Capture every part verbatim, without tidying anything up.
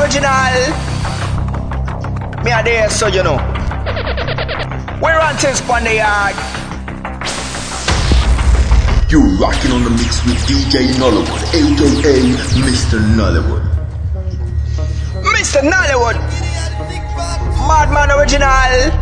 original. Me a there, so you know. We run things on the yard. You're rocking on the mix with D J Nollywood, aka Mister Nollywood. Mister Nollywood. Madman original.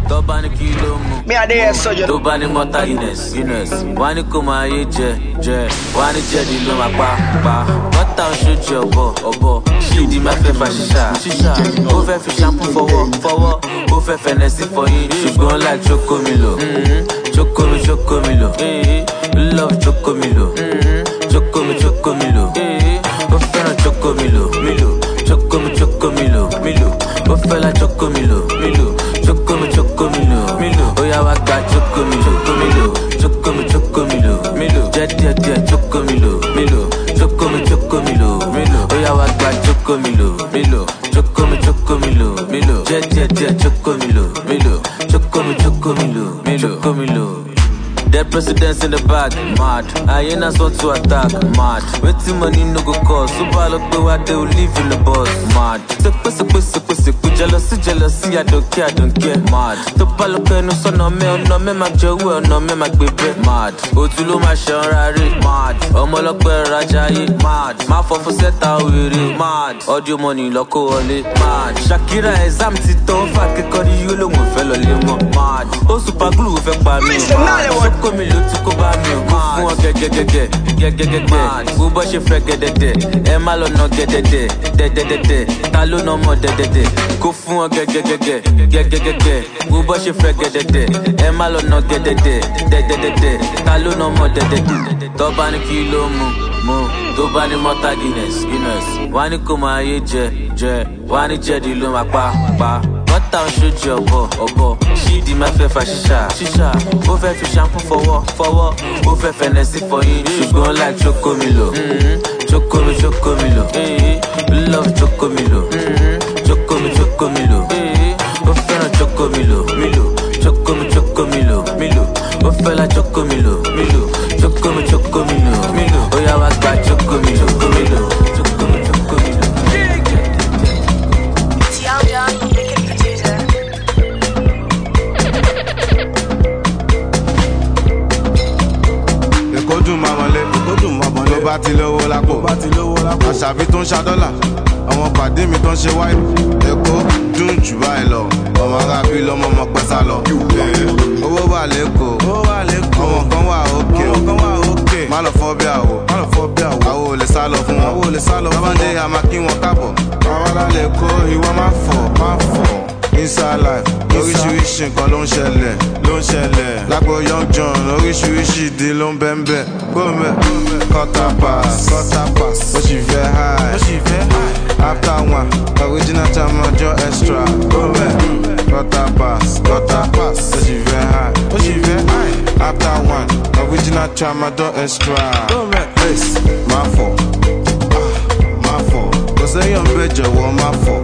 Me a there, so you know. Tobani Mota Guinness, Guinness. Wani kuma ye je, je. Wani je di lo ma pa, pa. What town shoot your bo, obo. She di ma fe fa shisha, shisha. Go fe fi shampoo forward, forward. Go fe Hennessy for you. She gon' like Chocomilo, mm-hmm. Chocomi, Chocomilo, mm-hmm. Love Chocomilo, mm-hmm. Chocomi, Chocomilo, mm-hmm. Go fe na Chocomilo, Milo. Chocomi, Chocomilo, Milo. Go fe la Chocomilo, Milo. Chocomi, Chocomilo, Milo. Oya wa gba Chocomilo, Chocomilo. Chocomi, Chocomilo, Milo. Jet, jet, jet, Chocomilo, Milo. Chocomi, Chocomilo, Milo. Oya wa gba Chocomilo, Milo. Chocomi, Chocomilo, Milo. Jet, jet, jet, Chocomilo, Milo. Chocomi, Chocomilo, Milo. Chocomilo. Dead presidents in the back, mad. Hyenas want to attack, mad. Waiting money no go cause. Super look the way they will live in the bus, mad. Sepe sepe sepe sepe jealousy jealousy I don't care I don't care, mad. Topa look no so no me no me mag jowe no me mag bebe, mad. Otulo ma shanrari, mad. Omo lope rajayi, mad. Ma fo fo seta wiri, mad. Audio money loko wole, mad. Shakira exam ti ton fa ke kori yo lo mo fe lo le mo, mad. O super glue fe pa mi, mad. Come me look to go by me, go for a get get get get get get get get. Who bush your friend get it? Emma lo no get it, de de de de. Talo no more de de de. Go for a get get get get get get get get. Who bush your friend get it? Emma lo no get it, de de de de. Talo no more de de de. Tobani kilo mu mu. Tobani Mota Guinness Guinness. Wani kuma ye je je. Wani je di lo ma pa pa. What town shoot your bo, obo. She di ma fe fa shisha, shisha. Go fe fi shampoo forward, forward. Go fe Hennessy for you. She gon' like Chocomilo, mm-hmm. Chocomi, Chocomilo, mm-hmm. Love Chocomilo, mm-hmm. Chocomi, Chocomilo, mm-hmm. Go fe na Chocomilo, Milo. Chocomi, Chocomilo, Milo. Go fe la Chocomilo, Milo. Chocomi, Chocomilo, Milo. Oh ya wa gba Chocomilo, Chocomilo, Chocomi, Chocomilo. Bá ti lówó lápò, bá ti lówó lápò. Àṣàbí tó ń ṣa dọ́là, àwọn pàdé mi tó ń ṣe wáìpù. Èkó dùn jù báyìí lọ, ọmọ arábí lọ́mọ ọmọ pẹ́sà lọ. Owó wà lẹ́kọ̀ọ́, ọmọ kan wà òkè. Má lọ fọ́ bí àwò, àwò ò lè sá lọ fún wọn. Tọ́bádé a máa kí wọn káàbọ̀. Àwọn alálẹ̀ kó ìwọ má fọ̀, má fọ̀. Inside life, oríṣiríṣi nǹkan ló ń ṣẹlẹ̀, ló ń ṣẹlẹ̀. Lágbo Young John, oríṣiríṣi ìdí ló ń bẹ́ńbẹ́. Gómẹ̀, quarter pass, quarter pass. Ó sì fẹ́ high, ó sì fẹ́ high. After one, original time ọjọ́ extra. Gómẹ̀, quarter pass, quarter pass. Ó sì fẹ́ high, ó sì fẹ́ high. After one, original time ọjọ́ extra. Gómẹ̀, place, má fọ̀, má fọ̀. Kò sẹ́yìn ọ̀bẹ jọ̀wọ́ má fọ̀.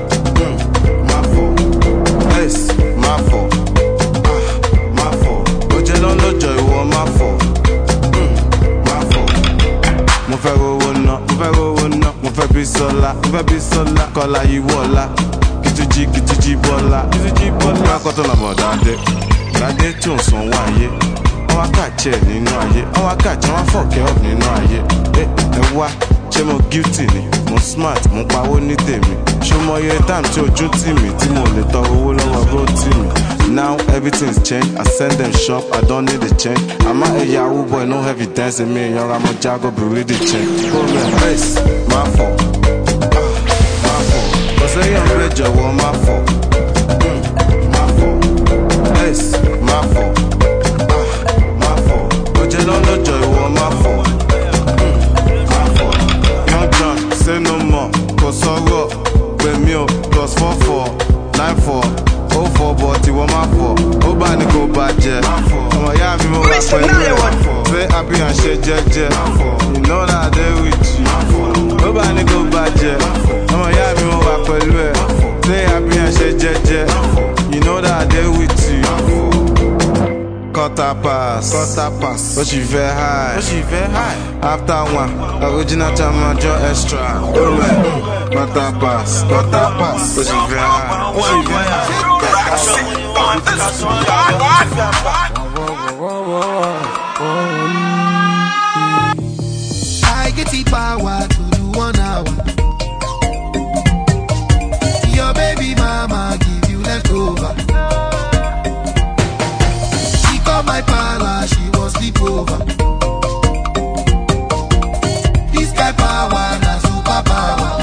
Má fọ̀, ah, má fọ̀. Ó jẹ́ lọ́lọ́jọ́ ìwọ má fọ̀, mm, má fọ̀. Mo fẹ́ rówó ná, mo fẹ́ rówó ná. Mo fẹ́ bí sọ́lá, mo fẹ́ bí sọ́lá. Kọ́lá yìí wọ̀lá, kìtújì kìtújì bọ́lá. Kìtújì bọ́lá. Má kọ́tọ̀ nà bọ̀ dáadé, dáadé tí ò ń sanwó ayé. Wọ́n wá kàjẹ́ nínú ayé, wọ́n wá kàjẹ́ wọ́n fọ̀kẹ́ ọ̀ nínú ayé. Ẹ ẹ wá, ṣé mo guilty ni? Mo smart, mo pawó ní tèmi. Ṣé mo yẹ time tí ojú tì mí tí mo lè tọrọ owó lọ́wọ́ bó tì mí? Now everything's changed. I send them shop, I don't need a change. I'm a Yahoo boy, no evidence in me. Young, I'm a Jago, but really change. Go man, race, my fault. Ah, my fault. Cause I am rich, I want my fault. Mm, my fault. Race, my fault. Ah, my fault. But you don't know joy, want my fault. Mm, my fault. Young John, say no more. Cause sorrow, with me, plus four four, nine four. Oh four, but you want my four. Oh, Bani go budget. Oh, yeah, me more like say happy and shake, jet, jet. You know that they with you. Oh, Bani go budget. Oh, yeah, me more like say happy and shake, jet, jet. You know that they with you. quarter pass, quarter pass. But she very high, but she very high. After one, original German Joe extra. Oh man, quarter pass, quarter pass. But she very high, but she very high. I get the power to do one hour. Your baby mama give you leftover. She called my parlor, she was sleep over. This guy power, na super power.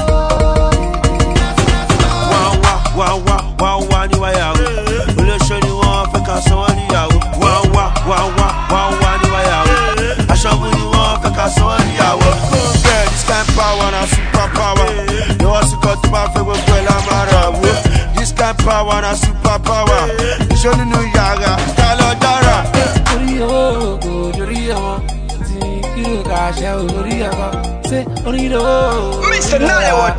Wow, wow, wow, wow, wow, wow, ni wa ya o. Olo show ni wọ́n fẹ́ ká sọ wọ́n ní ya o. Wow, wow, wow, wow, wow, wow, ni wa ya o. Aṣọ mu ni wọ́n fẹ́ ká sọ wọ́n ní ya o. Yeah, this kind power na super power. You want to cut my favorite girl, I'm out. This kind power na super power. You show the new yaga, Kalo Dara. Mister Nollywood.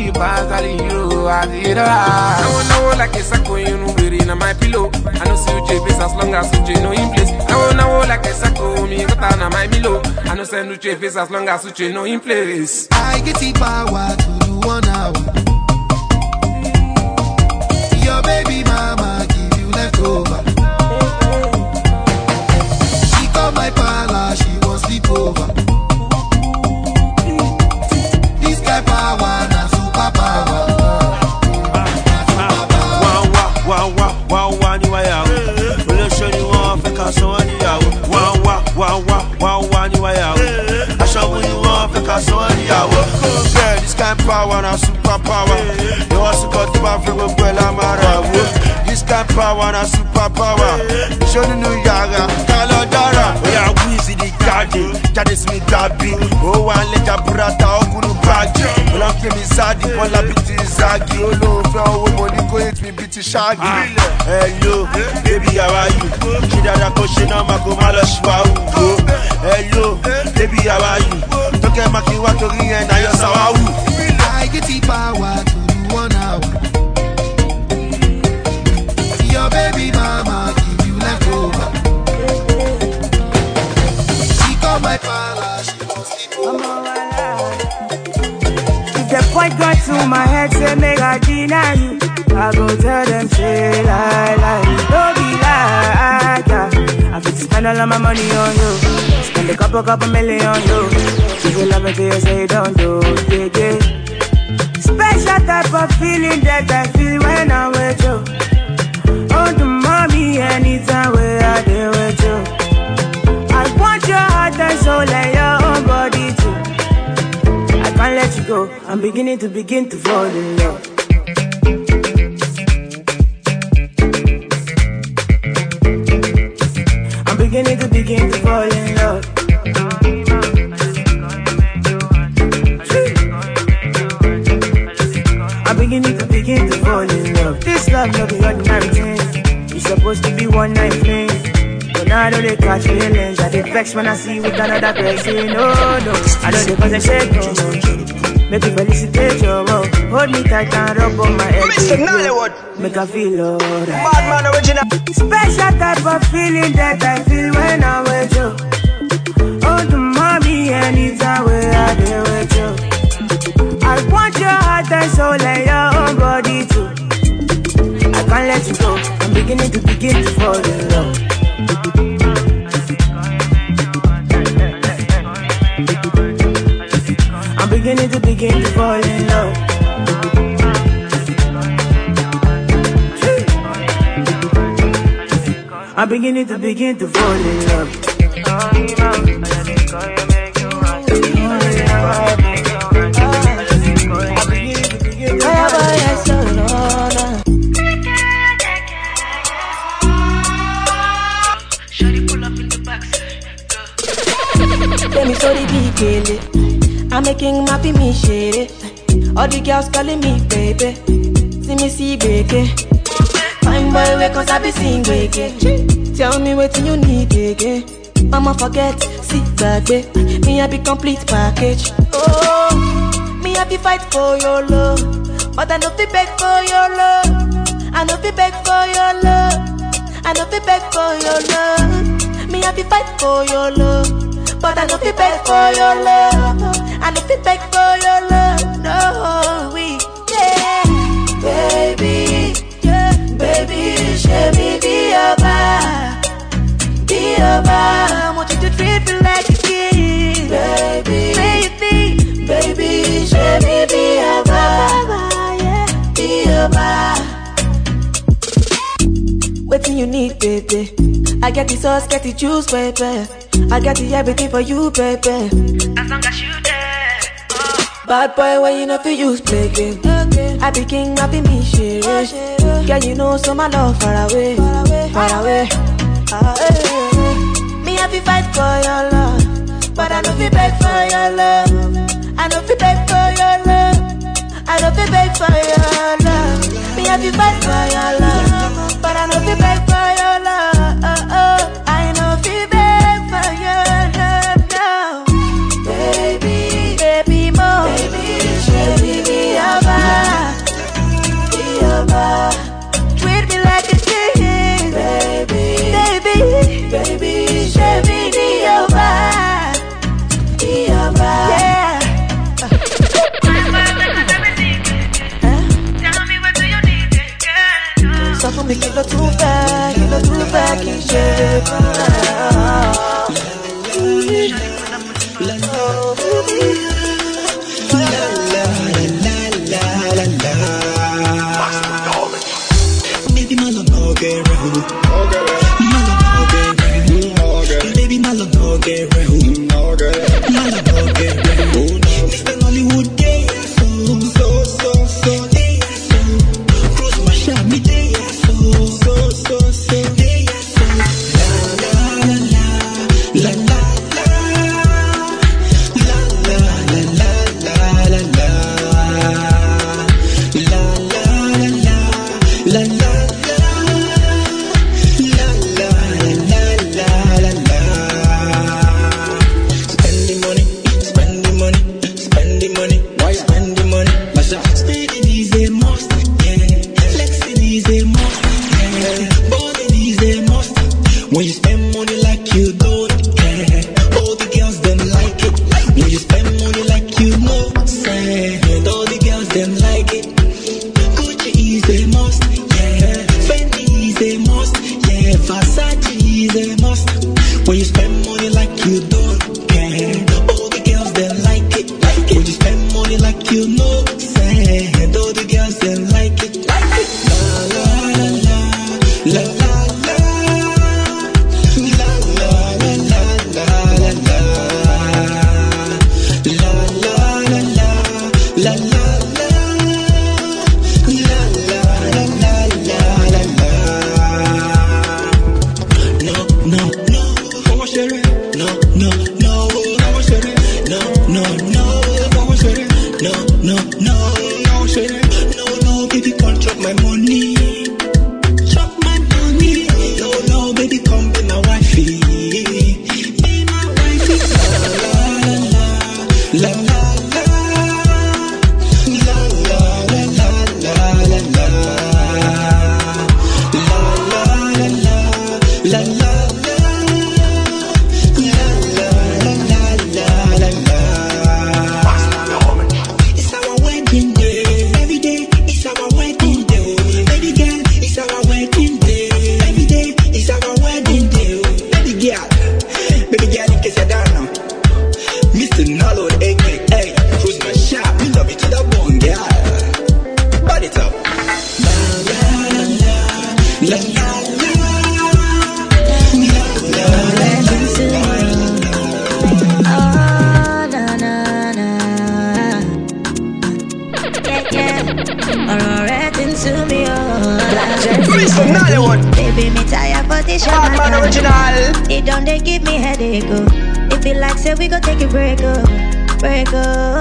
I won't know like a sacco, you know, in my pillow. I know see you face as long as you know in place. I won't know like a sacco, me got on my pillow. I know send you face as long as you know in place. I get the power to do one hour. Your baby mama give you leftover. She called my parlor, she was sleep over. This guy power, na super power. Wow, wow, wow, wow, wow, wow, ni wa ya o. Olo show ni wọ́n fẹ́ ká sọ wọ́n ní ya o. Wow, wow, wow, wow, wow, wow, ni wa ya o. Aṣọ mu ni wọ́n fẹ́ ká sọ wọ́n ní ya o. Yeah, this kind power na super power. You want to cut my favorite girl, I'm out. This kind power na super power. You show the new yaga, Kalo Dara. Oya Weezy the garden, Jade Smith Dabi. Oh, one leja burata, okunu bagi. Ola fe mi zadi, kola biti zagi. Olo fe owo money ko hate me biti shaggy. Hello, baby how are you? Shidada ko shina mako malo shwawu. Hello, baby how are you? Toke maki wa tori en na yo sawawu. I get the power to do one hour. Your baby mama give you leftover. She called my parlor, she was sleep over. If the point got to my head, say make I deny you, I go tell them say lie, lie. Don't be like yeah. I fit spend all of my money on you, spend a couple, couple million on you. If you love me till you say don't do, yeah, yeah. Special type of feeling that I feel when I'm with you. Oh, the mommy, anytime we are there with you. I want your heart and soul and your own body too. I can't let you go. I'm beginning to begin to fall in love. I'm beginning to begin to fall in love. I'm beginning to begin to fall in love. This love no be ordinary thing. It's supposed to be one night thing. But now I don't they catch feelings. I dey vex when I see you with another person. No, no, I don't dey concentrate. No, no. Make you felicitate your love. Hold me tight and rub on my head. Mister Nollywood. Make I feel alright. Bad man original. Special type of feeling that I feel when I'm with you. Oh, the mommy, anytime we are there with you. I want your heart and soul and your own body too. I can't let you go. I'm beginning to begin to fall in love. I'm beginning to begin to fall in love. I'm beginning to begin to fall in love. Me sorry, big girl. I'm making happy me share. All the girls calling me baby. See me see baby. Fine boy, wake cause I be sing again. Tell me what you need again. Mama forget, sit back, babe. Me I be complete package. Oh, me I be fight for your love, but I no fi beg for your love. I no fi beg for your love. I no fi beg for your love. Me have to fight for your love, but I don't feel beg for your love. I don't feel beg for your love. No, we, yeah, baby, yeah, baby, share me be your bar, be your bar. I want you to treat me like a kid, baby, baby, baby, share me be your bar, yeah, be your bar. Waiting you need, baby. I get the sauce, get the juice, baby. I got the everything for you, baby. As long as you there. Oh. Bad boy, when you know for use, play game. Okay. I be king, I be me, shit. Oh, girl, you know, so my love far away, far away, far away. Ah, hey, hey. Me have to fight for your love, but I know fi beg for your love. I know fi beg for your love. I know fi beg for your love. Me have to fight for your love, but I know fi beg for your love. Oh, oh. I know fi beg for your love now, baby, baby mo, baby, baby, be your bar, be your bar. Treat me like a king, baby, baby, baby, baby, be your bar, be your bar, yeah. So for me, kill too bad, kill too bad, kill shape. La la la la la. Baby, my love no get real. My love no get real. Baby, my love no get real. My love no get real. Mister Hollywood day, so so so so day, so cross my shot me day. So, so, so, day, so. La, la, la, la, la, la, la, la, la, la, la, la, la, la, la, la, spend the money, spend the money, spend the money, why spend the money? Spend it is a must, yeah. Flex it is a must. When you spend money like you don't care, all the girls them like it. When you spend money like you know, say, and all the girls them like it. Gucci is a must, yeah. Fendi is a must, yeah. Versace is a must. When you spend money like you don't care, all the girls them like it. When you spend money like you know, say, and all the girls them like it. La la la la la la. Baby, me tired for this shot, man original. It don't they give me headache, oh. If it like say we go take a break, oh, break, oh.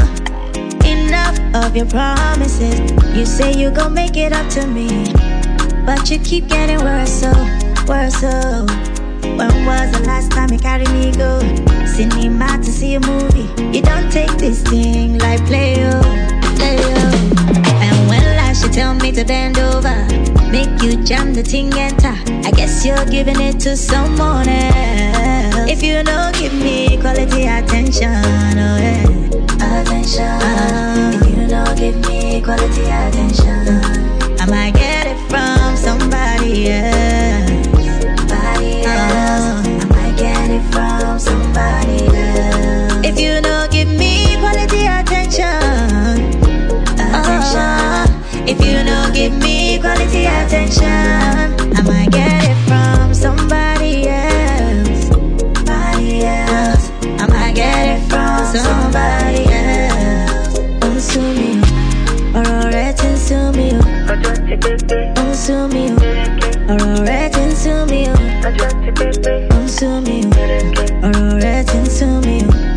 Enough of your promises. You say you gon' make it up to me, but you keep getting worse, oh, worse, oh. When was the last time you carried me go cinema to see a movie? You don't take this thing like play, oh, play, oh. And when life she tell me to bend over, make you jam the thing enter, I guess you're giving it to someone else. If you don't give me quality attention, oh yeah, attention. Uh, if you don't give me quality attention, I might get it from somebody else. Somebody else. Uh, I might get it from somebody else. If you don't give me quality attention, attention. Uh, if you don't give me quality attention, I might get it from somebody else. Somebody else. I might get it from somebody else. Unsumi, orore tinsumi, unsumi, orore tinsumi, unsumi, orore tinsumi,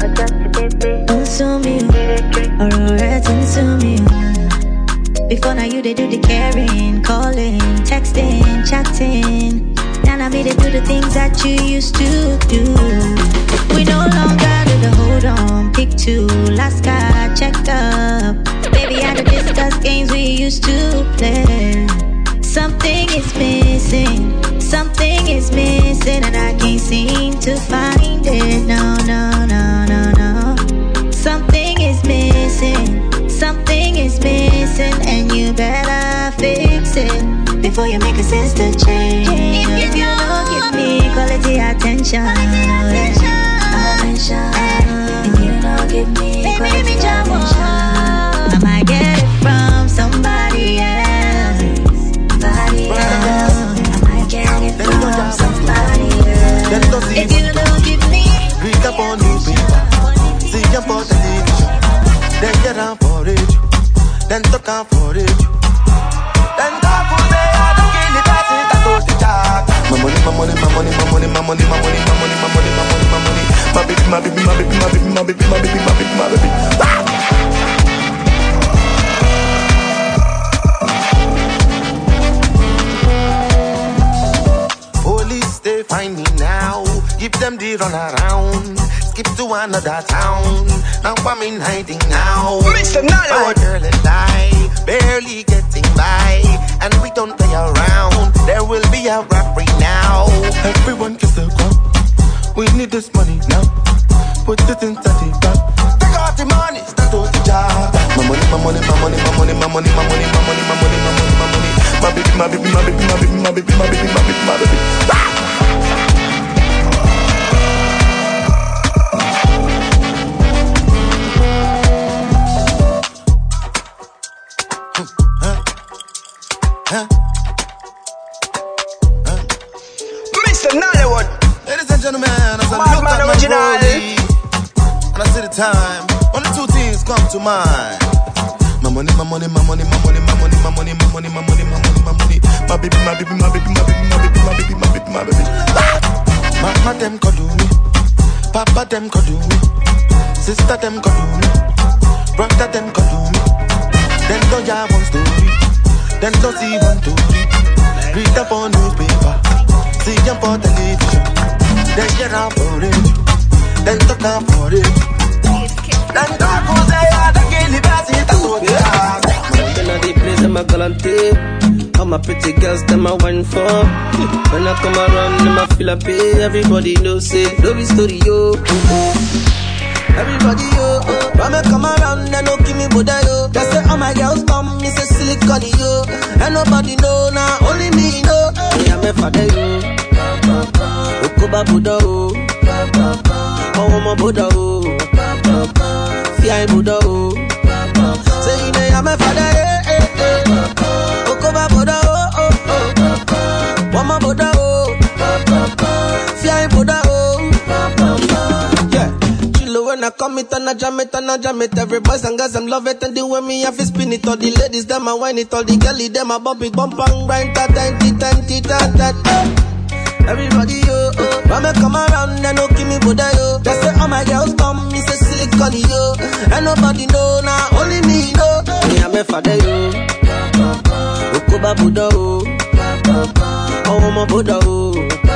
unsumi, orore tinsumi. Before now you they do the caring, calling, texting, chatting. Now I made it do the things that you used to do. We no longer do the hold on, pick two, last guy, check up. Baby, I don't discuss games we used to play. Something is missing, something is missing, and I can't seem to find it. No, no, no, no, no. Something is missing, something is missing, and you better fix it before you make a sister change. If, if you don't give me quality attention, attention, attention. If you don't give me quality attention, I might get it from somebody else. Somebody else. I might get it from somebody else. If you don't give me, read up on newspaper, see your for television, then get on for it, then talk on for it, then talk for it. I don't kill it, that's it, that's all the talk. My money, my money, my money, my money, my money, my money, my money, my money, my money, my money, my baby, my baby, my baby, my baby, my baby, my baby, my baby, my baby. Police, they find me now. Give them the run around. Skip to another town. Now I'm in hiding now. Mister Nollywood. My girl and I barely getting by, and we don't play around. There will be a robbery now. Everyone kiss the ground. We need this money now. Put it in thirty back. Take out the money, start to the job. My money, my money, my money, my money, my money, my money, my money, my money, my money, my money. My baby, my baby, my baby, my baby, my baby, my baby, my baby, my baby. Ah! Huh? Huh? Mister Nollywood. Ladies and gentlemen, as I Bad look man at my original. rollie, and I see the time, only two things come to mind. My money, my money, my money, my money, my money, my money, my money, my money, my money, my money. My baby, my baby, my baby, my baby, my baby, my baby, my baby, my baby. Ah! Mama them could do me, Papa them could do me, sister them could do me, brother them could do me. Then don't ya one story, then don't see one to read. Read up on newspaper, see them for television, then get out for it, then talk out for it. Then talk for say I don't get the best, that's what they are. When I deep place, I'm a galante. All my pretty girls, them I wine for. When I come around, them I feel a pay. Everybody knows it, love is story, yo. Everybody, yo. When I come around, they don't give me Buddha, yo. They say, all my girls come, me say silicone, yo. And nobody know, now only me know. Me, I'm a father, yo. Okoba Buddha, yo. Oh, my Buddha, yo. Fear Buddha, yo. Say, you know, I'm a father, eh, eh, eh. Okoba Buddha, oh, oh, oh. One more Buddha, oh. Fear Buddha, oh. Yeah. Chillo when I come it and I jam it and I jam it. Every boys and girls, them love it and the way me have to spin it. All the ladies, them I whine it. All the girlie, them I bump it, bump and grind. Ta ta ta ta ta ta. Everybody, yo, oh. When I come around, they don't give me Buddha, yo. They say, all my girls come, me say silicone, yo. And nobody know, now only me know. Me, I'm a father, yo. Okoba Buddha, oh. Oh, my Buddha, oh.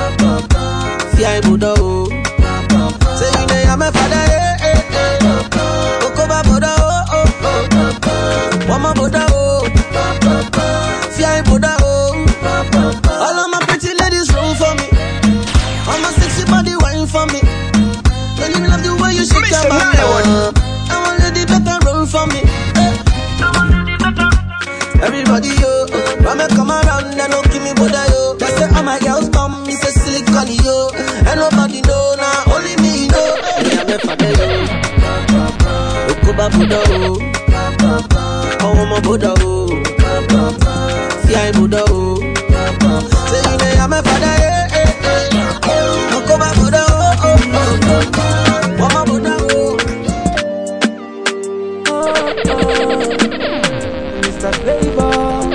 Fear Buddha, oh. Say, you know, I'm a father, eh, eh, eh. Okoba Buddha, oh, oh, oh. Oh, my Buddha, oh. Fear Buddha, oh. All of my pretty ladies roll for me. All my sexy body wine for me. Girl, you love the way you shake your bum. I want lady better run for me. Everybody, yo, when me come around, they don't give me bother, yo. They say all my girls come, me say silicone, yo. And nobody know, now nah, only me know. Me, I'm a father, yo. Okuba Buddha, oh. Oh, my Buddha, oh. See, I'm Buddha, oh. Say, me, I'm a father, eh, eh, eh. Okuba Buddha, oh, oh, oh, oh. Oh, my Buddha, oh. Mister Flavor,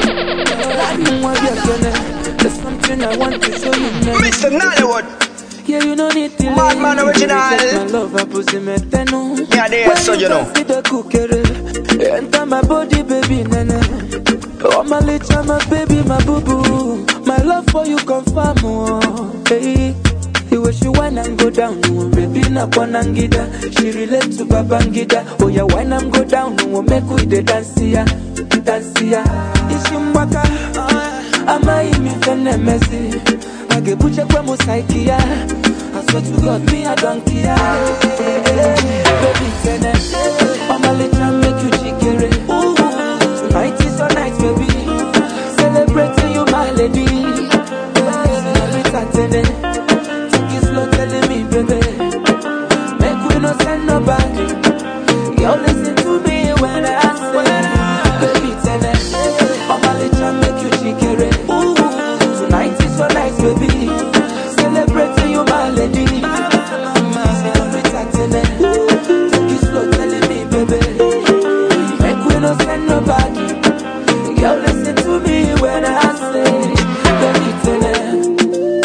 there's something I want to show you, Mister Nollywood. Yeah, you don't need to Bad man original. My love, I put him at ten. Yeah, there, so you know. Enter my body, baby, nene. Oh, my little, my baby, my boo boo. My love for you confirm, oh, hey. The way she whine and go down, oh, baby, na ponangida. She relate to Babangida. Oh, yeah, whine and go down, oh, make we the dance ya, dance ya. Ishimbaka, ama imi fene mesi. I get butcher kwa musaikia. I swear to God, me I don't care. Baby, tene, I'ma let you make you jigere. Tonight is your night, baby. Celebrating you, my lady. Senorita, tene, take it slow, telling me, baby. Make we no send nobody. Yo, listen to me when I say, baby, tene, I'ma let you make you jigere. Tonight is your night, baby. Celebrating you, my lady. Senorita, tene, take it slow, telling me, baby. Make we no send nobody. Yo, listen to me when I say, baby, tene.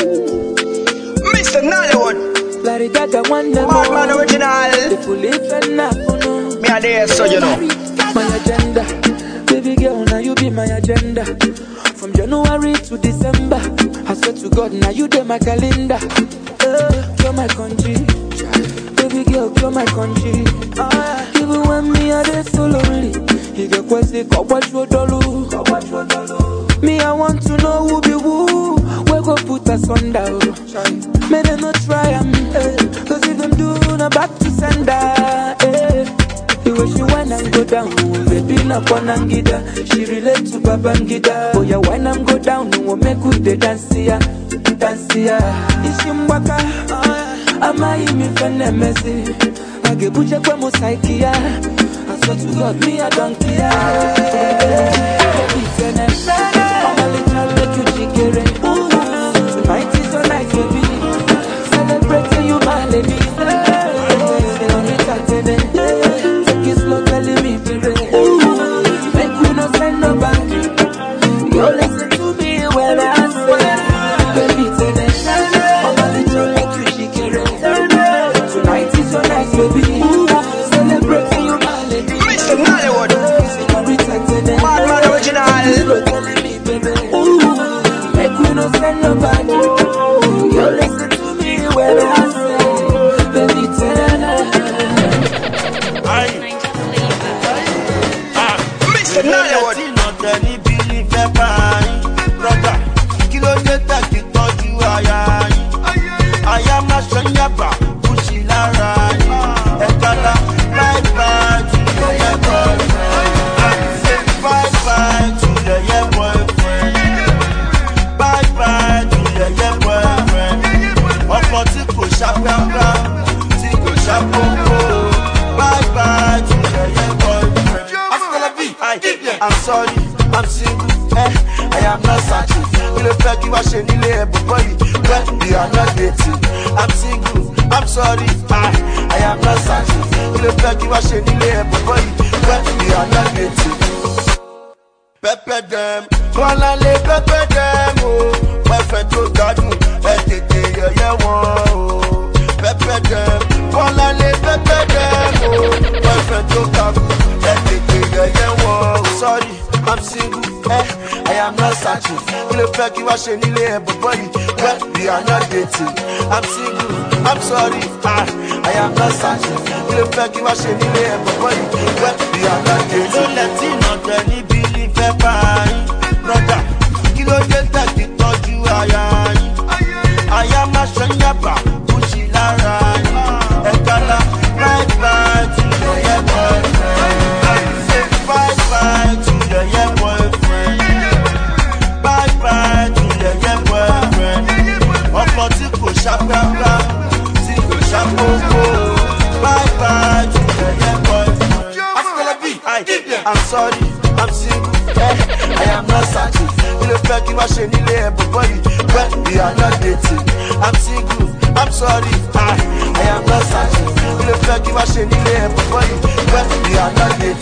Mister Nollywood. Larry Gaga, one the Bad man original. If you live enough, me a there, so you know. My agenda, baby girl, now you be my agenda. From January to December, I swear to God, now you dey my calendar. Uh, you're my country, baby girl, you're my country. Uh, even when me a dey so lonely, you get quasi kawacho dolu. Me, I want to know who be who. We go put us under. May they not try am, eh. Cause if them do, na back to sender, eh. The way she whine and go down, baby na ponangida. She relate to Babangida. Oh yeah, whine and go down, we make we the dance ya, dance ya. Ishimbaka, ama imi fene mesi. I get butcher kwa musaikia. I swear to God, me I don't care. Baby tene, I'ma let you make you jigere. Tonight is your night, baby. Celebrating you, my lady. Senorita tene, take it slow, telling me, baby. Make we no send nobody. You listen to me when I say, baby tene, I'ma let you make you jigere. Tonight is your night, baby. Celebrating you, my lady. Mister Nollywood. Senorita tene, Bad man original. telling me, baby. Make we no send nobody. You listen to me when I say, baby tene. Mister Nollywood. I'm sorry, I'm single, eh, I am not searching. You look like you are shining there, but boy, well, we are not dating. I'm single, I'm sorry, I, I am not searching. You look like you are shining there, but boy, well, we are not dating. Pepe them, wanna live pepe them, oh, my friend to God, eh, eh, eh, yeah, oh, pepe them, wanna live pepe them, oh, my friend to God, eh, eh, eh, yeah, oh. Sorry, I'm single, eh, I am not searching. You look like you are shining there, but boy, well, we are not dating. I'm single, I'm sorry, I, I am not searching. You look like you are shining there, but boy, well, we are not dating. Don't let it not any believe a pie, brother. Kilo get that it told you I am. I am a shanyaba, Puchi Lara. blah blah. Single shampoo. Bye bye to the young boy. I'm sorry, I'm single. I am not searching. You look like you are shaking everybody, but we are not dating. I'm single, I'm sorry. I, I am not searching. You look like you are shaking everybody, but we are not dating.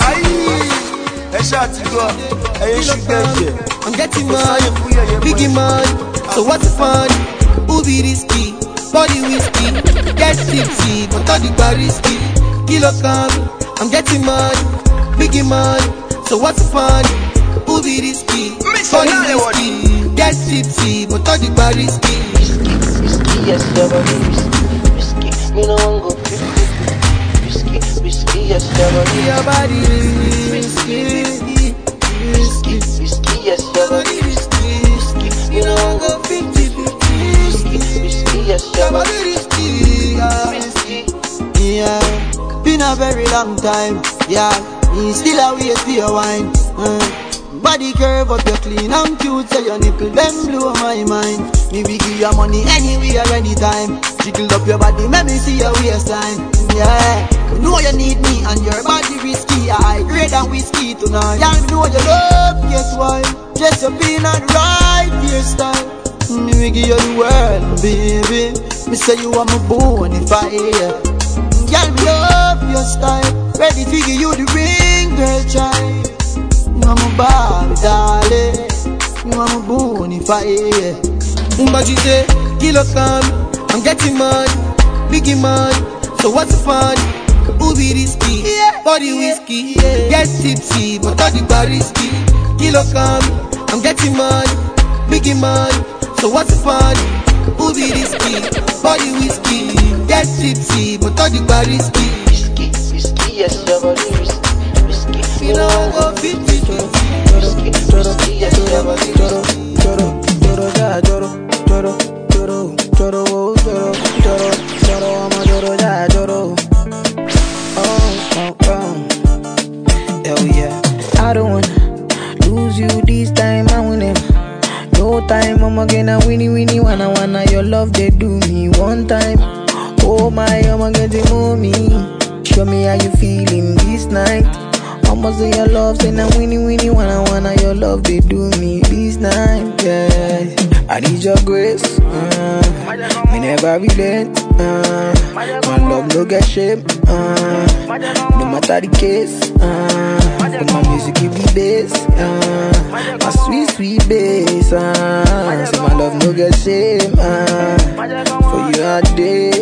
I shot to go. I should get you. I'm getting money, biggie money. So what's the fun? Who be risky? Body whiskey, get tipsy, but all the bar risky. Kilo come, I'm getting money, biggie money. So what's the fun? Who be risky? Body whiskey, get tipsy, but all the bar risky. Risky, risky, yes, never risky, risky. Me no one go risky, risky, yes, never risky. Your body risky, risky, risky, yes, never risky, risky. Me no one go fifty, fifty, risky, yes, never risky, risky. Yeah, been a very long time. Yeah, me still a wait for your wine. Uh. Body curve up, you clean and cute, so your nipple them blow my mind. Me we give you money anywhere, anytime. Jiggle up your body, make me see your waistline. Yeah, you know you need me and your body risky. I grade and whiskey tonight. Yeah, you know you love, guess why? Just your pin and right hairstyle. Me we give you the world, baby. Me say you are my bonfire. Girl, me love your style. Ready to give you the ring, girl, child. You are my Barbie, darling. You are my bonfire. But you say, kilo come, I'm getting money, biggie money. So what's the fun? Who be risky? Yeah. Body whiskey, yeah. Get tipsy, but all the bar risky. Kilo come, I'm getting money, biggie money. So what's the fun? Who be risky? Body whiskey, get tipsy, but all the bar risky. Risky, risky, yes, never risky. You know I go fifty, risky, risky, yes, never risky. Choro, choro, ja, choro, choro, choro, choro, choro, choro, choro, I'm a choro, ja, choro. Oh, oh, oh. Hell yeah. I don't wanna lose you this time, I win it. No time, I'm gonna winnie, winnie, wanna, wanna. Your love, they do me one time. Oh my, I'm gonna move me. Show me how you feeling this night. Almost in your love, say now winnie, winnie, wanna, wanna. Your love, they do me this night, yeah. I need your grace, uh, me never relent, uh, my love no get shame, uh, no matter the case, uh, but my music give me bass, uh, my sweet, sweet bass, uh, so my love no get shame, uh, for you all day,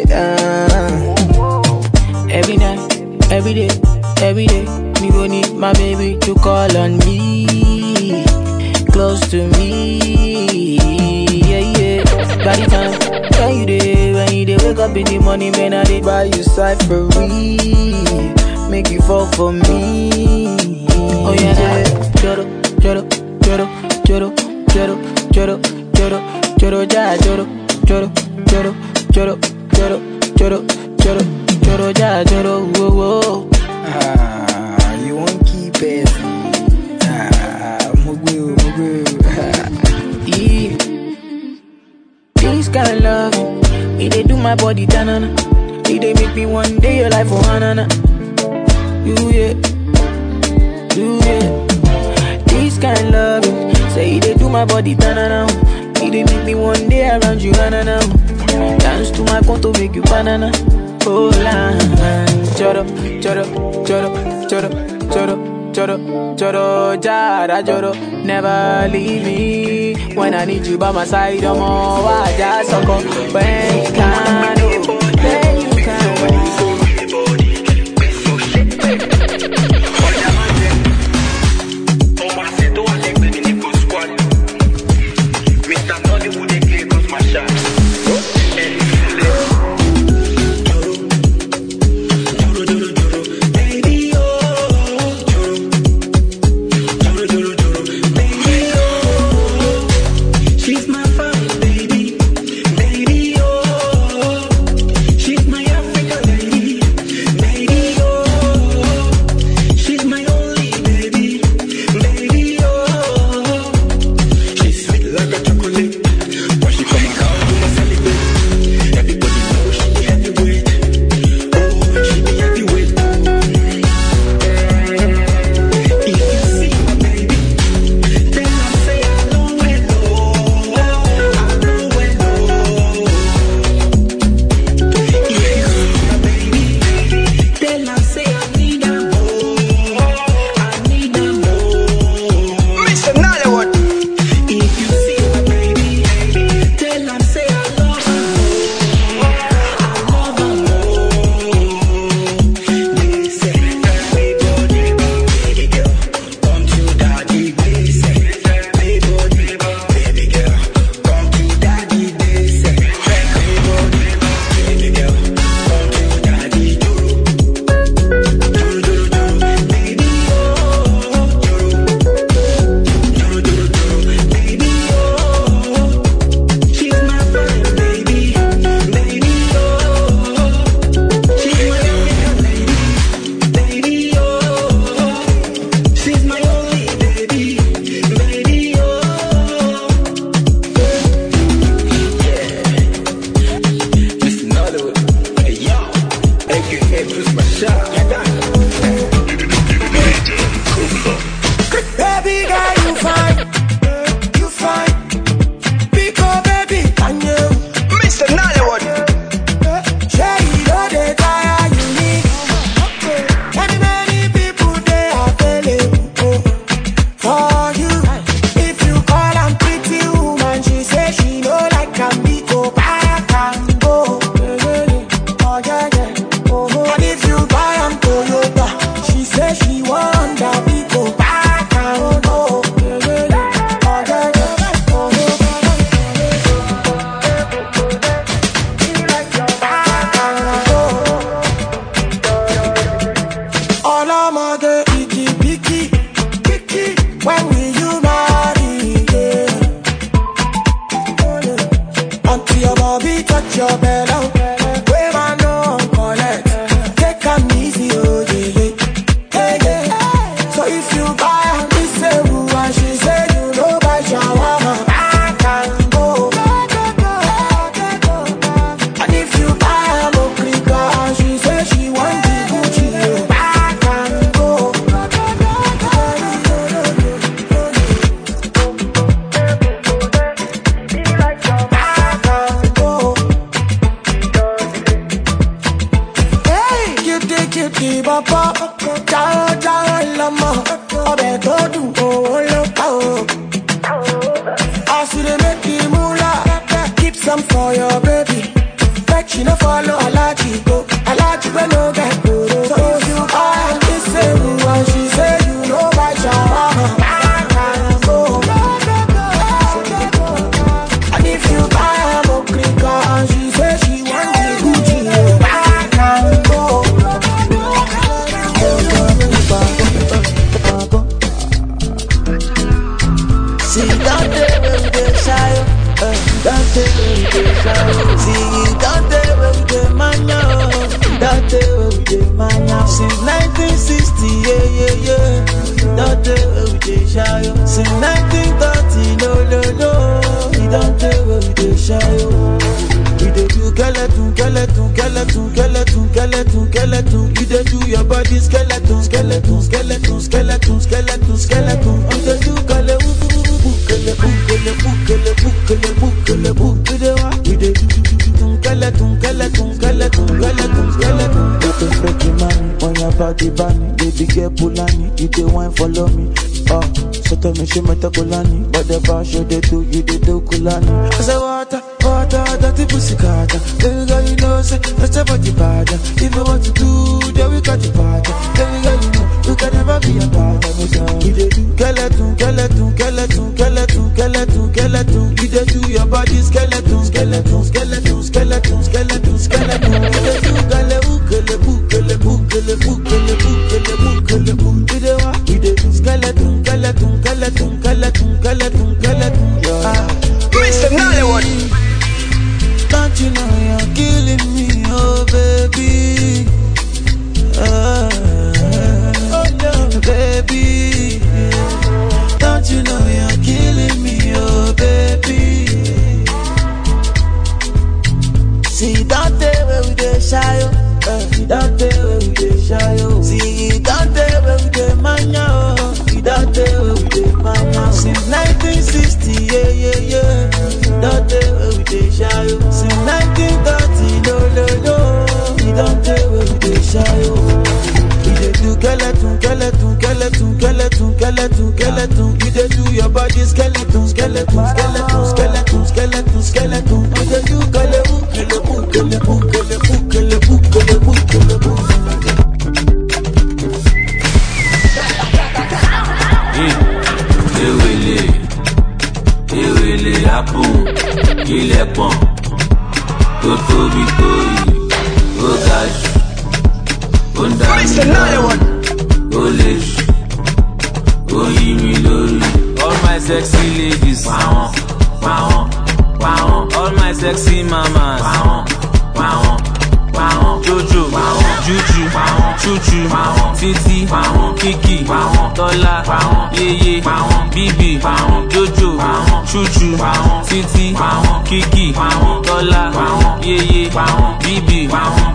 uh. Every night, every day, every day, me gon' need my baby to call on me, close to me, yeah, yeah. By the time when you day, when you day, wake up in the morning, man, I did buy you cyphery, make you fall for me. Oh yeah, yeah. Choro, choro, choro, choro, choro, choro, choro, choro, ja, choro, choro, choro, choro, choro, choro, choro, choro, ja, choro, whoa, whoa. Ah, you won't keep it. Ah, mugu, mugu. Yeah. This kind of love, it they do my body tanana. It they make me one day your life for hanana. You yeah, you yeah. This kind of love, say it they do my body tanana. It they make me one day around you hanana. Dance to my conto make you banana. Oh la, choro, choro, choro, choro, choro, choro, choro, jara, choro. Never leave me when I need you by my side. I'm all I just suck when you can, oh, when you can. She's my fire, baby, baby, oh. Baby girl, you fine, you fine. Pico, baby, can you? Mister Nollywood. Share it all the time, you need. Many, many people, they are available for you. If you call a pretty woman, she say she know like a beat, go back and go. Oh, yeah, yeah. Oh, and if you buy a Toyota, she say she want that beat, go back and go. Oh, yeah, yeah. Oh, all I'm a get icky, picky, picky. When will you marry? Yeah. Until your body touch your belly, where man no collect. Take 'em easy, oh yeah, yeah, yeah, yeah. So if you buy her this sewu and she say you know buy shawarma, back and go. And if you buy her mokrika and she say she want the Gucci, oh, back and go. Hey, cutie, cutie, baba, ciao, ciao, lama, obe to do, oh, loka, oh. I see they make you moolah, keep some for your baby. Bet she no follow Alaji go, Alaji we no get go. So if you buy this sewu and she say you know buy shawarma, back and go. And if you buy a mokrika and she say she want the Gucci, back and go. See that day when we dey shy, uh, that day when we dey shy. See that day when we dey mania, that day when we dey mania. Since nineteen sixty, yeah, yeah, yeah. That day when we dey shy. Since nineteen thirty, no, no, no. That day when we dey shy. We dey do skeleton, skeleton, skeleton, skeleton, skeleton, skeleton. You dey do your body skeleton, skeleton, skeleton, skeleton, skeleton, skeleton. You dey do skeleton. Body bunny, baby girl Pulani, you the wine follow me. Oh, so tell me she meta Kulani, but the bar show they do, you they do Kulani. I say water, water, dirty pussy carter. Baby girl, you know say that's about the bad. If you want to do, then we got the party. Baby girl, you know you can never be a bad. We dey do skeleton, skeleton, skeleton, skeleton, skeleton, skeleton. You dey do your body skeleton, skeleton, skeleton, skeleton, skeleton, skeleton. You dey do skeleton, skeleton, skeleton, skeleton. We dey skeleton, skeleton, skeleton, skeleton, skeleton, skeleton. Mister Nollywood. Don't you know you're killing me, oh baby? Uh, oh no, baby. Don't you know you're killing me, oh baby? See that day where we dey shy, oh. Uh, that day where we dey shy, oh. See that day where we dey mania, oh. That day where we dey mania. Since nineteen sixty, yeah, yeah, yeah. That day where we dey shy, oh. Since nineteen thirty, no, no, no. That day where we dey shy, oh. We dey do skeleton, skeleton, skeleton, skeleton, skeleton, skeleton. We dey do your body skeleton, skeleton, skeleton, skeleton, skeleton, skeleton. We dey do skeleton, skeleton, skeleton, skeleton, skeleton, skeleton, skeleton. Ewele, ewele apun, ilẹ̀ pọ̀n, tó tóbi tó yìí, ó ga jù, ó ń dá mi lọ́rùn, ó lè jù, ó yí mi lórí. All my sexy ladies, pàwọn, pàwọn, pàwọn. All my sexy mamas, pàwọn, pàwọn, pàwọn. Jojo, pàwọn, Juju, pàwọn, Chuchu, pàwọn, Titi, pàwọn, Kiki, pàwọn, Tọ́lá, pàwọn, Yeye, pàwọn, Bibi, pàwọn, Jojo, pàwọn, Chuchu, pàwọn, Titi, pàwọn, Kiki, pàwọn, Tọ́lá, pàwọn, Yeye, pàwọn, Bibi, pàwọn,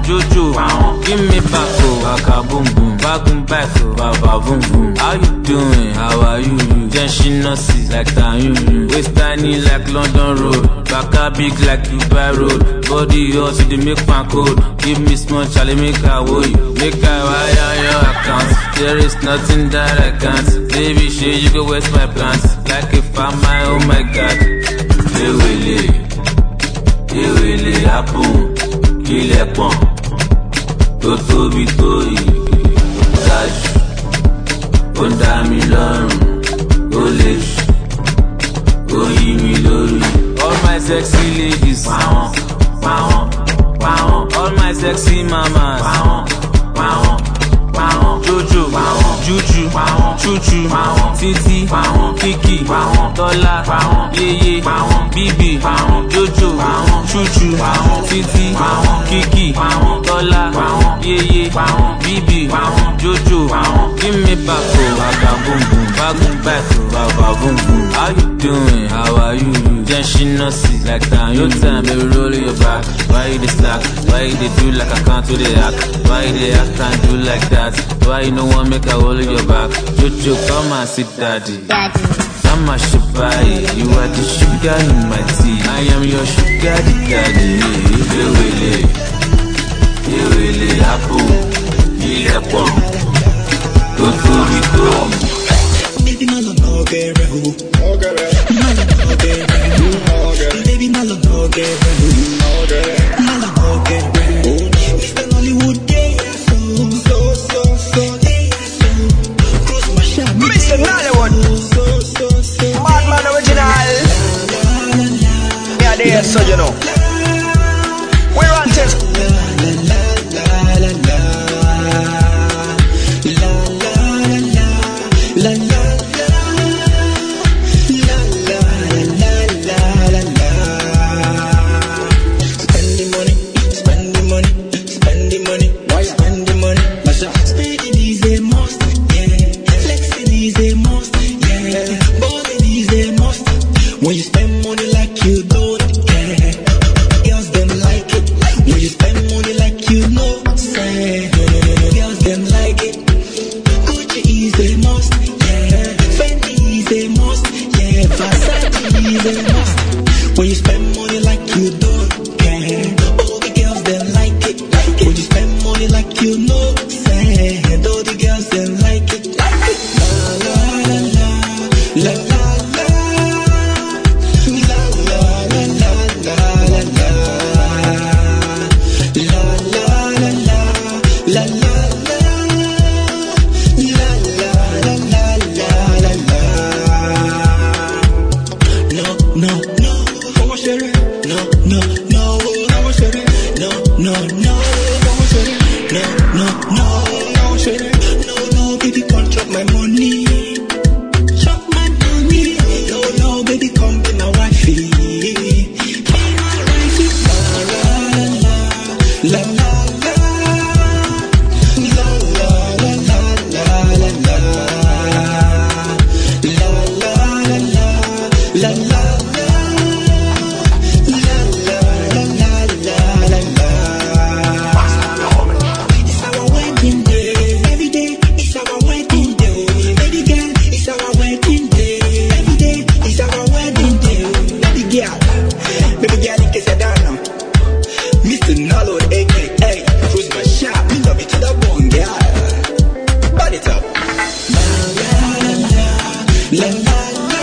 Jojo, give me back, oh, baka boom boom, back back, oh, baba boom boom. How you doing? How are you? Then she not see like Tanyun. Waist tiny like London Road, baka big like Dubai Road. Body hot to the make pan cold. Give me small Charlie, make her woe you, make her wire your account. There is nothing that I can't. Baby, shit, you go waste my plans. Like if I'm my, oh my God. They will it, they will it happen. Kill a pump, to to be to touch. Onda mi lorun, go lish, go yi mi lori. All my sexy ladies, wow, wow, wow. All my sexy mamas, wow, wow, wow. Jojo, wow, Juju, wow, Chuchu, wow, Titi, wow, Kiki, wow, Tola, wow, Yeye, wow, Bibi, wow, Jojo, wow, Chuchu, wow, Titi, wow, Kiki, wow, Tola, wow, Yeye, wow, Bibi, wow, Jojo, wow. Give me back, oh, baka boom boom, back back, oh, baba boom boom. How you doing? How are you? Then she not see like that. Your time, baby, roll your back. Why you this slack? Why you they do like I can't do the act? Why you they act can't do like that? Why you no one make a hole in your back? Jojo, come and sit, daddy. Daddy. I'm a shabby. You are the sugar in my tea. I am your sugar daddy. You really, you really happen. You happen. Go to me, go. Baby, my love, no get real. My love, no get real. Baby, my love, no get real. My love, no get real. Mister Nollywood, yeah, so, so, so, so, yeah, so. Cross my shot, Mister Nollywood, so, so, so. Madman original. Me a there, so you know. We're on test. La la la la la la la la. Spend the money, spend the money, spend the money. Why spend the money? Spend it is a must, yeah. Flexing is a must, yeah. Balling is a must. When you spend money like you don't, yeah. Girls them like it. When you spend money like you know, say. Girls them like it. Gucci is a must. They must, yeah, Versace is a must. When you spend money like you don't care, all the girls them like it. When you spend money like you know, say, all the girls them like it. La la la la, la la la, la la la la la la, la la la la, la la. No, no, I want to no, no, no, I want to no, no, no, I want to no, no, no, I want to no, no, baby, come chop my money, chop my money, no, no, baby, come be my wifey, be my wifey, la, la, la, la. Mister Nollywood, A K A Cruise my shop, we love it to the bone, girl. Body it up. La la la la la la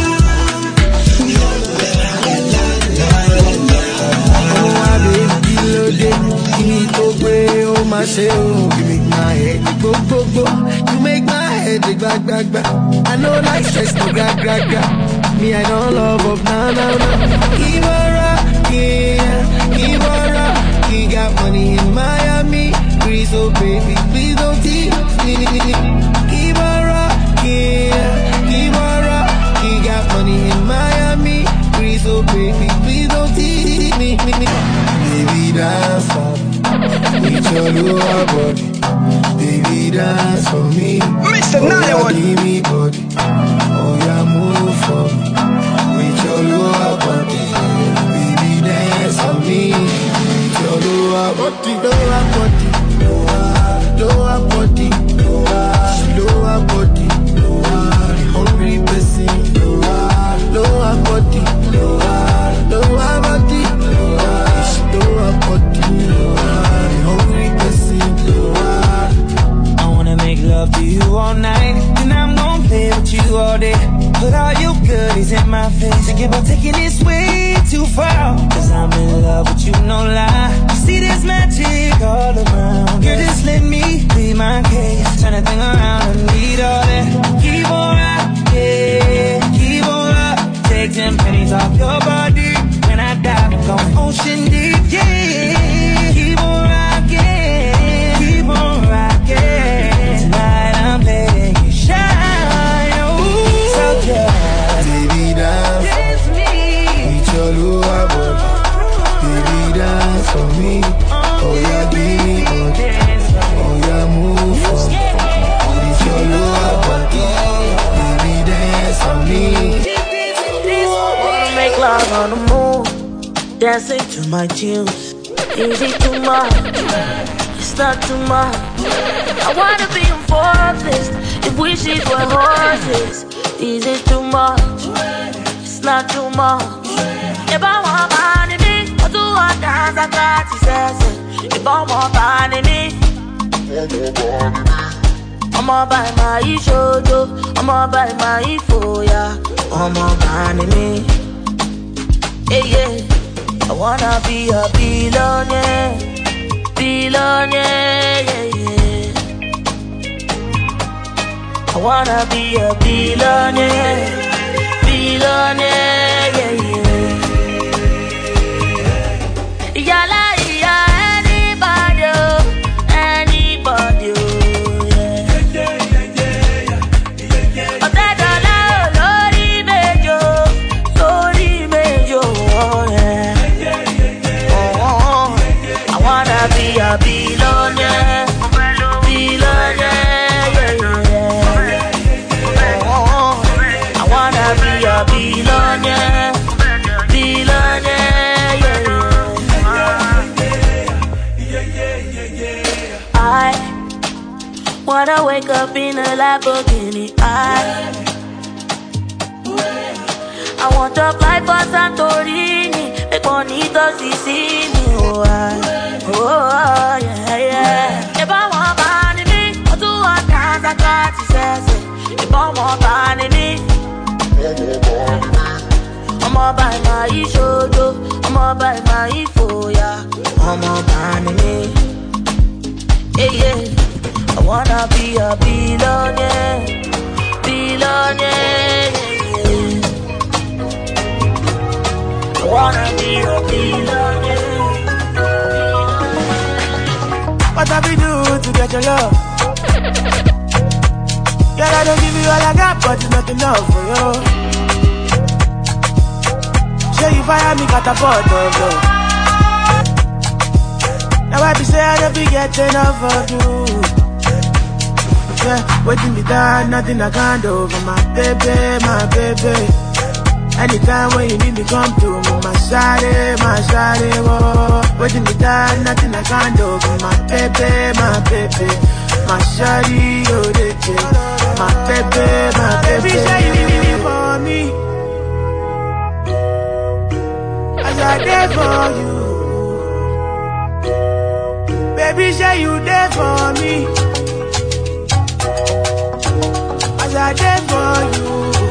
you make my head go go go. You make my head back back back. I know like stress no gra gra gra. Me I don't love up now now now. Keep on rocking, keep on rocking. Got money in Miami, please oh baby, please don't tease me. Keep on rocking, keep on rocking. Got money in Miami, please oh baby, please don't tease me. Baby dance for me, with your lower body. Baby dance for me, Mister Nollywood. Give me body, oh yeah move for me, with your lower body. Baby dance for me, with your lower lower body, lower body, lower body, lower body, hungry person, lower body, lower body, lower body, hungry person. I wanna make love to you all night, and I'm gonna play with you all day. Put all your goodies in my face, thinking about taking this way too far. Cause I'm in love with you, no lie. You see there's magic all around. Girl, just let me be my case. Turn that thing around and need all that. Keep on rocking, keep on rocking. Take ten pennies off your body. When I die, I'm going ocean deep, yeah. Keep on rocking, keep on rocking. Tonight I'm letting you shine, oh, so just baby dance, dance me. with your lower body. Baby dance for me. Oh yeah, give me all. Oh yeah, move for me. With your lower body. Baby dance for me. Wanna make love on the moon, dancing to my tunes. Is it too much? It's not too much. I wanna be on forest if wishes were horses. Is it too much? It's not too much. If I want money, me, I do want dance, I got to say. If I want money, me, I'ma buy my shojo, I'ma buy my foya, I'ma buy me. Yeah, yeah. I wanna be a billionaire, billionaire, yeah, yeah. I wanna be a billionaire, billionaire, yeah, yeah. Yala, yeah, anybody, oh, anybody, oh, yeah. Oh, that dollar, oh, lordy, mejo, lordy, mejo, oh, yeah. Be a billionaire, billionaire, yeah, yeah. Oh, I wanna be a billionaire, billionaire, yeah, yeah. I wanna wake up in a Lamborghini. I I want to fly for Santorini, make bonitos see me. Oh, I, oh, yeah, yeah. If I want money, me, I do want dance, I got to say. If I want money, me, I'ma buy my shojo, I'ma buy my foya, I'ma buy me. Yeah, yeah. I wanna be a billionaire, billionaire, yeah, yeah. I wanna be a billionaire. What have you do to get your love? Girl, I don't give you all I got, but it's not enough for you. Say you fire me, got a pot of love. Now I be say I don't be getting enough of you. Yeah, waiting me down, nothing I can't do for my baby, my baby. Anytime when you need me, come to me, my shawty, my shawty, oh. Waiting me down, nothing I can't do for my baby, my baby. My shawty, oh, they take my baby, my baby. Baby, say you for me, as I there for you. Baby, say you there for me, as I there for you.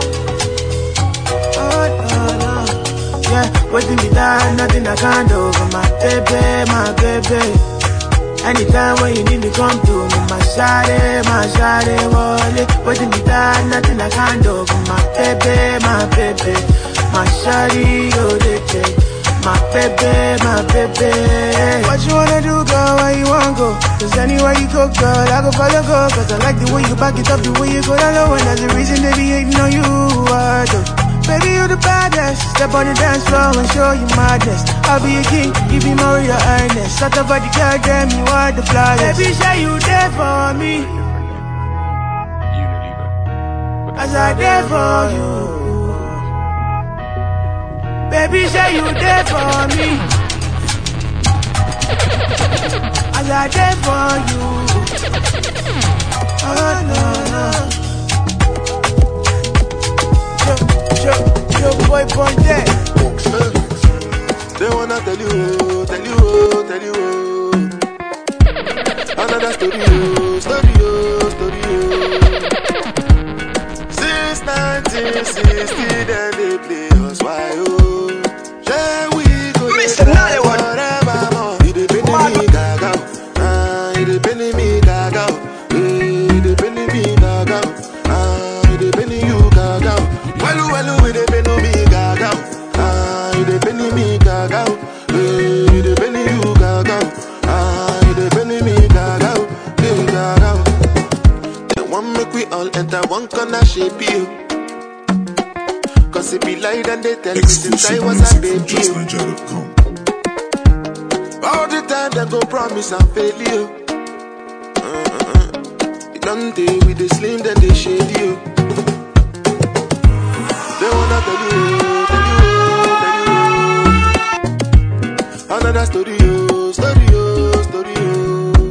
Yeah, waiting me down, nothing I can't do for my baby, my baby. Anytime when you need me, come to me, my shawty, my shawty, wallet. Waiting me down, nothing I can't do for my baby, my baby. My shawty, oh, they take my baby, my baby. What you wanna do, girl, where you wanna go? Cause anywhere you go, girl, I go follow, go. Cause I like the way you back it up, the way you go down low. And that's the reason they be hating on you, I do. Baby, you the baddest. Step on the dance floor and show you madness. I'll be a king, you be more your highness. Shut up, body, girl, damn, you are the flyest. Baby, say you there for me, as I there for you. Baby, say you there for me, cause I did for you. Oh no no. Yo, yo, yo, boy, boy, yeah. They wanna tell you, tell you, tell you. Another story, story, story. Since nineteen sixty, then they play us. Why, oh? Yeah, we go. Mister Nollywood. Forever more. It depends on me, gaga. Ah, it depends on me, gaga. It depends on me, gaga. Ah, it depends on you, gaga. Well, well, it depends on me, gaga. Ah, it depends on me, gaga. It depends on you, gaga. Ah, it depends on me, gaga. Gaga. They want make we all enter one corner shape you. Cause it be light and they tell me since I was a baby. All the time they go promise and fail you. Uh-uh. It don't day with the slim then they shade you. They wanna tell you, tell you, tell you. Another story, oh, story, oh, story, oh.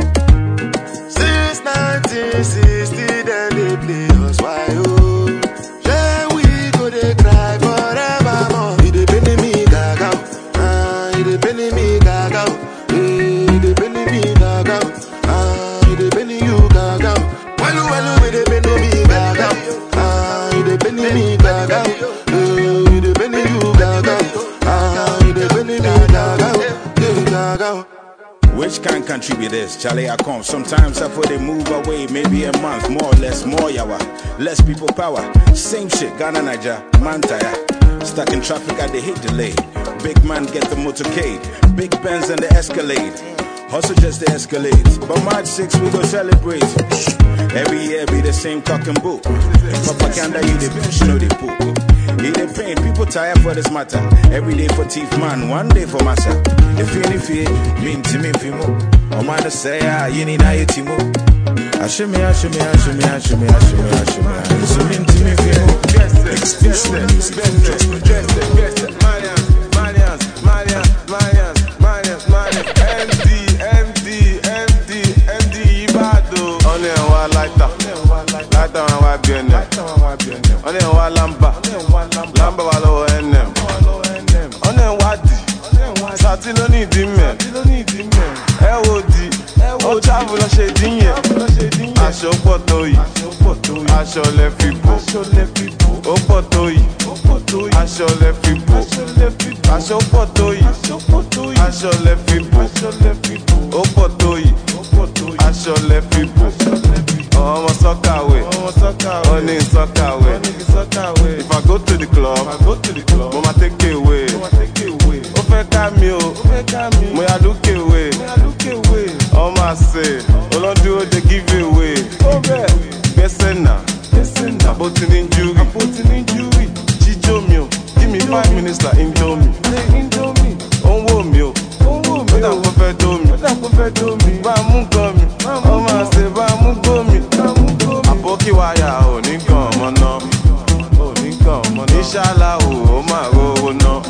Since nineteen sixty then they play us. Why, oh? Yeah, we go they cry forevermore. It depend on me, gaga. Ah, it depend on me, gaga. It depend on me, gaga. Ah, it depend on you, gaga. Well, well, it depend on me, gaga. Ah, it depend on me, gaga. It depend on you, gaga. Ah, it depend on me, gaga. Gaga. Which kind of country be this? Charlie, I come. Sometimes I put they move away, maybe a month, more or less, more yawa. Less people power. Same shit, Ghana, Niger, man tire. Stuck in traffic, I they hit delay. Big man get the motorcade. Big Benz and the Escalade. Hustle just the Escalade. But March sixth, we go celebrate. Every year be the same cock and book. Propaganda, you the bitch, know they poop. He they pain, people tired for this matter. Every day for teeth man, one day for massa. If you need fear, mean to me fimo. Oh man, say ah, you need na yetimo. Ashimi, ashimi, ashimi, ashimi, ashimi, ashimi. So mean to me fimo. Exclusive music from Just My Jam. Marians, Marians, Marians, Marians, Marians, Marians. M D, M D, M D, M D, Ibado. Only one lighter, lighter and white B N M. Only one lamba, lamba walo N M. Only wadi, sati lo ni di men. E wo di, o travel lo se di yen. Aṣọ pọ̀ tó yìí, aṣọ lẹ fi bò. Ó pọ̀ tó yìí, aṣọ lẹ fi bò. Aṣọ pọ̀ tó yìí, aṣọ lẹ fi bò. Ó pọ̀ tó yìí, aṣọ lẹ fi bò. Ọmọ sọ́kàwé, ó ní sọ́kàwé. If I go to the club, mo ma take away. Ó fẹ́ ká mi o, mo yà look away. Ọmọ àṣẹ, olóńdúró dey give away. Gbẹ́sẹ̀ náà, àbótí ní injury. Jíjó mi o, give me five minutes like indomie. Ó ń wò mí o, ó dàpọ̀ fẹ́ dó mi. Bá a mú gan mi, ọmọ àṣẹ bá a mú gbó mi. Àbókí wáyà ò ní gan ọmọ náà. Inshallah o, ó máa rówó ná.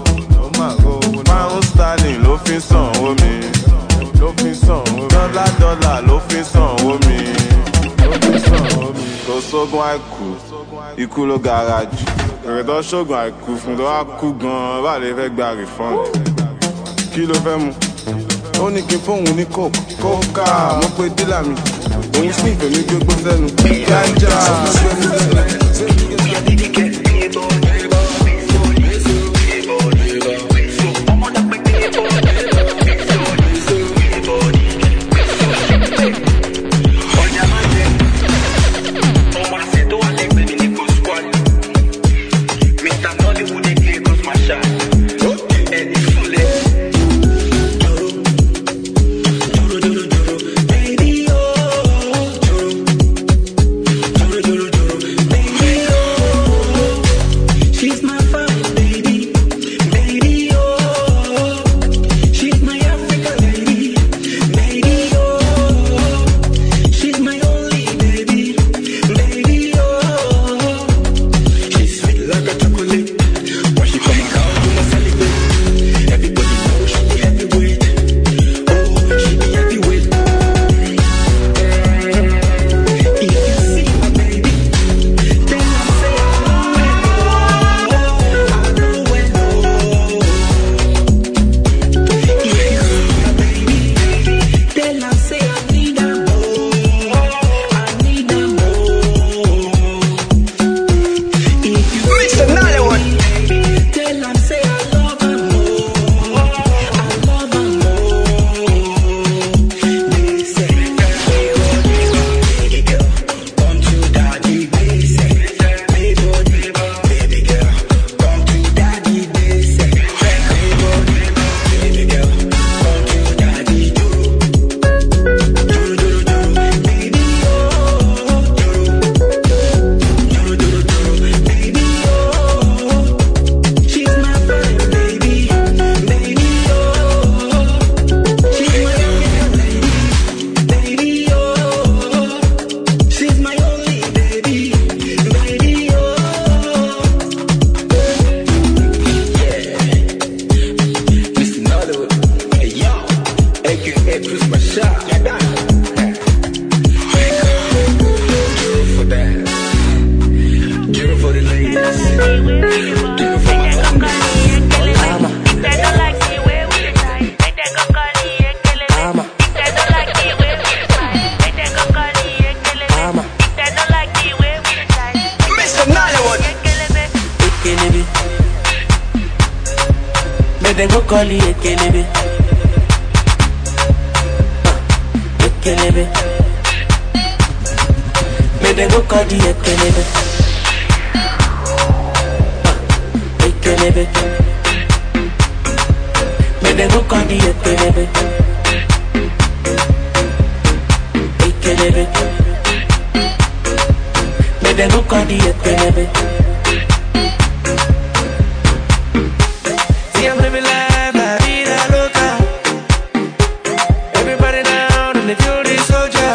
Pound sterling ló fi sanwó mi. Dọ́là dọ́là ló fi sanwó mi. Kò sógun àìkú, ikú ló gara jù. Èrè tó ṣógun àìkú fún tó wá kú gan-an, bá lè fẹ́ gba refund. Kí ló fẹ́ mu? Ó ní kí n fóun ní coke. Kókà mo pe dílà mi. Òun sì ìfẹ́ mi gbégbó sẹ́nu. Ganja twist my shot. Yeah, that. Do it for that. Do it for the ladies. Do it for my homies. They don't like the way we decide. They go call it Ekele. They don't like the way we decide. They go call it Ekele. They don't like the way we decide. Mister Nollywood. Ekele. Me they go call it Ekele. Ekele. Me they go call it Ekele. Ekele. Me they go call it Ekele. Ekele. Me they go call it Ekele. See I'm living life, la vida loca. Everybody down and they feel the soldier.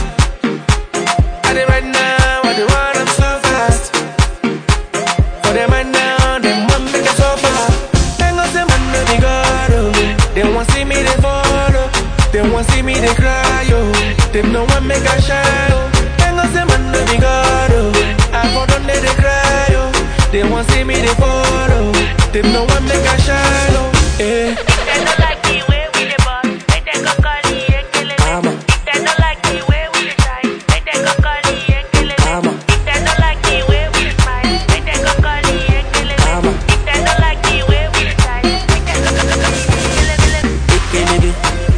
I did right now, I do want them so fast. For them right now, them want me to so far. Hang on them under the guard, oh. They want see me, they follow. They want see me, they cry, oh. Them no one make a shine, oh. Hang on them under the guard, oh. I fall down there, they cry, oh. They want see me, they follow. Them no one make a shine, oh. Yeah. They don't like the way we the boss. They they go call it Ekele. They don't like the way we decide. They they go call it Ekele. They don't like the way we smile. They they go call it Ekele. They don't like the way we decide. They they go call it Ekele.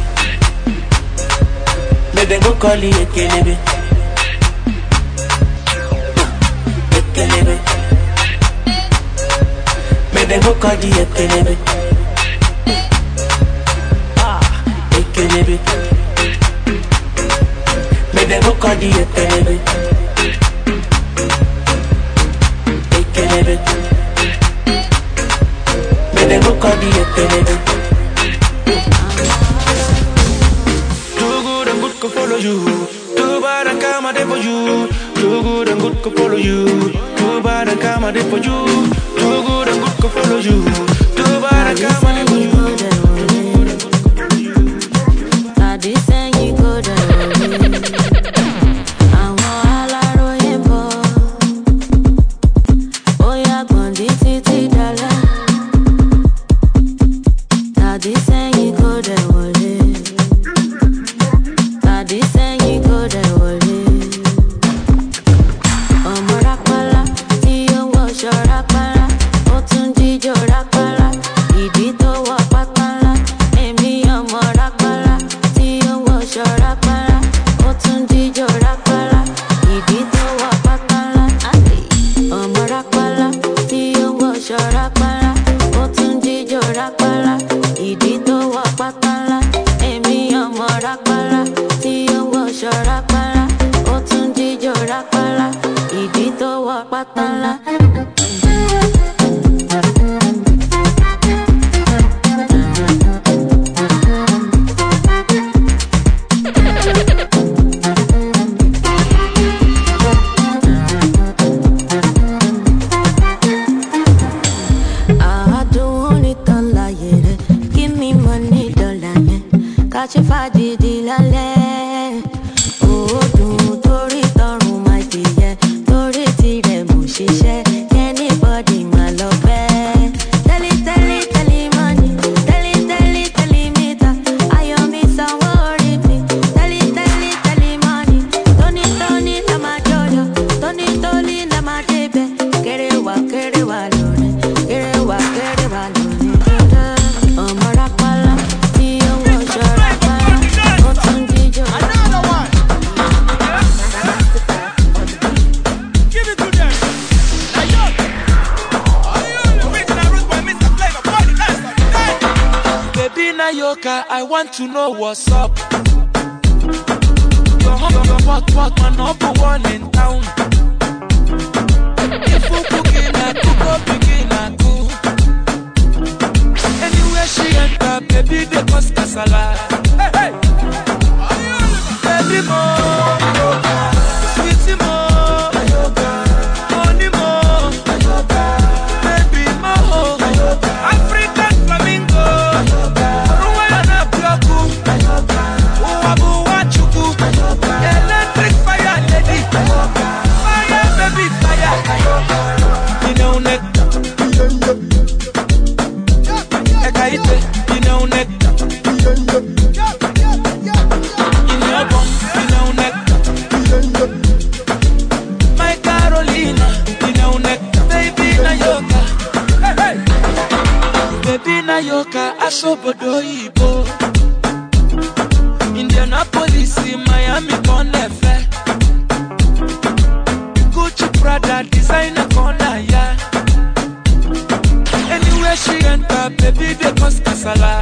Me they go call it Ekele. Ekele. Me they go call it Ekele. Ekele. Me they go call it Ekele. Ekele. Me they go call it Ekele. Too good and good to follow you. Too bad and come a day for you. Too good and good to follow you. Too bad and come a day for you. Too good and good to follow you. Too bad and come a day for you. I want to know what's up. Your husband, what, what, my number one in town. If you cooking, I cook up, begin, I cook. Anywhere she enter, baby, they cause casala. Hey, hey. Baby, more, sweetie, more, honey, more, baby, more, African flamingo. Asobodo Ibo, Indianapolis, Miami, Connefe, Gucci, Prada, designer, corner, yeah. Anywhere she enter, baby, they cause casala.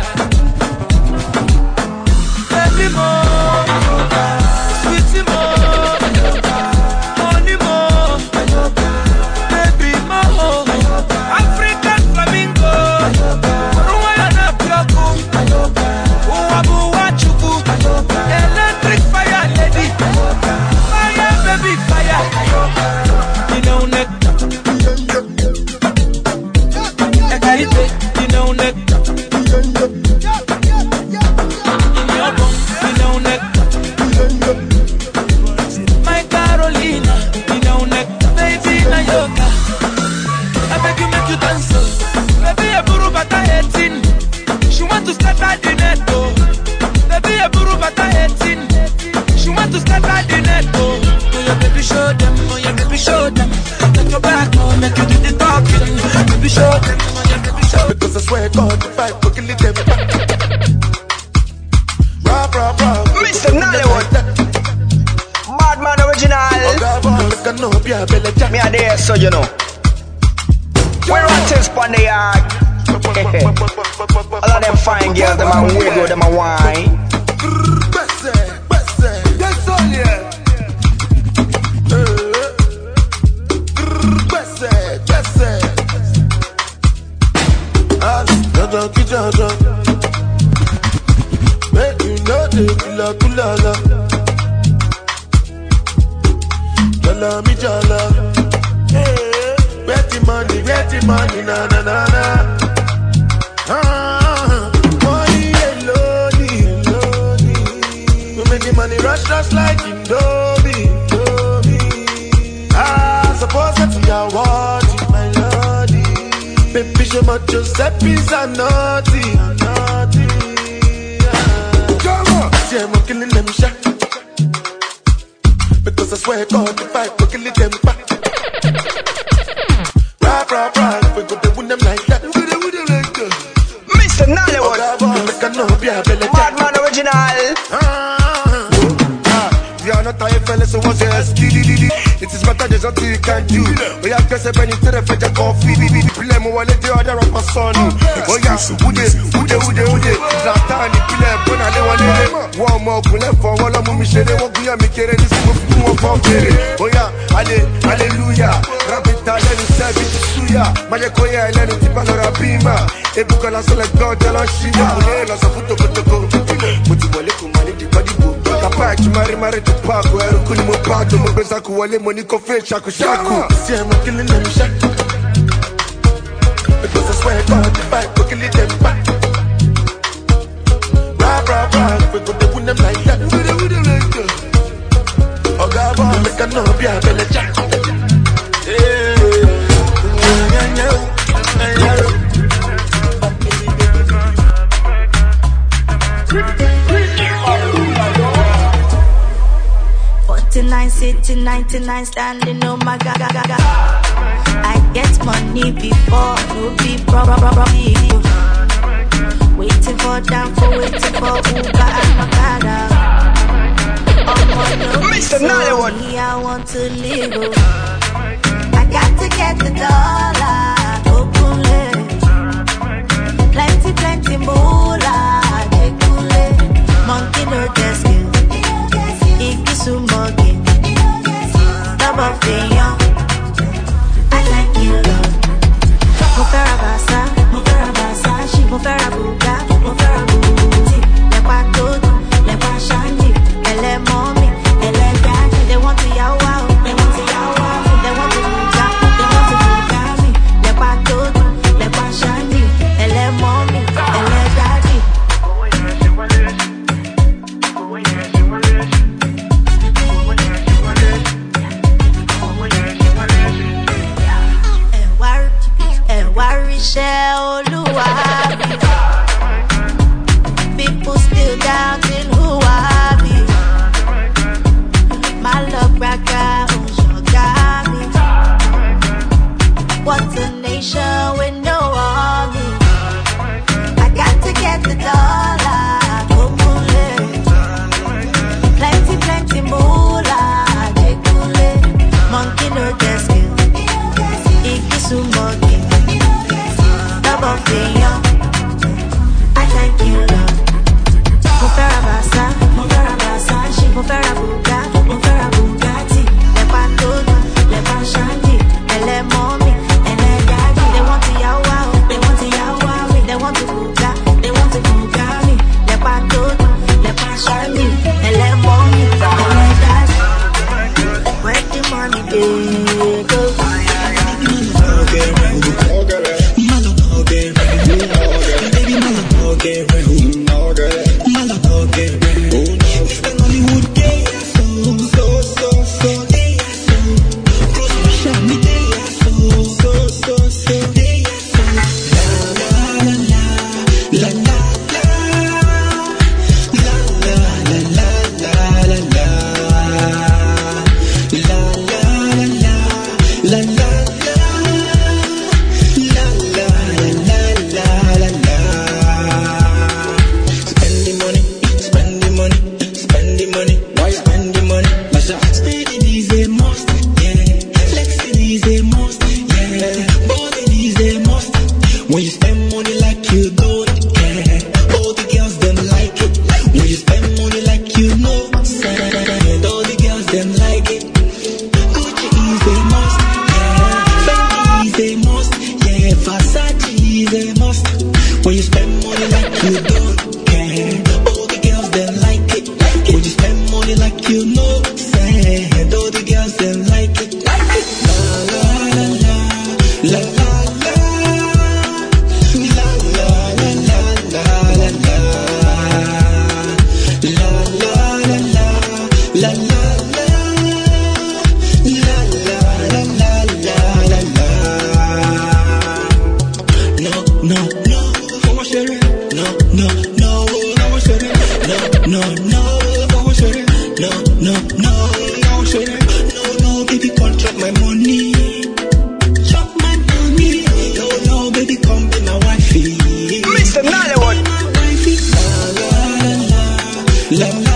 Baby, mo, sweetie, mo, money, mo, baby, mo, African flamingo, Ruana Pioko, Uwabu Wachuku, electric fire lady, fire, baby, fire, you know, neck. You know neck, in your bone, you know neck. My Carolina, you know neck, baby na yoga. I beg you make you dance, baby a buru bata eighteen. She want to start at the net, oh. Baby a buru bata eighteen. She want to start at the net, oh. Oh yeah, baby show them, oh yeah, baby show them. Take your back, oh, make you do the talking. Baby show them, oh yeah, baby show them. Because I swear God, if I fucking leave them back. Rob, rob, rob. Mister Nollywood, Badman original. Me a there, so you know. We're on test on the yard. All of them fine girls, them a wiggle, them a wine. That's all, yeah. That's it. Jojo, jojo, make you know the kula kula la. Jala mi jala, hey, get the money, get the money, na na na na. Ah, money lonely, lonely. We make the money rush, rush like Indomie, Indomie. Ah, suppose that we are watching my lordy. Baby, show my Giuseppe's a naughty, naughty. Come on, see I'm killing them shot. Because I swear God, if I go killing them back. Rap, rap, rap, we go to win them like that. We go to win them like that. Mister Nollywood, Badman original. Ah, you are not a fella, so what's your S T D D? It is better, there's nothing you can do. We have to say, when you tell the fetch a coffee, play more while the other of my son. Oh, yeah, who they, who they, who they, who they, Zlatan, play, put on the one, one more, pull up for all of them, Michelle, what we are making this move, move for Ferry. Oh, yeah, hallelujah, Rabbit, I let you serve it to Suya, Mayakoya, and then it's Panora Bima, Ebuka, select God, tell us, she knows, lots of photo, photo, put the Moleku, money, the body book. Kapag mari mari to park where you couldn't move back to move back wale money coffee shaku shaku. See I'm killing them shot. Because I swear God if I go killing them back. Rap rap rap we go to win them like that. We do we do like that. Oh God, boy, make a no be a belly jack. forty-nine sitting, ninety-nine standing, oh my God, God, God, God. I get money before, no be probably. Waiting for down for waiting for Uber and Makada. Oh, no, Mister Nollywood, I want to live. Oh. I got to get the dollar. Openly. Plenty, plenty moolah. Monkey no desk. Ikisumogi. Double fion. I like you, love. Mufera basa, mufera basa, she mufera buga, mufera buti. Lepa todo, lepa shani, ele mommy, ele daddy. They want to yawa, they want to yawa, they want to buga, they want to buga me. Lepa todo, lepa shani, ele mommy, ele daddy. la la la, la la la la la la la. No, no, no, for sharing. No, no, no, for sharing. No, no, no, for sharing. No, no, no, for sharing. No, no, baby, contract my money. Chop my money. No, no, baby, come be my wifey. Mister Nollywood. La la la la.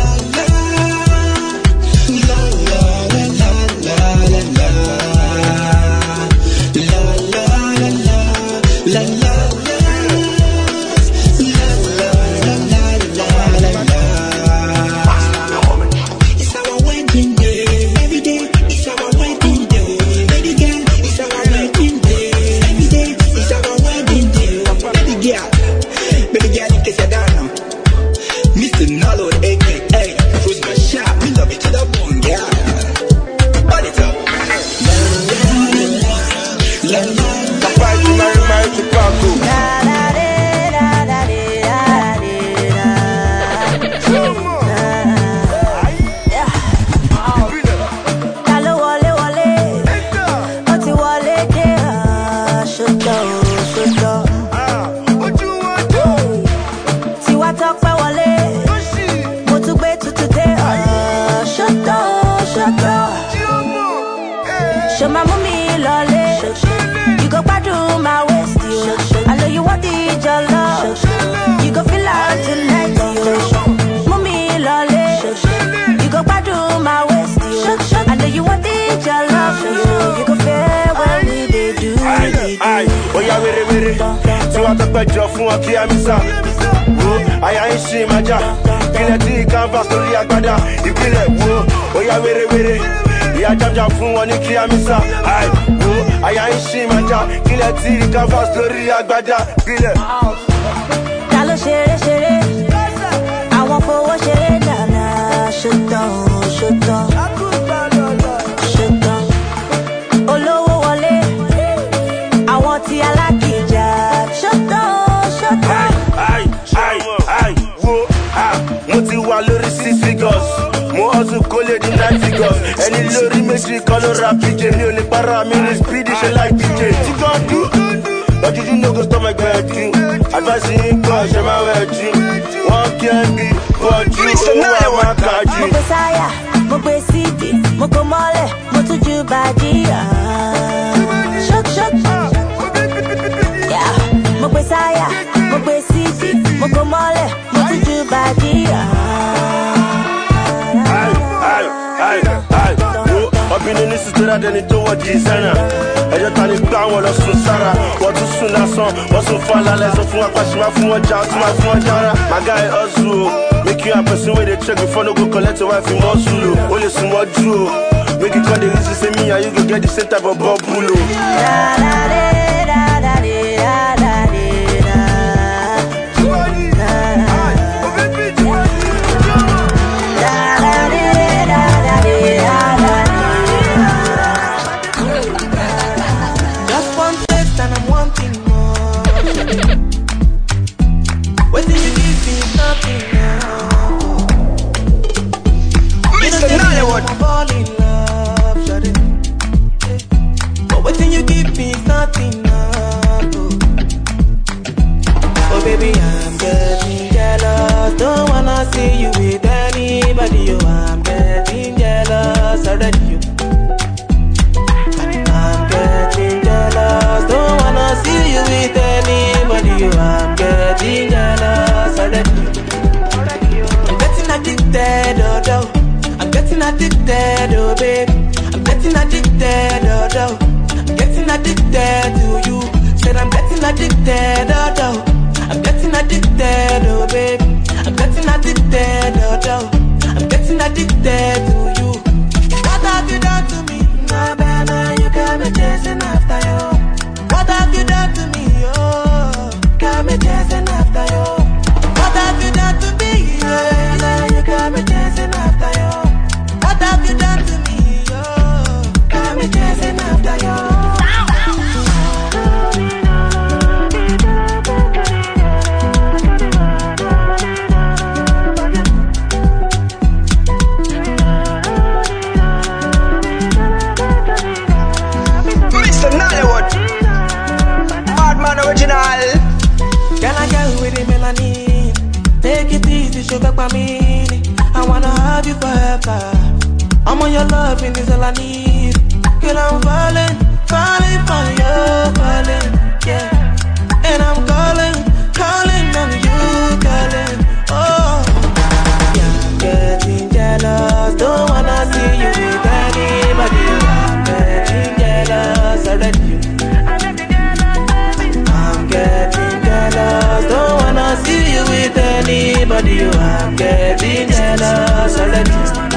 Dalo shere shere, àwọn fowó ṣeré dáná. Ṣetán, ṣetán, ṣetán. Olówó wọlé, àwọn tí alákìjà. Ṣetán, ṣetán. Ai, ai, ai, wo, ah, mo ti wà lórí six figures. Mo hustle kó lè di nine figures. Ẹni lórí méjì kan ló ra P J. Mi ò lè para mi ní speedy ṣe like D J. Tí kan dùn. But you no go stop my gratitude. Advice in God, share my wedding. One can be for you. Mister Nollywood. Mo pe saya, mo pe C D, mo ko mole, mo tuju badia. Shock shock. Yeah. Mo pe saya, mo pe C D, mo ko mole, mo tuju badia. Ay, ay, ay, ay. I've been in this story than it do what designer. Ẹjọ́ ta ni gbá wọn lọ sùn sára. Wọ́n tún sùn lásán, wọ́n sùn fún alálẹ̀. Sọ fún apá ṣe máa fún wọn já, tún máa fún wọn jára. My guy hustle o, make you a person wey dey check before no go collect your wife in muscle o. O lè sùn wọ́n jù o, make you come dey reason say me and you go get the same type of bubble o. Addicted, oh babe, I'm getting addicted, oh no. I'm getting addicted to you. Said I'm getting addicted, oh no. I'm getting addicted, oh babe. I'm getting addicted, oh no. I'm getting addicted to you. What have you done to me? My bad, now you got me chasing after you. What have you done to me? Oh, got me chasing after you. What have you done to me? Yeah, now you got me chasing after you. What have you done to me, yo? Got me chasing after you. your loving is all I need. Girl, I'm falling, falling for you, falling, yeah. And I'm calling, calling on you, calling, oh. Yeah, I'm getting jealous, don't wanna see you with anybody. I'm getting jealous already. I'm getting jealous, don't wanna see you with anybody. I'm getting jealous already.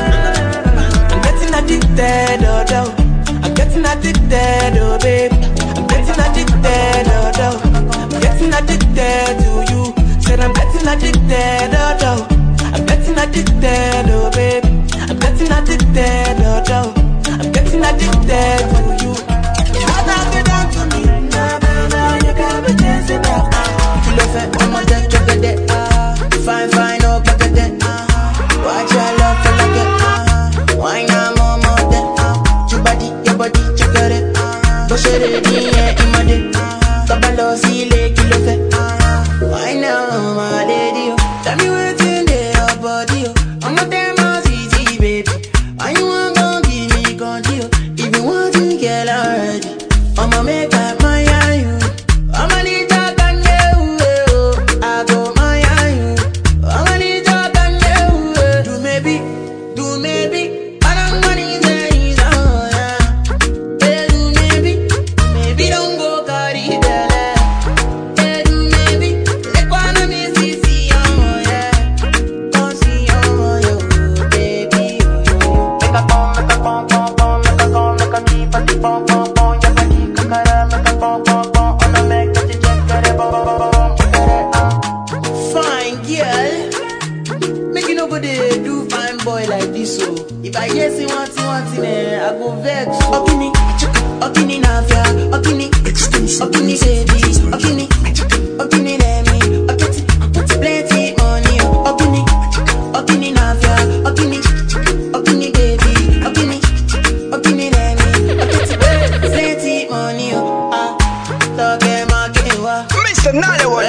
I'm getting addicted, oh, oh. I'm getting addicted, oh, baby. I'm getting addicted, oh, oh. I'm getting addicted to you. Said I'm getting addicted, oh, oh. I'm getting addicted, oh, baby. I'm getting addicted, oh, oh. I'm getting addicted to you. You wanna get down to me? Nah, nah, nah, you got me chasing up. You love it, I'm a dead, check it, uh. Fine, fine, oh, back at that, uh. Watch your love for like it, uh. Why not more, more than, uh. Your body, your body, check it, uh. Push it in, yeah, in my day, uh. Kabalo, see, like, you love it, uh. Why now, my lady, oh. Tell me what's in there, your body, oh. I'm not there, my easy, baby. Why you want to give me control? If you want to get already, I'ma make up my eye, you. I'ma need your can you, I go my eye, you. I'ma need your can you, do maybe, do maybe. I don't want to say, oh, yeah. Yeah, do maybe, maybe don't go carry that. Yeah, do maybe, like one of me, see, see, oh, yeah. Don't see, oh, yo, baby, oh, yo. Make a bomb, make a bomb, bomb, bomb, make a bomb, make a keep a deep bomb, bomb, bomb, yeah, body, kakara, make a bomb, bomb, bomb, on the make that you check, get it, bomb, bomb, bomb, get it, uh. Fine girl, make you nobody do fine boy like this, so if I hear say want it, want it, eh, I go vex. Okini, Okini Navia, Okini, Okini baby, Okini, Okini let me, Okini, plenty money, Okini, Okini Navia, Okini, Okini baby, Okini, Okini let me, Okini, plenty money, ah, talk em akewa, Mister Nollywood.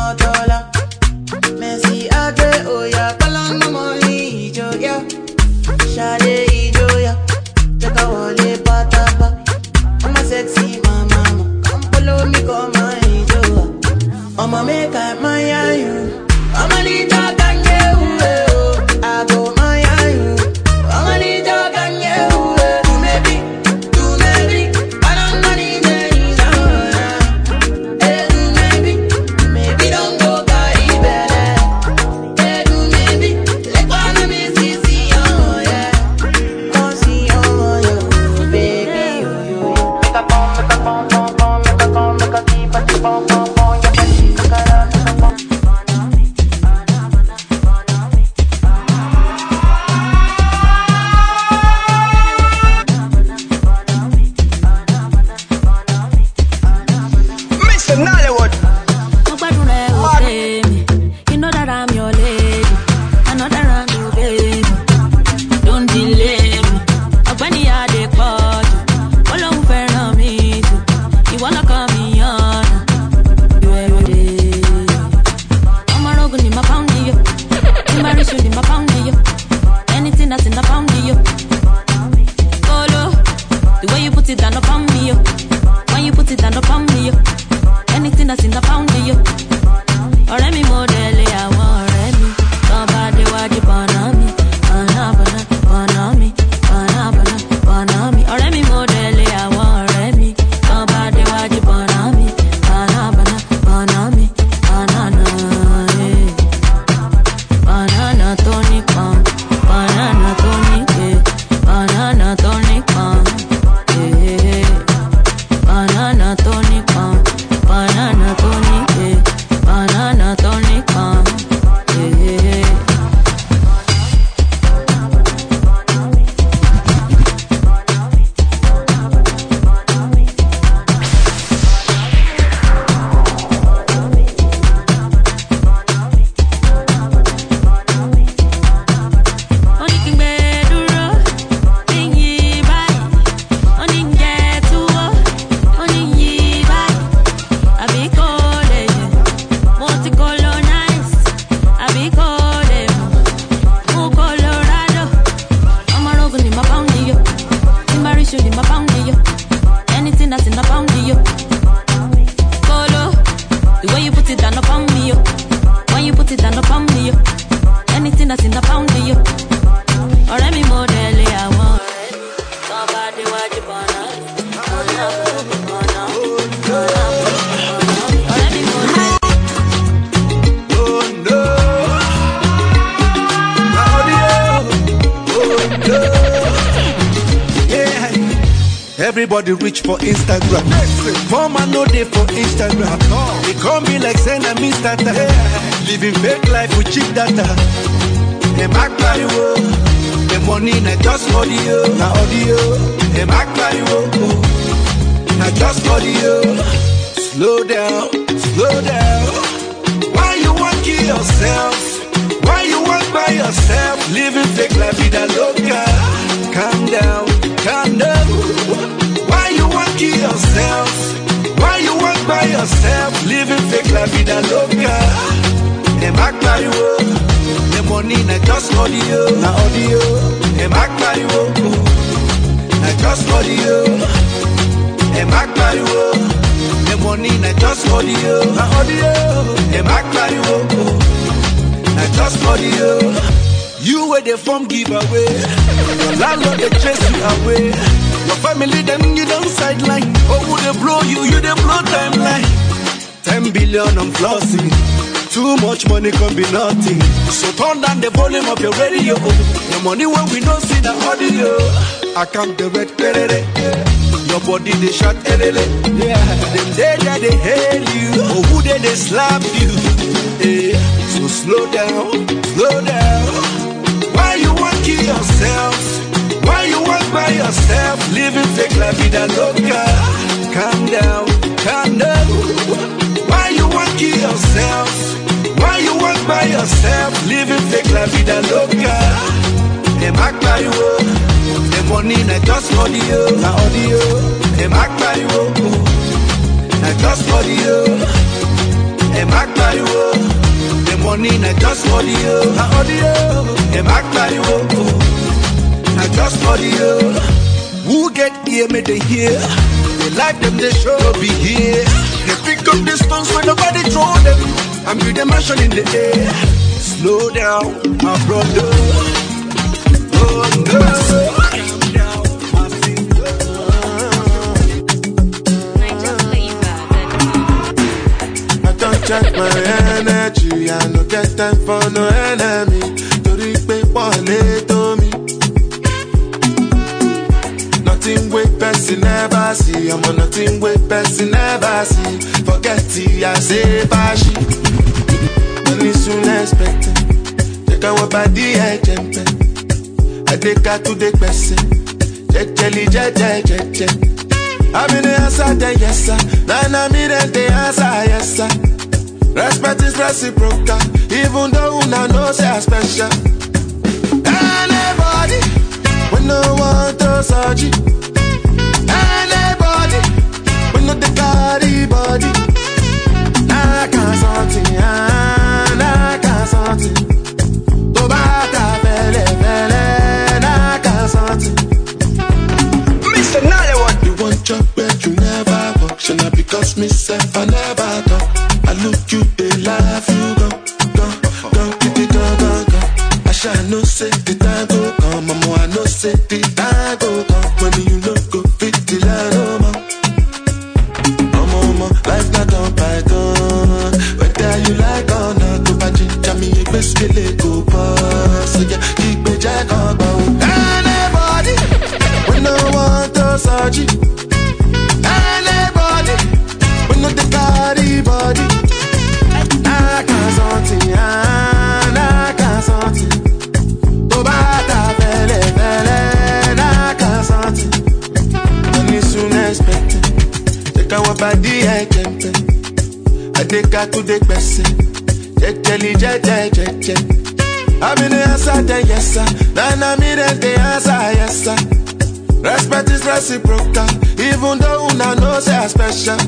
Messi age oya kalanga money jo ya shade ijo ya take a wale patapa I'm a sexy mama come follow me come my ijo I'ma make up my you I'ma need your kanye I go my you I'ma need your kanye do maybe do maybe I don't money days eh do maybe maybe don't go carry belly. brother. Yeah. Everybody reach for Instagram. For man no day for Instagram. They call me like send a mister. Living fake life with cheap data. They back by you. The money not just audio. Na audio. They back by you. Not just audio. Slow down, slow down. Why you want kill yourself? Why you walk by yourself? Living fake la vida loca. Calm down, calm down. Why you walk kill yourself? Why you walk by yourself? Living fake la vida loca. They back by you. The money na just audio, na audio. They back by you. Na just audio. They back by you. The money na just audio, na audio. They back by you. Na just audio. You where they from giveaway. Your landlord they chase you away. Your family them you don't sideline. Oh would they blow you, you they blow timeline. Ten billion I'm flossing. Too much money can be nothing. So turn down the volume of your radio. The money when we don't see the audio. I count the red perere. Your body they shot erele. Yeah. Them they that they hail you. Oh who they they slap you. Yeah. So slow down, slow down. Why you want kill yourself? Why you walk by yourself? Living fake la vida loca. Calm down, calm down. Why you want kill yourself? Why you walk by yourself? Living fake la vida loca. They back by you. The money na just audio, na audio. They back by you. Na just audio. They back by you. The money na just audio, na audio. They back by you. Na just audio. Who get here may they hear? They like them they show be here. They pick up the stones when nobody throw them. I'm with the mansion in the air. Slow down, my brother. Oh no. Check my energy, I no get time for no enemy. Tori pe pole to me. Nothing with person never see. I'm on nothing with person never see. Forget it, I say bashi. Money soon expected. Take our body, I jump. I take her to the person. Check, jelly, jet, jet, jet, jet. I'm in the answer, then yes, sir. Then I'm in the answer, yes, sir. Respect is reciprocal, even though una know say I special. Anybody, we no want to search it. Anybody, we no the carry body. I can't something, I can't something. To bata fele fele, I can't something. Mister Nollywood, you want job where you never work, should not because myself I never talk. I look you, they laugh, you go, go, go, go, go, go, go. I shall no say the time go come, mama, I no say the time go come. When you no go fit the line, no more. No more, more, life not on python. Whether you like or not, to buy ginger, me a biscuit, go pass. So yeah, keep me jack on bow. Anybody, we no want to search it. Anybody, we no the carry body. I can't something, I can't something. To bata fele fele, I can't something. Money soon expected. Take our body, I jump. I take her to the person. Jet, jelly, jet, jet, jet, jet. I'm in the answer, then yes, sir. Then I'm in the answer, yes, sir. Respect is reciprocal, even though una know say I special.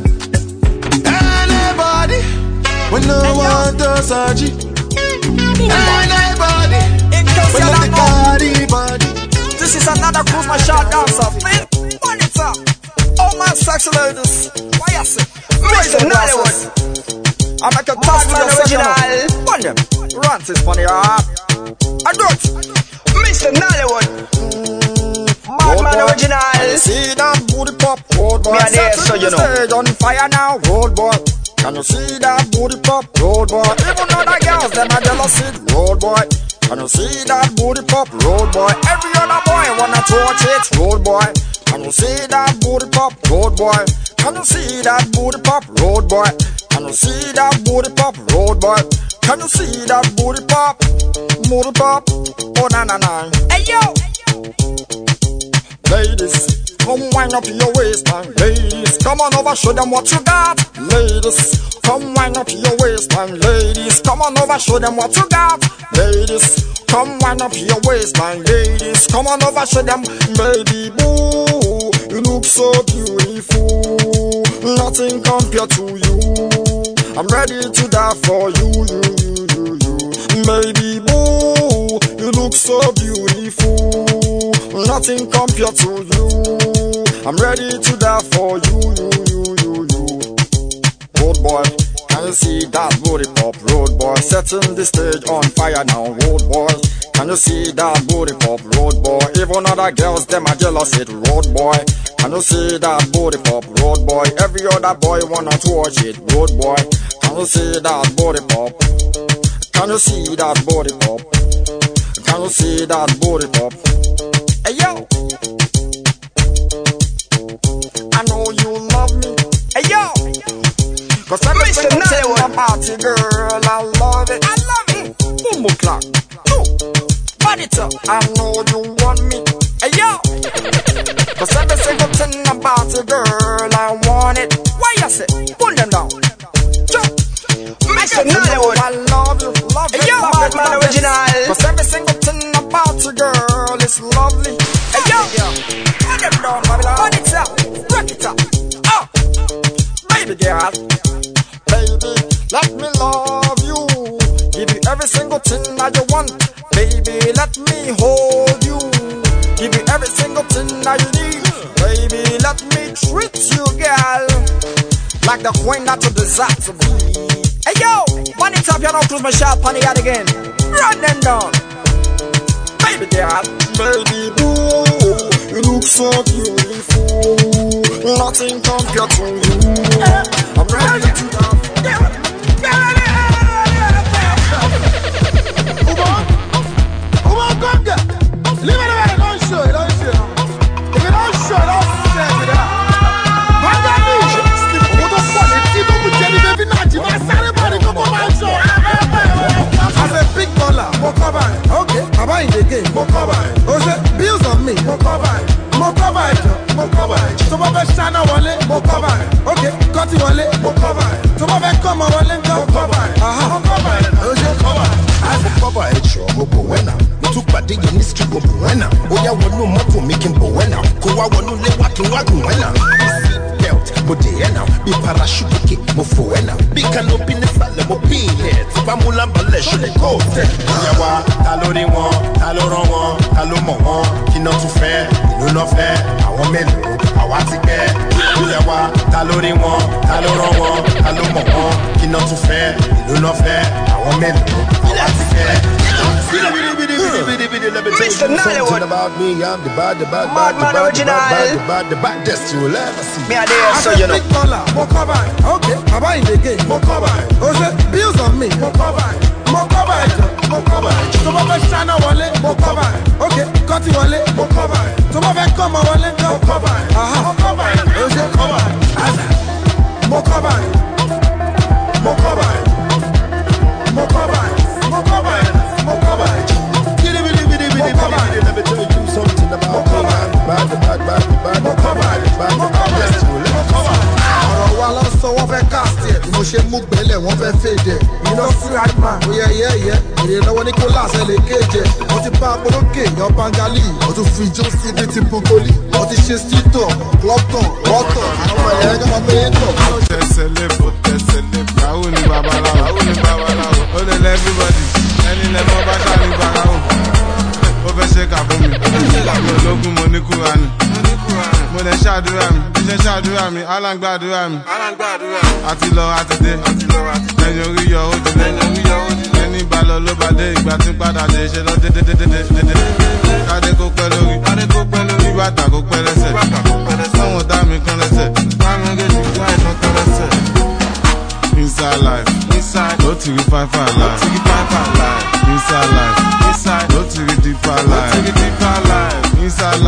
Anybody, we no want to search it. Anybody, we no the carry body. This is another cruise my shot dancer. Man, monitor. Oh my sexy ladies. Why you say? Mister Nollywood. I make a toss to the original. One them. Run this funny up. I do it. Mister Nollywood. Madman original. See that booty pop, road boy. Me a there, so you know. Stage on fire now, road boy. Can you see that booty pop, road boy? Even other girls, them are jealous, road boy. Can you see that booty pop, road boy? Every other boy wanna touch it, road boy. Can you see that booty pop, road boy? Can you see that booty pop, road boy? Can you see that booty pop, road boy? Can you see that booty pop, booty pop? Oh na na na. Hey yo, ladies, come wind up your waistline. Ladies, come on over, show them what you got. Ladies, come wind up your waistline. Ladies, come on over, show them what you got. Ladies, come wind up your waistline. Ladies, come on over, show them. Baby boo, you look so beautiful. Nothing compared to you. I'm ready to die for you, you, you, you, you. Baby boo, you look so beautiful. Nothing compared to you. I'm ready to die for you, you, you, you, you. Road boy, can you see that booty pop? Road boy, setting the stage on fire now. Road boy, can you see that booty pop? Road boy, even other girls, them are jealous it. Road boy, can you see that booty pop? Road boy, every other boy wanna watch it. Road boy, can you see that booty pop? Can you see that booty pop? Can you see that booty pop? Hey yo, I know you love me. Hey yo, cause everything you tell me about you, girl, I love it. I love it. Boom boom clock. Body up. I know you want me. Hey yo, cause every single thing about you, girl, I want it. Why you say? Pull them down. Jump. Mister Nollywood, I love you, love you, hey, yo, love you, love original. Cause every single thing about you, girl, is lovely. Hey yo, pull them down, Babylon. Put it up, rock it up. Oh, baby girl, baby, let me love you. Give you every single thing that you want. Baby, let me hold you. Give you every single thing that you need. Baby, let me treat you, girl, like the queen that you desire to be. Hey yo, money top, you don't close my shop on the yard again. Run them down. Baby girl, baby boo, you look so beautiful. Nothing compared to you. I'm ready to love. Come on, come on, come get. Leave it away, don't show it, don't show it. If you don't show it, don't say it. What that means? What the fuck? It's even with Jenny Baby Naji. As a big baller, Mokoba, okay, Baba in the game, Mokoba, Ose, bills on me, Mokoba, Mokoba, Mokoba, Toba Shana Wale, Mokoba, okay, Koti Wale, Mokoba, Toba Koma Wale, Mokoba, aha, Mokoba, Ose, Mokoba, as a Mokoba, it's your Mokoena, took by the ministry of Buena, Oya Wanu Moto making Buena, Kowa Wanu Le Wakin Waguena. Modiena, be parachute, Mofuena, be canopy, mo pile, Tibamulamba, le côte. Yawa, Talori one, Taloron one, Talomo one, qui not to fair, nous not fair, our melo, our ticket. Yawa, Talori one, Taloron one, Talomo one, qui not to fair, nous not fair, our melo, our ticket. Let me tell you something about me. I'm the bad, the bad, bad, the bad, the bad, the bad, the baddest you will ever see. Me a there, so you know. Big baller, Mokoba, okay, Baba in the game, Mokoba, Ose, bills on me, Mokoba, Mokoba, Mokoba, Toba Shana Wale, Mokoba, okay, Koti Wale, Mokoba, Toba Koma Wale, Mokoba, aha, Mokoba, Ose, Mokoba, Mokoba, Mokoba, Mokoba, Mokoba, Mokoba. Let me tell you something about me. Bad, bad, bad, bad, bad, bad, bad, yes, you will. Ọ̀rọ̀ wa lọ sọ wọ́n fẹ́ cast ẹ̀, bí mo ṣe mú gbẹ́lẹ̀ wọ́n fẹ́ fèdè. You know see right man, ó yẹ yẹ yẹ, èrè lọ́wọ́ Nicholas ẹ̀ lè kéje. Mo ti bá Apolókè yan Bangali, mo tún fi ijó sí ní ti Pokoli. Mo ti ṣe Stito, Clopton, Rọ́tọ̀, àwọn ọmọ ẹ̀yẹ́ ẹ̀jọ́ máa gbé tọ̀. Tẹ̀sẹ̀ lé fò, tẹ̀sẹ̀ lé fò, àwọn ní babaláwo, àwọn ní babaláwo, ó lè lẹ́ everybody, ẹni lẹ́mọ́ bá ṣáà ní babaláwo. Ó fẹ́ ṣe kà fún mi, mo lógún mo ní Kúránì, mo lè ṣàdúrà mi, iṣẹ́ ṣàdúrà mi, aláǹgbàdúrà mi, àti lọ àti dé, lẹ́yìn orí yọ ó ti dé, ẹni bá lọ ló bá dé, ìgbà tí ń padà dé, ṣe lọ dédédédédé, kádé kó pẹ́ lórí, bí bàtà kó pẹ́ lẹ́sẹ̀, sọ́wọ́n dá mi kan lẹ́sẹ̀, báwọn gẹ̀ẹ́sì gbá ìtàn kan lẹ́sẹ̀. Inside life, inside, no to be fine fine life, inside life, inside, no to be deeper life, inside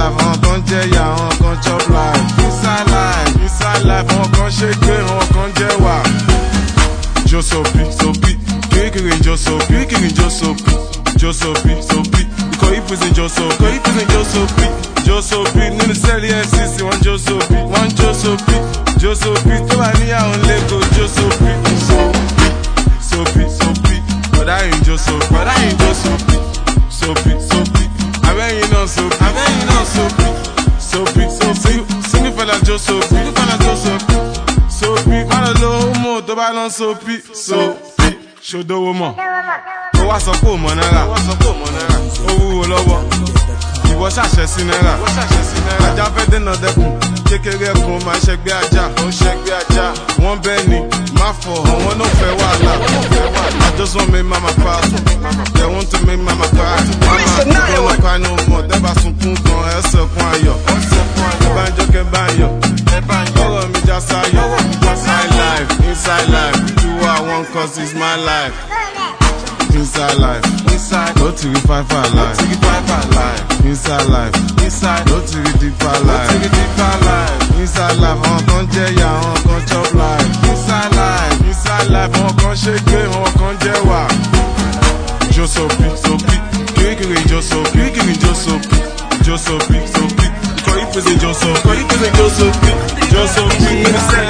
Joseph, go if it's Joseph, Joseph, nínú sẹ́ẹ̀lì N C C, one Joseph, one Joseph, Joseph, tó wà ní àwọn Lagos, Joseph, Sophie, Sophie, but I ain't Joseph, but I ain't Joseph, Sophie, Sophie, abẹ́yìn náà Sophie, abẹ́yìn náà Sophie, Sophie, Sophie, single fella Joseph, single fella Joseph, Sophie, má lọ lówó mọ́ tó bá lọ Sophie, Sophie, ṣòdówó mọ́, ó wá sọ pé ò mọ̀ náírà, ó wúwo lọ́wọ́, ìwọ ṣàṣẹ sí náírà, ajá fẹ́ dènà dẹ́kun, kékeré ẹkùn máa ṣẹgbẹ́ ajá, ó ṣẹgbẹ́ ajá, wọ́n bẹ́ẹ̀ ni, má fọ̀, àwọn náà fẹ́ wàhálà, I just want make mama proud, they want to make mama cry, mama don't cry no more, tẹ́ bá sunkún gan, ẹ sọkún ayọ̀, ẹ bá ń jó kẹ́ bá ń yọ̀, ọ̀rọ̀ mi já sáyọ̀, inside life, inside life, do what I want cause it's my life. Inside life, inside, go to the five five life, go to the five five life. Inside life, inside, go to the deeper life, go to the deeper life. Inside life, on con jaya, on con chop life. Inside life, inside life, on con shake, on con jewa. Josopi, sopi, kiri Josopi, kiri Josopi, Josopi, sopi. Call you present Josopi, call you present Josopi, Josopi.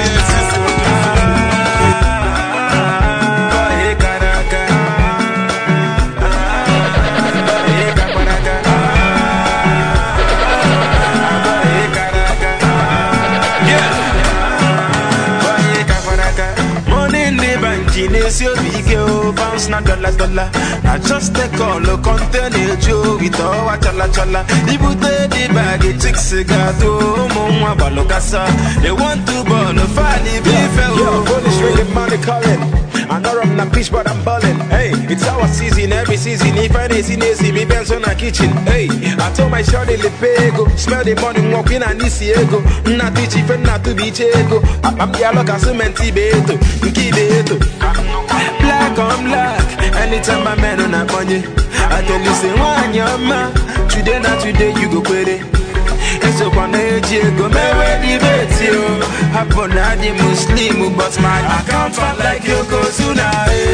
Bounce na dollar dollar. I just take all the container Joe with all chala chala. Ibute the bag it takes cigar to Mwa Balokasa. They want to burn a funny beef. Yo, police ringing money calling. I know I'm not peach, but I'm ballin'. Hey, it's our season, every season. If I didn't see Nancy, me bands on a kitchen. Hey, I told my shorty le pego. Smell the money, walking and this ego. Not teach if not to be chego. I'm the aloca cementi beto, kibeto. Black on black, anytime I man on a money. I tell you, say, one your man. Today, not today, you go put it. It's up on the edge, go me where the bet you. Happen at the Muslim, but my account fat like Yokozuna.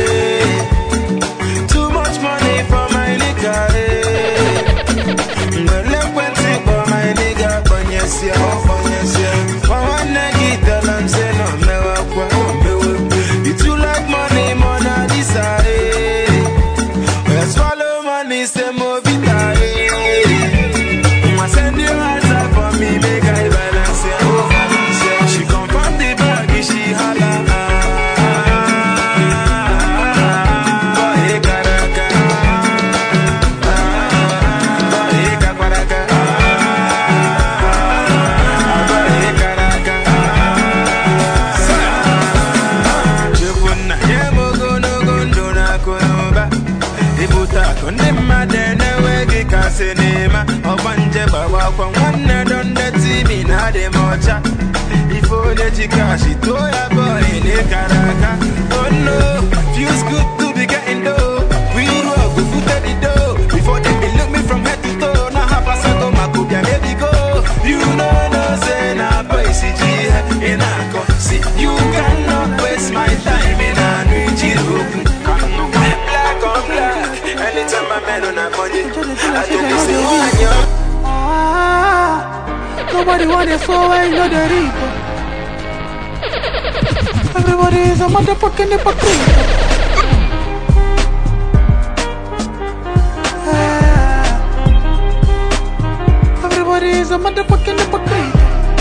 Too much money for my nigga. Well, when take for my nigga, but yes, yeah, oh, yes, yeah. For one night, tell I'm saying, no, no, you too like money, Mona Lisa. Let's swallow money, say, move it. Send your eyes up for me, make I balance it. She come from the bag, she holla. Boy, Karaka. Boy, Kaparaka. Boy, Karaka. Jepuna, Yemogo, no gondona, Konoba. Ibuta, Konema, then away, Kasenema. Obanje bawa kwa mwana donde tibi na de mocha. Ifo de chikashi toya boy ne karaka. Oh no, feels good to be getting dough. We rock go foot at the door. Before they be look me from head to toe. Na hapa sako makubia maybe go. You know no say na boy C G in ako. See you cannot waste my time in a new jiru. Black on black, anytime I'm man on a money. I do this in one year. Nobody want it for I know the reaper. Everybody is a motherfucking hypocrite. Everybody is a motherfucking hypocrite.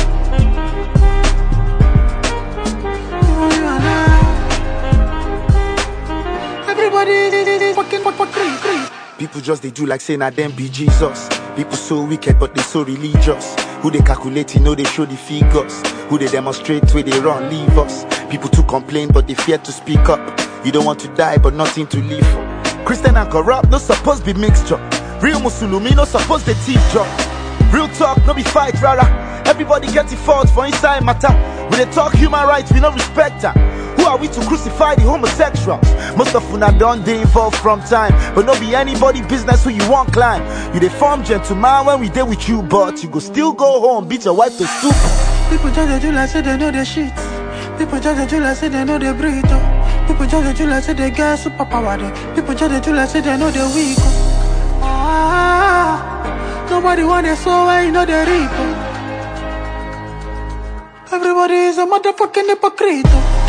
Everybody is fucking hypocrite. People just they do like saying I them be Jesus. People so wicked but they so religious. Who they calculate, you know they show the figures. Who they demonstrate, where they run, leave us. People to complain but they fear to speak up. You don't want to die but nothing to live for. Christian and corrupt, no supposed be mixture. Real Musulumi, no supposed they thief job. Real talk, no be fight, rara. Everybody get the fault for inside matter. When they talk human rights, we no respect that. Who are we to crucify the homosexuals? Most of una done they evolve from time, but no be anybody business who you want climb. You they form gentleman when we deal with you, but you go still go home, beat your wife to soup. People judge you like say they know the shit. People judge you like say they know the breed. People judge you like say they get superpower. People judge you like say they know the weak. Ah. Nobody want it so I you know the reaper. Everybody is a motherfucking hypocrite.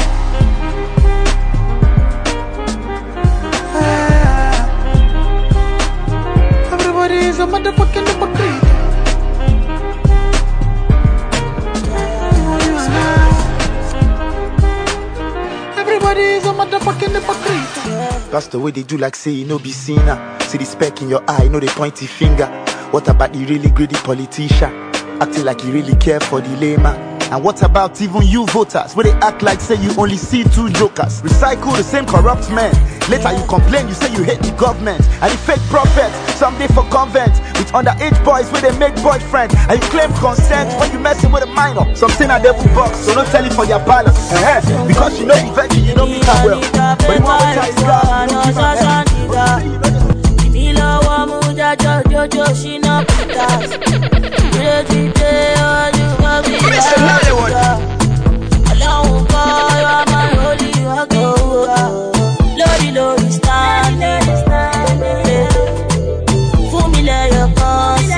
Yeah. Everybody is a motherfucking hypocrite. Everybody is a motherfucking hypocrite. That's the way they do, like say you know be seen. See the speck in your eye, know the pointy finger. What about the really greedy politician? Acting like you really care for the layman. And what about even you voters, where they act like say you only see two jokers? Recycle the same corrupt men. Later you complain, you say you hate the government. And the fake prophets, someday for convent. With underage boys where they make boyfriend. And you claim consent when you messing with a minor. Some say na devil box, so don't tell it for your balance. Uh-huh. Because you know the virgin, you know me that well. But you want to try Mister Nollywood. Alone boy, you are my holy hugger. Lordy, Lordy, standing. For me, let your cause.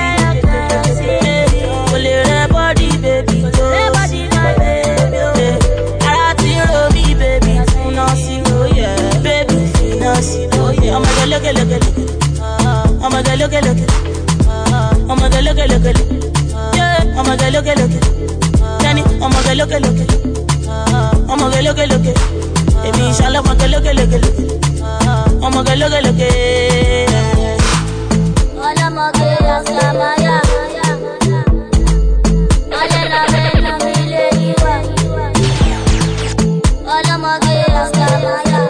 Pull your body, baby. Body, my baby. I feel me, baby. No, see, oh yeah. Baby, no, see, oh yeah. I'm gonna look at, look at, look at. I'm gonna look at, look at. I'm gonna look at, look at. Yeah, I'm gonna look at, look at. I'm gonna look at, look at. I'm gonna look at, look at. If inshallah, I'm gonna look at, look at. I'm gonna look at, look at. All I'm gonna get is Samaya. All I'm gonna get is Samaya. All I'm gonna get is Samaya.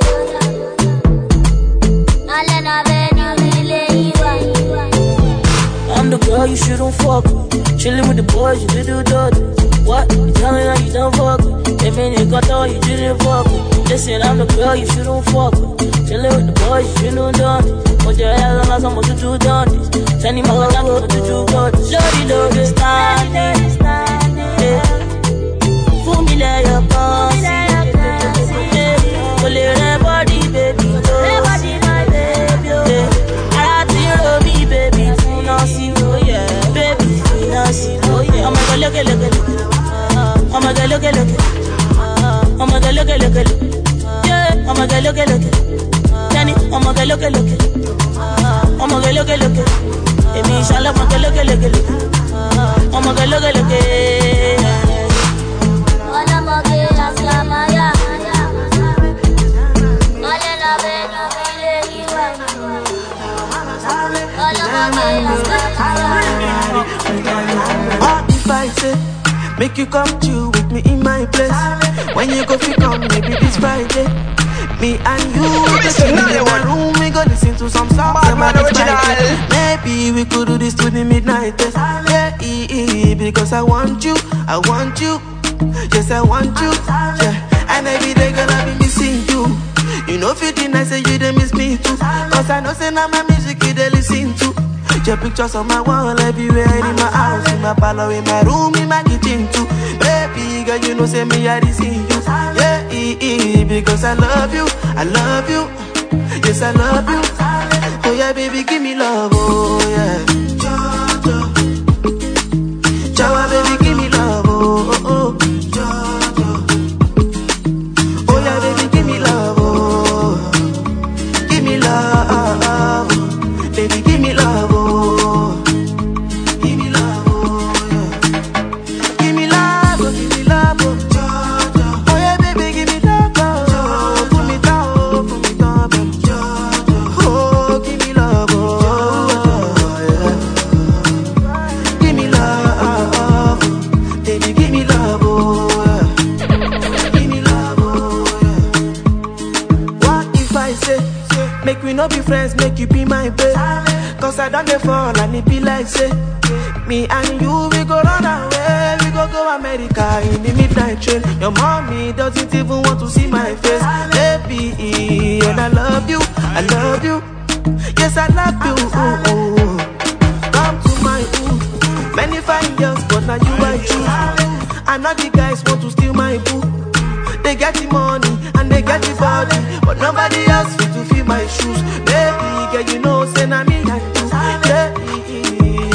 All I'm gonna get is Samaya. I'm the girl you shouldn't fuck with. Chilling with the boys, you little dirty. What? You tell me that you don't fuck with. If you got all you didn't fuck with. Listen, I'm the girl you shouldn't fuck with. Chillin' with the boys, you shouldn't done this. Put your head on us, I'm going to do done this. Tell me my God, I'm going to do good. Lordy, Lordy, standing. Fool me, let your boss. Pull your body, baby. Body, my baby. I feel me, baby. No, see, oh yeah. Baby, no, see, oh yeah. I'm gonna look at, look at, look at. I'm gonna look at, look at. I'm gonna look at, look at. Yeah, I'm gonna look at, look at. Danny, I'm gonna look at, look at. I'm gonna look at, look at. If inshallah, I'm gonna look at, look at. I'm gonna look at, look at. All I'm gonna get is Samaya. All I'm What if I say, make you come chill with me in my place? When you go fi come, maybe this Friday. Me and you, just in my room, we go listen to some songs. Maybe we could do this to the midnight test. Yeah, e e because I want you, I want you. Yes, I want you. Yeah, and every day gonna be missing you. You know, fifteen, I say you they miss me too. Cause I know say now my music you they listen to. Your pictures on my wall everywhere, in my house, in my parlor, in my room, in my kitchen too. Baby girl, you know say me I see you. Yeah, e e because I love you, I love you. Yes, I love you. Oh yeah, baby, give me love, oh yeah. Jawa, baby, give me love, oh oh oh. Oh yeah, baby, give me love, oh. Give me love, baby, give me love, oh. Give me love, oh yeah. Give me love, oh, give me love, oh. Oh yeah, baby, give me love, oh. Put me down, put me down, baby. Oh, give me love, oh yeah. Give me love, baby, give me love, oh yeah. Give me love, oh yeah. What if I say, make we not be friends, make you be my babe? Cause I don't fall and it be like say, me and you, we go run away. We go go America in the midnight train. Your mommy doesn't even want to see my face. Baby, and I love you, I love you. Yes, I love you. Ooh, ooh. Come to my ooh. Many fine girls, but now you I choose. I know the guys want to steal my boo. They get the money and they get the body, but nobody else fit to fill my shoes. Baby, girl, you know, say na me and you. Yeah,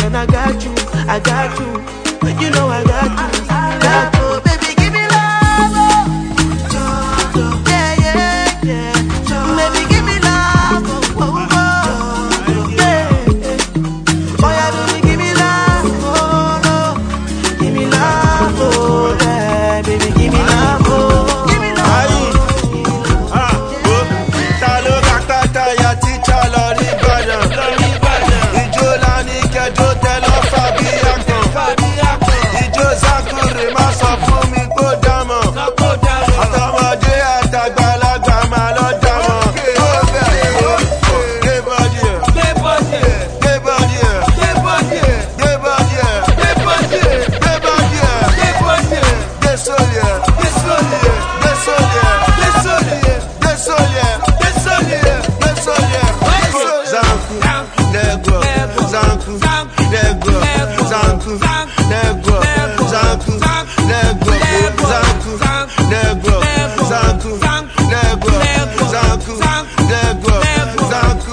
and I got you, I got you. You know I got you, got you. Baby, give me love, oh. Yeah, yeah, yeah. Baby, give me love, oh, oh, oh. Yeah, yeah. Oh yeah, baby, give me love, oh, no. Give me love, oh, yeah. Baby, give me love, oh. Give me love, oh. Ah, oh. Talo kakata ya teacher lori bana. Ijo la ni kejo telo fabi akon. Ijo zakure ma sọ fún mi kó dámọ̀. Àtọmọdé àtàgbàlagbà máa lọ dámọ̀. Ó bẹ̀rẹ̀ ó gbé bọ́dì ẹ̀. Gbé bọ́dì ẹ̀. Gbé bọ́dì ẹ̀. Gbé bọ́dì ẹ̀. Gbé bọ́dì ẹ̀. Gbé bọ́dì ẹ̀. Gbé bọ́dì ẹ̀. Gbé bọ́dì ẹ̀. Gbé sórí ẹ̀. Gbé sórí ẹ̀. Gbé sórí ẹ̀. Gbé sórí ẹ̀. Gbé sórí ẹ̀. Gbé sórí ẹ̀. Gbé sórí ẹ̀. Zanku, negro, zanku, negro, zanku, negro, zanku, negro, zanku, negro, zanku, negro, zanku, negro, zanku.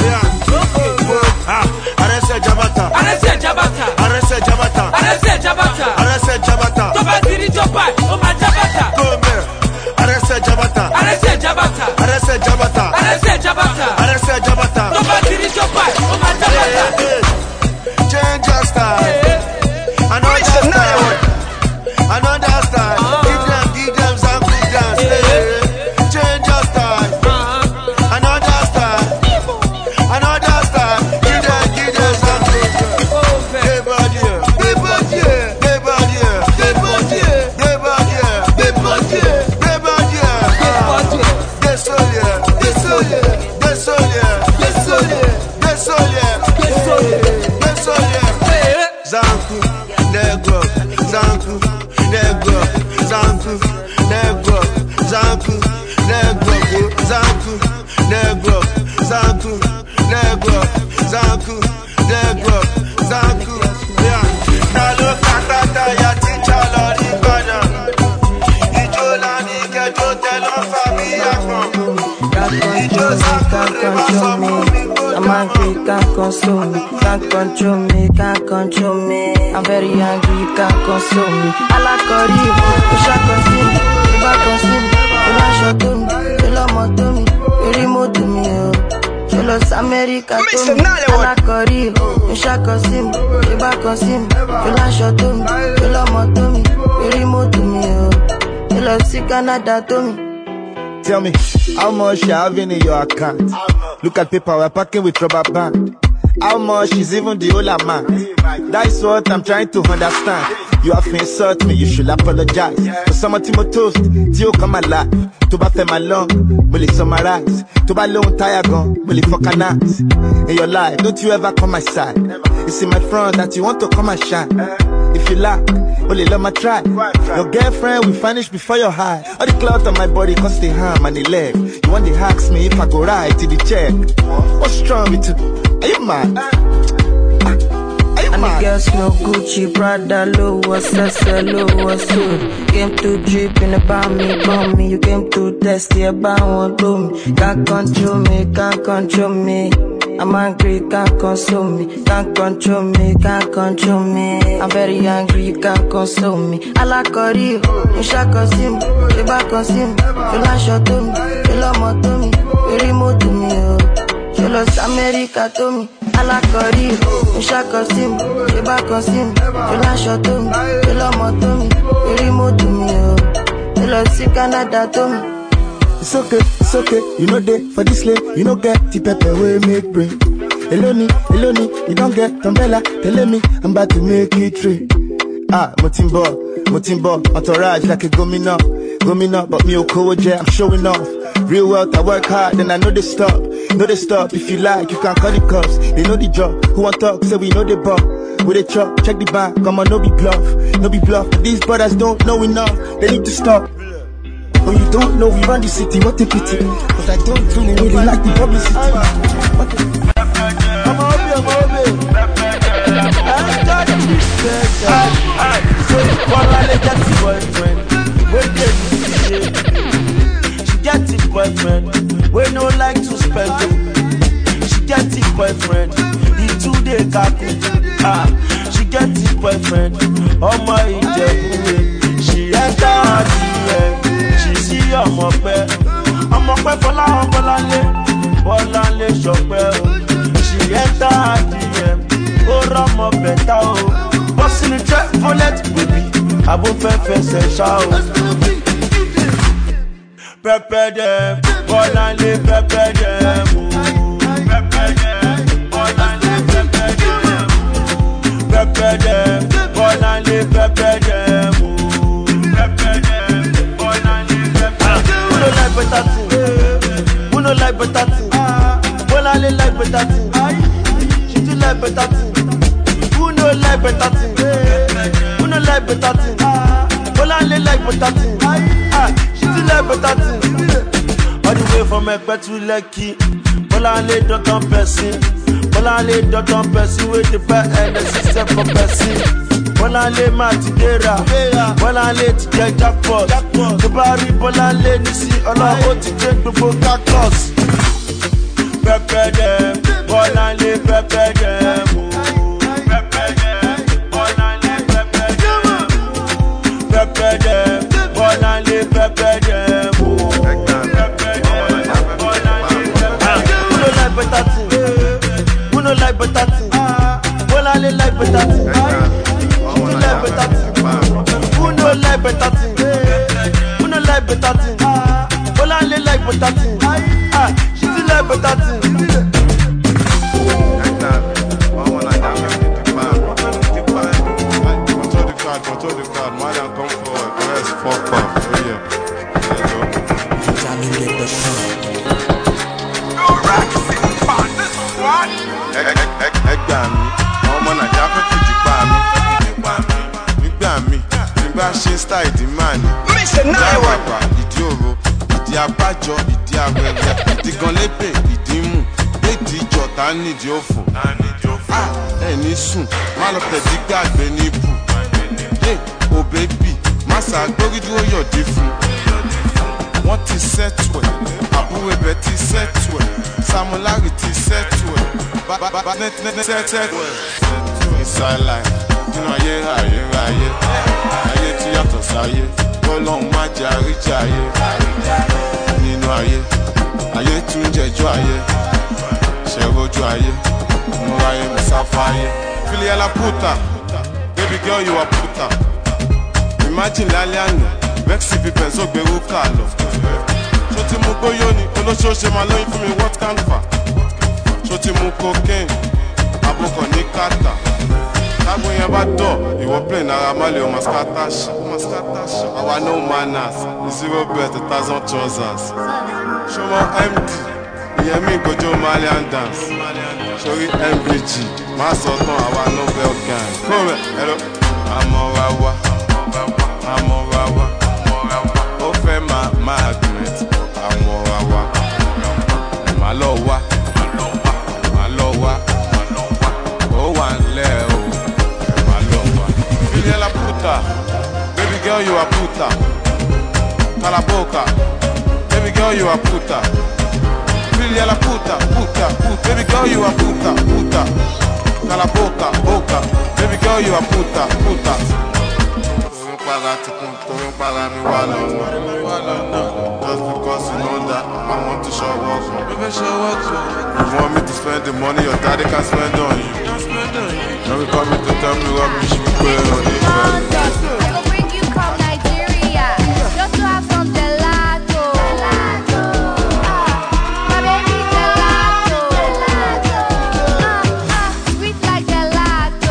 Ah, arrête Jabata, Arrête Jabata, arrête Jabata, Arrête Jabata, arrête Jabata. Toba diri toba, oh my Jabata. Come, arrête Jabata, Arrête Jabata, arrête Jabata, Arrête Jabata, arrête Jabata. Toba diri toba, oh my Jabata. Change your style, another style, another style. Give them, give them zanku dance. Change your style, another style, another style. Give them, give them zanku dance. Hey body, hey body, hey body, hey body, hey body, hey body, hey body, hey body. Désolé, désolé, désolé, désolé, désolé, désolé, désolé. Zanku, negro, zanku, negro, zanku, negro, zanku, negro, zanku, negro, zanku, negro, zanku, negro, zanku. Yeah. Talo kakata ya teacher lori bana. Ijo la ni kejo telo fabi akon. Ijo zakure ma sọ fún mi kó I'm angry, can't console me, can't control me, can't control me. I'm very angry, you can't console me. I like Karim, you shall consume me, you back consume me, you like shot to me, you love more to me, you remote to me, oh. You love America to me, I like Karim, you shall consume me, you back consume me, you like shot to me, you love more to me, you remote to me, oh. You love see Canada to me. Tell me, how much you having in your account? Look at paper, we're packing with rubber band. How much is even the whole amount? That's what I'm trying to understand. You have insult me, you should apologize. For some Timo toast, Tio come alive. To ba my long, will it summarize? To ba long tire gun, will it fuck an ass? In your life, don't you ever come my side? It's in my front that you want to come and shine. If you lack, only let my try. Your girlfriend will vanish before your eye. All the clout on my body cause the arm and the leg. You want to ask me if I go right to the check. What's wrong with you? Are you mad? Are you And mad? the girls no Gucci, Prada, Louis, S L, Louis, suit. Came to drip in about me, bomb me. You came to test the about one to me. Can't control me, can't control me. I'm angry, can't console me. Can't control me, can't control me. I'm very angry, you can't console me. I like Karim, you shall consume me. You back consume me. You like shot to me. You love more to me. You remote to me, oh. You love America to me. I like Karim, you shall consume me. You back consume me. You like shot to me. You love more to me. You remote to me, oh. You love see Canada to me. It's okay, it's okay, you know they for this lane, you know get the pepper we make brain. Eloni, Eloni, you don't get umbrella, telling me I'm about to make it free. Ah, Motimbo, Motimbo, entourage like a gomina, gomina, but me okoje, I'm showing off. Real wealth, I work hard, and I know they stop, know they stop. If you like, you can call the cops, they know the job. Who want talk, say we know the ball. With a chop, check the bank, come on, no be bluff, no be bluff. These brothers don't know enough, they need to stop. Oh, you don't know we run the city, what a pity. But I don't really, really like the publicity. What the... I'm a hobby, I'm a hobby. I'm got it. So, one line get the boyfriend. Wait there, she get the boyfriend. We no like to spend. She get the boyfriend. He two day kaku. She get a boyfriend, oh my Ijebu. She enter her D M, she see ọmọ pẹ́, ọmọ pẹ́ fọlá ọbọlálé, bọ́lálé ṣọpẹ́. She enter her D M, ó rọ́mọ bẹ̀tà o. Bọ́sì ní trẹ́ fọ́lẹ́tì bèbí, àbúfẹ́fẹ́ ṣẹ̀ ṣá o. Pẹpẹ dem, bọ́lálé pẹpẹ dem o. Pẹpẹ dem, bọ́lálé pẹpẹ dem o. Pẹpẹ dem, bọ́lálé pẹpẹ dem o. Pẹpẹ dem, bọ́lálé pẹpẹ dem o. Who no like better thing? Who no like better thing? Bọ́lálé like better thing. She do like better thing. Who no like better thing? Who no like better thing? Bọ́lálé like better thing. Ah, she do like better thing. All the way from Ekpe to Lekki, Bọ́lálé dọ́tàn person. Bọ́lálé dọ́tàn person wey dey buy and the system for person. Bọ́lálé máa ti dẹ́ra, Bọ́lálé ti jẹ jackpot. Tó bá rí Bọ́lálé ní sí ọlọ́wọ́ ti jẹ gbogbo cactus. Pẹpẹ dem, Bọ́lálé pẹpẹ dem o. Pẹpẹ dem, Bọ́lálé pẹpẹ dem o. Pẹpẹ dem, Bọ́lálé pẹpẹ dem o. Better thing. Who no like better thing? Bọ́lálé like better thing. Who no like better thing? Who no like better thing? Who no like better thing? Bọ́lálé like better thing. Ah, she do like better thing. Control the crowd, madam, come forward. Let's fuck up. Oh yeah. Let's go. Johnny get the shot. Ẹgbà mi, ọmọ Nàìjíríà fẹ́ fìdí pa mi. Nígbà mi, nígbà ṣe style ìdí máa ní. Ìdí àwàpà, ìdí òro, ìdí abájọ, ìdí awẹ́wẹ́, ìdí gan lébè, ìdí mú, ìdí ìjọ tá nídìí òfò. Ẹni sùn, má lọ tẹ̀dí gbàgbé níbù. O bébì, má ṣàgbórí dúró yọ̀dí fún. Wọ́n ti sẹ́tù ẹ̀, àbúrò ẹ̀bẹ̀ ti sẹ́tù ẹ̀, Samulari ti sẹ́tù ẹ̀, bàbá nẹ́tẹ́nẹ́ sẹ́tù ẹ̀. Inside life, nínú ayé ayé ayé, ayé tí yàtọ̀ sáyé, Ọlọ́run má jẹ́ àríjà ayé. Nínú ayé, ayé tún jẹjọ́ ayé, ṣẹ̀rọ̀jú ayé, múra ayé mi sáfá ayé. Fili la puta, baby girl you are puta. Imagine lálẹ́ àná, Vexy fi Benzo gbèrú kà lọ. Ṣó ti mú gbóyó ni, olóṣooṣe máa lóyún fún mi what can fa? Ṣó ti mú cocaine, abokọ̀ ní kàtà. Tágbó yẹn bá dọ̀, ìwọ play náírà má lè ọmọ skátàṣì. Àwa no manners, zero belt, a thousand trousers. Ṣó mọ M D, ìyẹn mi ìgbójó Malian dance. Ṣorí M V G, má sọ tán àwa Nobel gang. Kúrò ẹ̀rọ, àmọ́ wa wá. Àmọ́ wa wá, ó fẹ́ máa máa gbìmẹ̀tì. Àmọ́ wa wá, má lọ wá, má lọ wá, ó wà nílẹ̀ o, má lọ wá. Fili la puta, baby girl you are puta. Calaboca, baby girl you are puta. Fili la puta, puta, puta, baby girl you are puta, puta. Calaboca, boca, baby girl you are puta, puta. Para to come, para me just because you know that I want to show up. You want me to spend the money your daddy can spend on you. Now we come to tell me rubbish you pay on the phone. I go bring you from Nigeria just to have some gelato. My baby gelato. Ah, ah, sweet like gelato.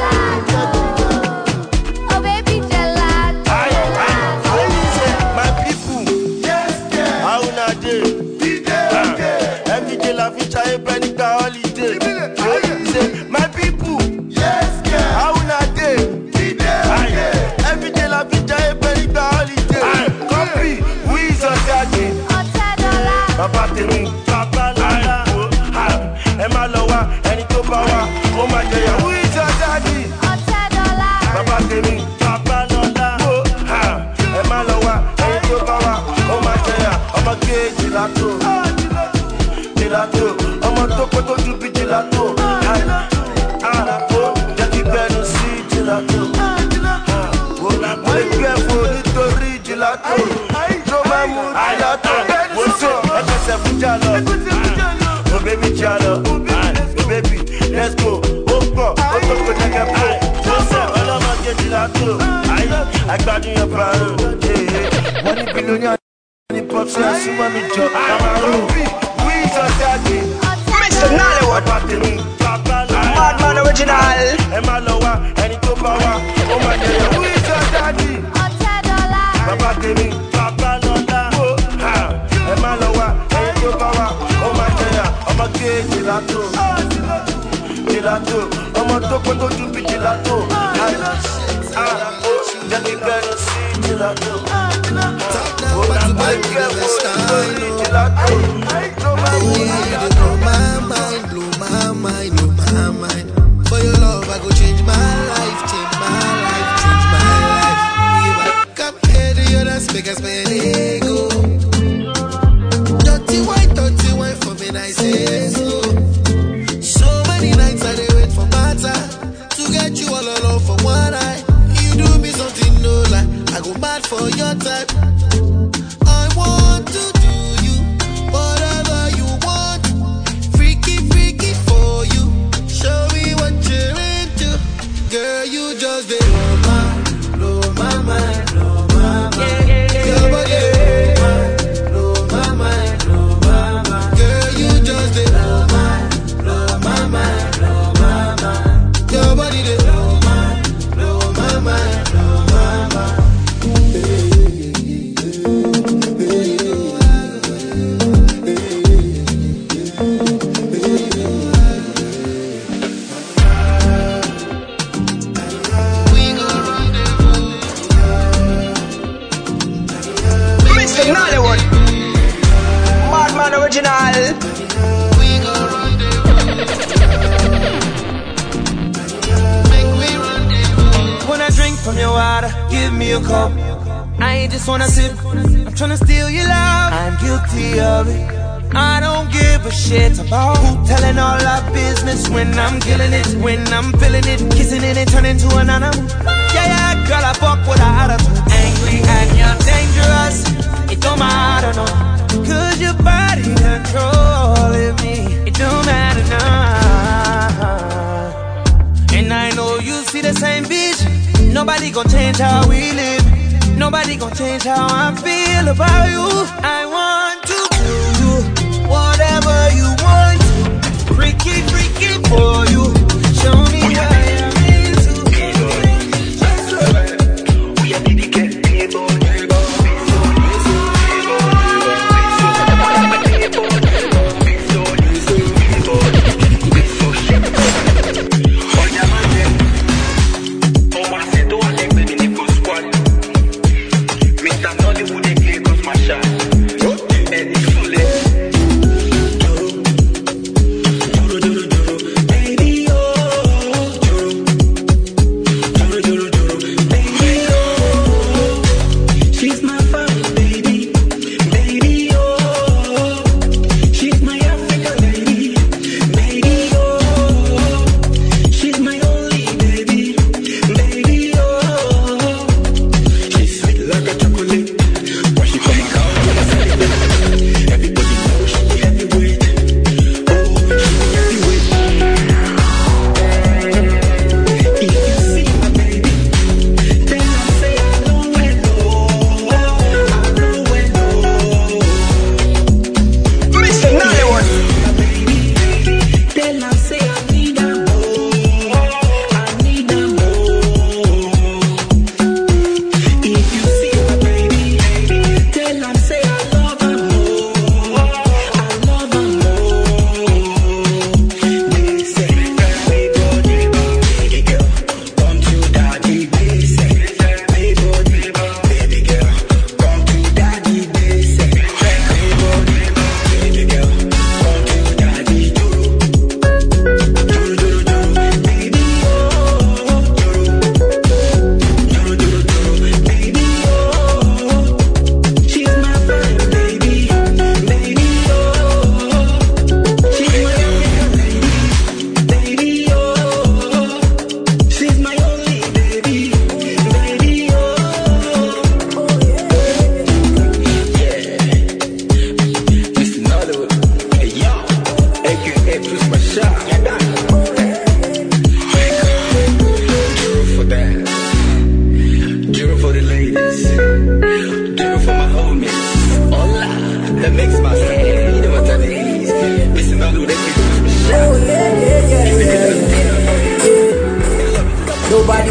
Oh baby gelato. My people, how una dey? Every day la fi try penny ka holiday. My people, how una dey? Every day la fi try penny ka holiday. Copy, who is your daddy? Baba tèmi, Baba Lola. Ẹ má lọ wá, ẹni tó bá wá, ó má jẹyà. Who is your daddy? Baba tèmi, Baba Lola. Ẹ má lọ wá, ẹni tó bá wá, ó má jẹyà. Ọmọ kejì látò, gelato. Ọmọ tó pé tó ju bí gelato. Ó jẹ́ gelato. Be careful, nítorí gelato. Tó máa mú gelato. Wọ́n sọ ẹgbẹ́sẹ̀ fún jalo. Oh baby jalo. Oh baby, let's go. Ó pọ̀, ó tó kó jẹ́ kẹ́pọ̀. Wọ́n sọ ọlọ́mọdé gelato. Àgbàdo yẹn pààrọ̀. Wọ́n ní bílíọ̀nù ní pọ́psì àṣìmọ́ mi jọ. Àmàrò wíìsì ọ̀dáàdì. Mister Nollywood. Madman original. Ẹ máa lọ wá ẹni tó bá wá. Ó máa jẹ yọ. Wíìsì ọ̀dáàdì. Bàbá tèmi, bàbá lọ́lá. Ẹ máa lọ wá ẹni tó bá wá. Ó máa jẹ yà. Ọmọ gé gelato. Gelato. Ọmọ tó pé tó tún bí gelato. Jẹ́ kí bẹ́ẹ̀ sí gelato. Blow my mind, blow my mind, blow my mind. For your love, I go change my life, change my life, change my life. Come here to your dance, make us spend ego. Dirty white, dirty white for me, I say so. So many nights I dey wait for my time to get you all alone for one night. You do me something no lie, I go mad for your type. I want to do you whatever you want. Freaky, freaky for you. Show me what you're into. Girl, you just did blow my, blow my mind, blow my mind. Your body, blow my mind, blow my mind. Girl, you just did blow my, blow my mind, blow my mind. Your body, did blow my, blow my mind, blow my mind. Mister Nollywood. Madman original. When I drink from your water, give me a cup. I ain't just wanna sip, I'm tryna steal your love. I'm guilty of it. I don't give a shit about who telling all our business when I'm killing it, when I'm feeling it, kissing it and turning to an animal. Yeah, yeah, girl, I fuck with her attitude. Angry and you're dangerous, it don't matter, no. Cause your body controlling me, it don't matter, no. And I know you see the same vision. Nobody gon' change how we live. Nobody gon' change how I feel about you. I want to do you whatever you want. Freaky, freaky for you. Show me how you're into. We are the get people.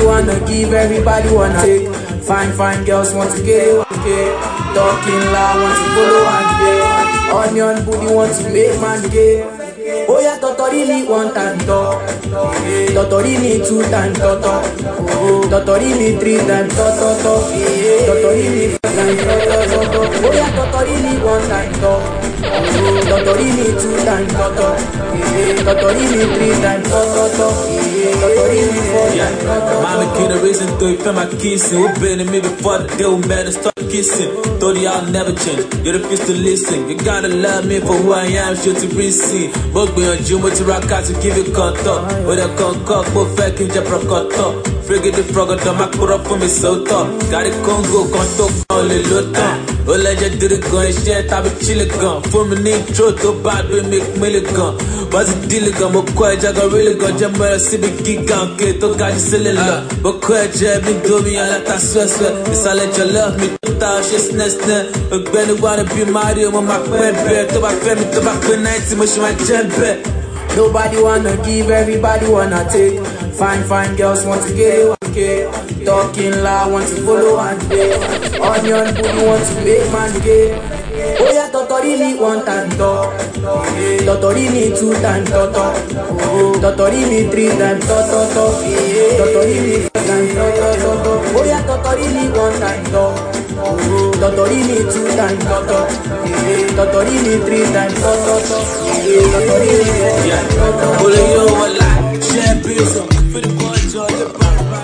wanna give, everybody wanna take. Fine, fine girls want to get, want to get. Talking loud, want to follow and get. Onion booty want to make man get. Oh yeah, Totori me one time talk. Totori me two time talk. Totori me three time talk. Totori me four time talk. Oh yeah, Totori me one time talk. Totori me two time talk. Totori me three time talk. Totori me four time talk. Mama get a reason to it, feel my kissing. We've been in me before the deal, man, and start kissing. Thought y'all never change, you refuse to listen. You gotta love me for who I am, sure to receive. But we on Juma to rock out to give you contour. With a concoct, but fake in Japrocoto. Frigate the frog, the Mac put up for me so tough. Got it Congo, conto, all the loton. Oh, let you do the gun, shit, I be chilling gun. For me, need truth, to bad, we make milligan. Was it deal gun, but quite, I got really gun. Jammer, see me geek on, get to catch silly love. But quite, Jab, me do me, I let that sweat, sweat. It's I let you love me, she's nest, but when you wanna be Mario, my friend, to my family, to my friend, nineteen, much my jump. Nobody wanna give, everybody wanna take. Fine, fine girls want to get, want to get. Talking loud, want to follow and get. Onion booty want to make man get. Oh yeah, Totori me one time talk. Totori me two time talk. Totori me three time talk. Totori me four time talk. Oh yeah, Totori me one time talk. Totori me two time talk. Totori me three time talk. Totori me four time talk. Pull you over like champions. For the boys on the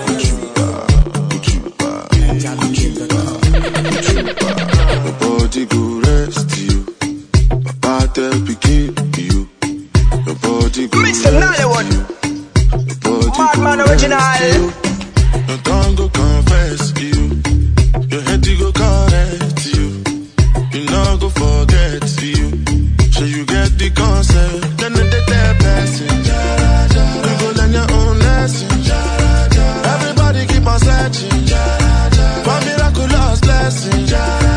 body go rest you. My body begin you. Your body go rest you. Your body Madman original. Your tongue go confess you. Your head go correct you. You know go forget you. So you get the concept. Then the day passing. You go learn your own lesson. Everybody keep on searching for miraculous blessings.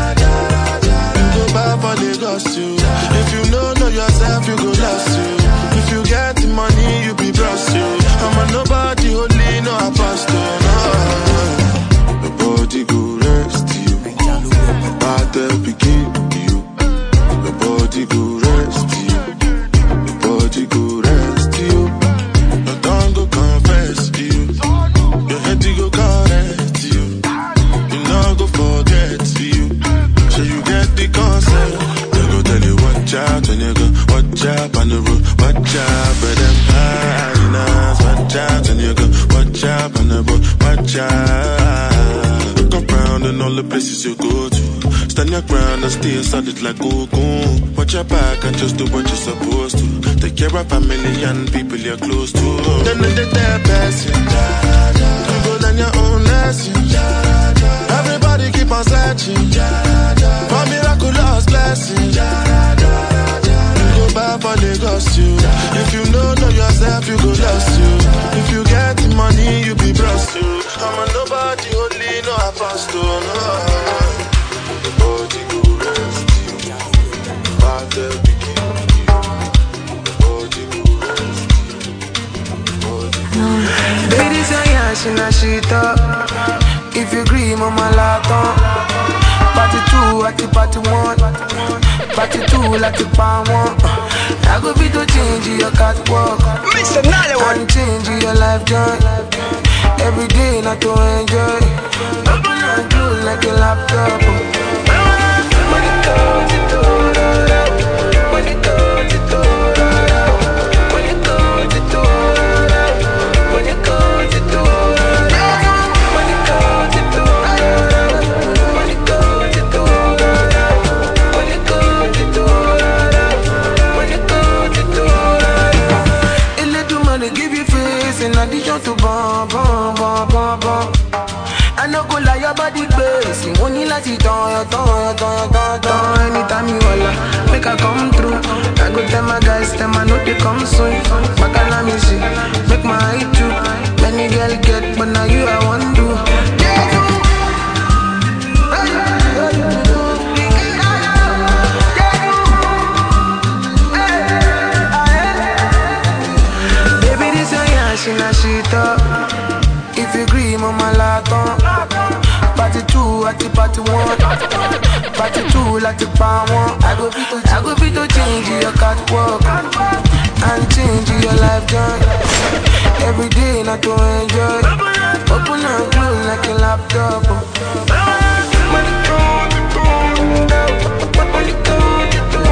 You. If you know, know yourself, you go lost you. If you get the money, you be blessed you. I'm a nobody, only no apostle. No. The body go rest you. My body begin you. The body go rest you. The body go rest you. Your tongue go confess you. Your head go correct you. You know go forget you. So you get the concept. Watch out when you go, watch out on the road, watch out for them hyenas. Watch out when you go, watch out on the road, watch out. Look around and all the places you go to. Stand your ground and stay solid like Goku. Watch your back and just do what you're supposed to. Take care of family and people you're close to. Then the day they're passing, you go learn your own lesson. Everybody keep on searching for miraculous blessings. For Lagos, you. If you know, know yourself, you go lost you. If you get the money, you be blessed you. I'm a nobody, only no apostle. No. The body go rest you. Father begin you. The body go rest you. Baby, say yeah, she na shit up. If you agree, mama laton. Party two, at the party one. Party two, like the palm one. I go be to change your catwalk. Mister Nollywood. And change your life joy. Every day not to enjoy. Open and close like a laptop. When it goes, it goes. When it goes, it goes. When it goes, it goes. When it goes, it goes. When it goes, it goes. When it goes, it goes. When it goes, it goes. It let you money give you face in addition to bomb, bomb, bomb, bomb, bomb. I no go lie, your body base. Money like it on, on, on, on, on. Anytime you holla, make I come through. I go tell my guys, tell my know they come soon. Back and let me see, make my eye too. Many girl get, but now you I want to. Baby, this your yash in a shit up. If you agree, mo ma la tán. Party two àti party one. Party two láti pa wọ́n. I go fit to I go fit to change your catwalk and change your life journey. Every day not to enjoy. Open and close like a laptop. Money come, money come,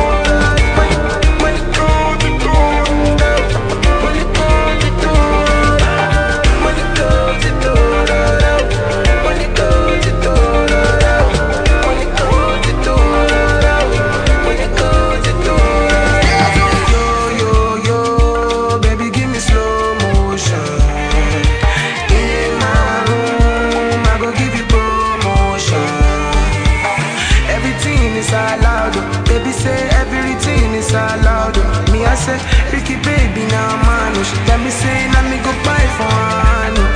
say, Ricky baby now man, she tell me say, let me go buy for her.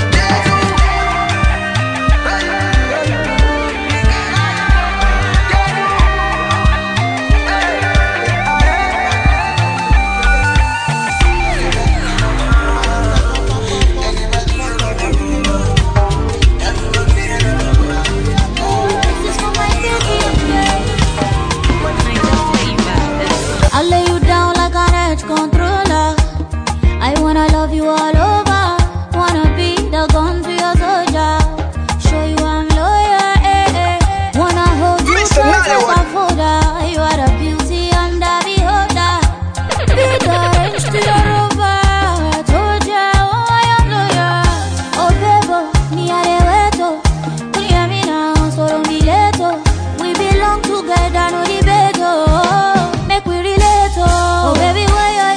Controller, I wanna love you all over. Wanna be the gun to your soldier. Show you I'm loyal, eh, eh. Wanna hold you close as a folder. You are the beauty and the beholder. Be the range to your rover. I told ya, oh I am loyal. Oh baby, me a de weto. You hear me now, so don't be late. We belong together, no debate. Oh, make we relate. Oh baby.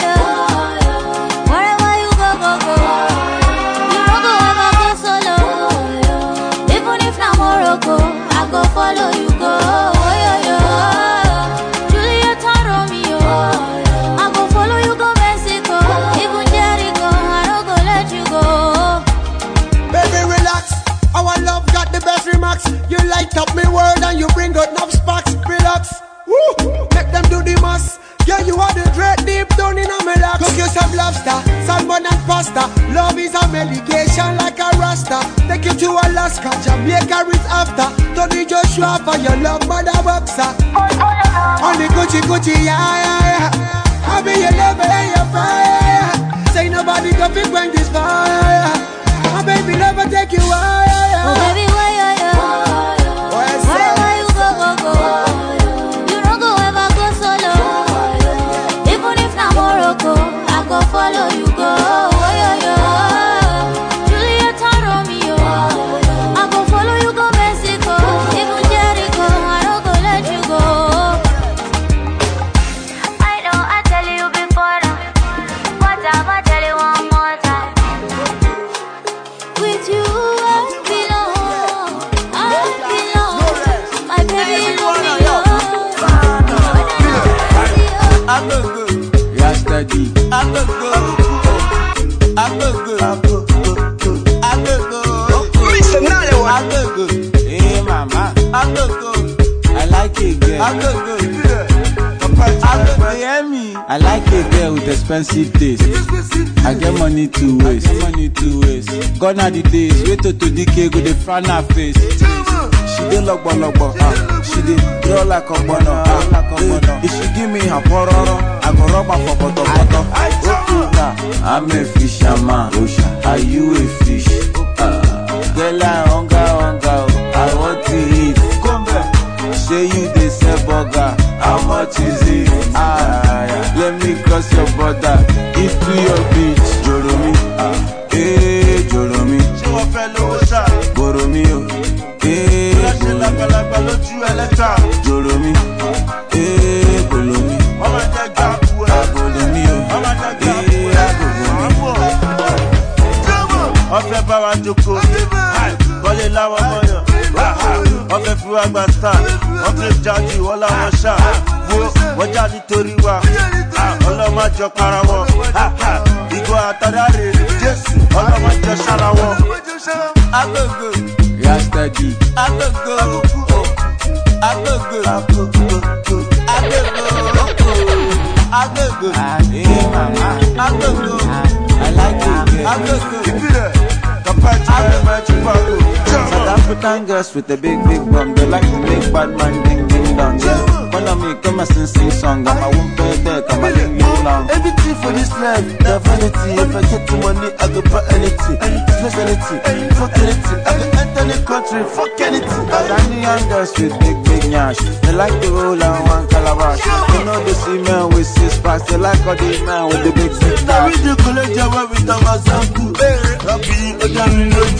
I go follow you go, oh, yo, yo. Juliet and Romeo, I go follow you go Mexico, even Jericho, I don't go let you go. Baby relax, our love got the best remarks. You light up me world and you bring out enough sparks. Relax, woo, make them do the mass. Yeah, you are the dread deep down in a melax. Cook you some lobster, salmon and pasta. Love is a medication like a rasta. Take you to Alaska, Jamaica is after. Tony Joshua for your love, mother boxer. On the Gucci Gucci, yeah, yeah, yeah. I be your lover and your fire. Say nobody can fit when this fire. My baby never take you higher. Oh baby, why you, you? Why, why you go, go, go? You don't go ever go solo. Even if not Morocco, I go follow you go. Oh, yo, yo. Juliet and Romeo, I go follow you go Mexico. Even Jericho, I don't go let you go. I know I tell you before now, but I tell you one more time. With you I belong, I belong. My baby love me love. I look good, yesterday. I look good, I look good, I look good, I look good. Mister Nollywood, I look good. Hey mama, I look good. I like it, girl. I look good. I look good. Hear me? I like a girl with expensive taste. I get money to waste. I get money to waste. Gone are the days. Wait till to decay go the front her face. She dey logbo logbo, ah. She dey draw like a bono, ah. If she give me her pororo, I go rub her for bottom bottom. I'm a fisherman, are you a fish? Uh, girl, I hunger, hunger, I want to eat. Come back. Say you dey sell burger, how much is it? Ah, yeah. Let me cross your border into your beach, Joromi. Ah, hey, Joromi. She want fellow sha, Boromi. Hey, Joromi. Hey, Bolomi. Mama jaga ku e, Bolomi. Hey, Bolomi. Ọfẹ bá wa jókòó, kọ́lé láwọn mọ́yàn. Ọfẹ fi wá gba star, ọfẹ jáde wọ́n láwọn ṣá. Wo wọ́n já nítorí wa, ọlọ́mọ jọ para wọn. Ìgò àtàdáre, Jésù, ọlọ́mọ jọ ṣára wọn. Agogo, yesterday. Agogo, agogo, agogo, agogo, agogo. I like it, agogo. South African girls with a big, big bum. They like to make bad man ding, ding, dong. Follow me, come and sing, sing song. I'm a whoop back, I'm a ding, ding, dong. Everything for this life, the vanity. If I get the money, I go buy anything. Speciality, fuck anything. I can enter the country, fuck anything. Ghanaian girls with big, big nyash. They like to roll on one calabash. You know they see men with six packs. They like all the men with the big, big Now we do collect your work with our Zanku. Happy, I can't know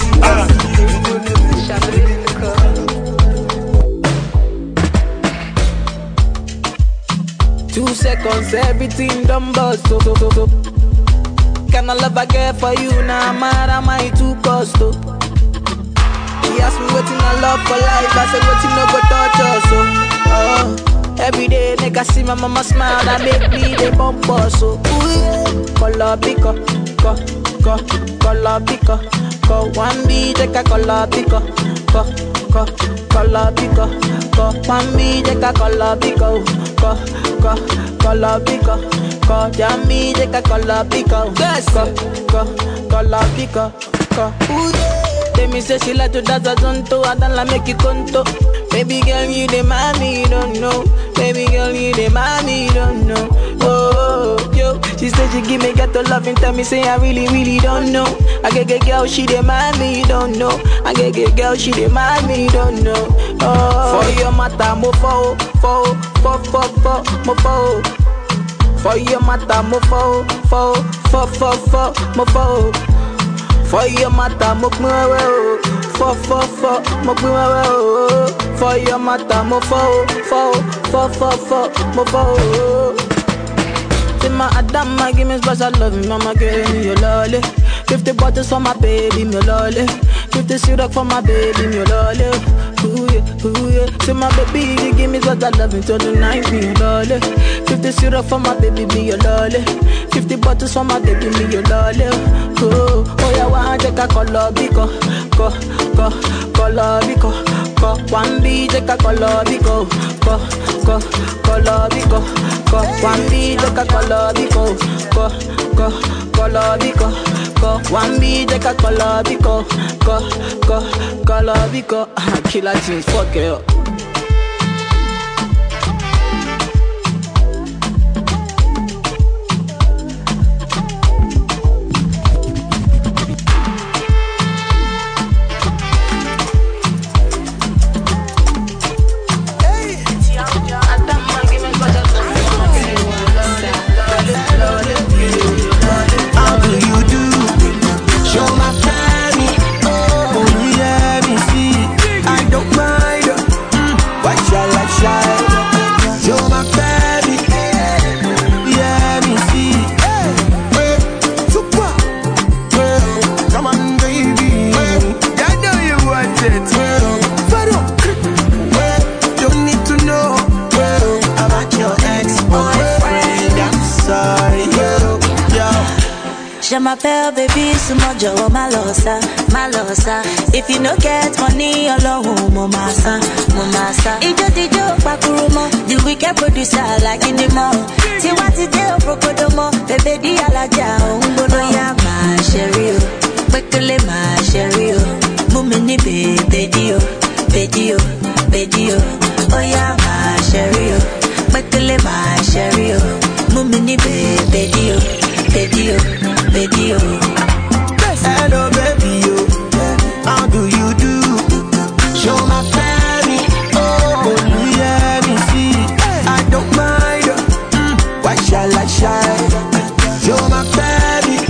Two seconds, everything done bust. So, so, so, so. Can I love I get for you now? Mad am I too cost? Oh. She asked me waiting I love for life. I said waiting no go touch us. So, oh. Every day make I see my mama smile. That make me the bump us. So, ooh, yeah. Color picker, co, co, color picker, co. One B take a color picker, co, co, color picker, co. One B take a color picker, co, co, color picker, co. Jammy take a color picker, co, co, color picker, co. Ooh, they me say she like to dance a zonto, I don't like make you conto. Baby girl, you the mommy, you don't know. Baby girl, you the mommy, you don't know. Oh, yo, she said she give me get to love and tell me say I really, really don't know. I get get girl, she the mommy, you don't know. I get get girl, she the mommy, you don't know. Oh, for your matter, mo fo, fo, fo, fo, fo, mo fo. For your matter, mo fo, fo, fo, fo, fo, mo fo. For your matter, mo fo, fo, fo, fo, mo fo. For your matter, mo fo, fo, fo, fo, fo, mo fo. Say my Adama, give me special love, mama, give me your lolly. Fifty bottles for my baby, me lolly. Fifty syrup for my baby, me lolly. Ooh yeah, ooh yeah. Say my baby, you give me special love until the night, me your lolly. Fifty syrup for my baby, me your lolly. Fifty bottles for my baby, me your lolly. Oh, oh yeah, one take a color biko, ko, ko, color biko, ko. One B take a color biko, ko, ko, color biko, ko. One B take a color biko, ko, ko, color biko, ko. One B take a color biko, ko, ko, color biko. Killer jeans, fuck it up. Je m'appelle baby, c'est mon job, ma lossa, ma lossa. If you no get money, alone, mon massa, mon massa. Ijo dijo, pakurumo, the wicked producer like in the mall. See what it do, prokodomo, baby di alaja, umbono ya ma chérie, bekele ma chérie, mumini baby dio, baby baby oh ya ma chérie, bekele ma chérie, mumini baby dio, baby baby oh. Hello baby oh, how do you do? Show my family, oh, let me see. I don't mind, mm, why shall I shine? Show my family,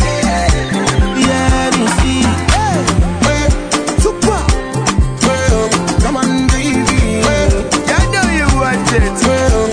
let me see. Hey, super, well, come on baby, well, I know you want it. Well,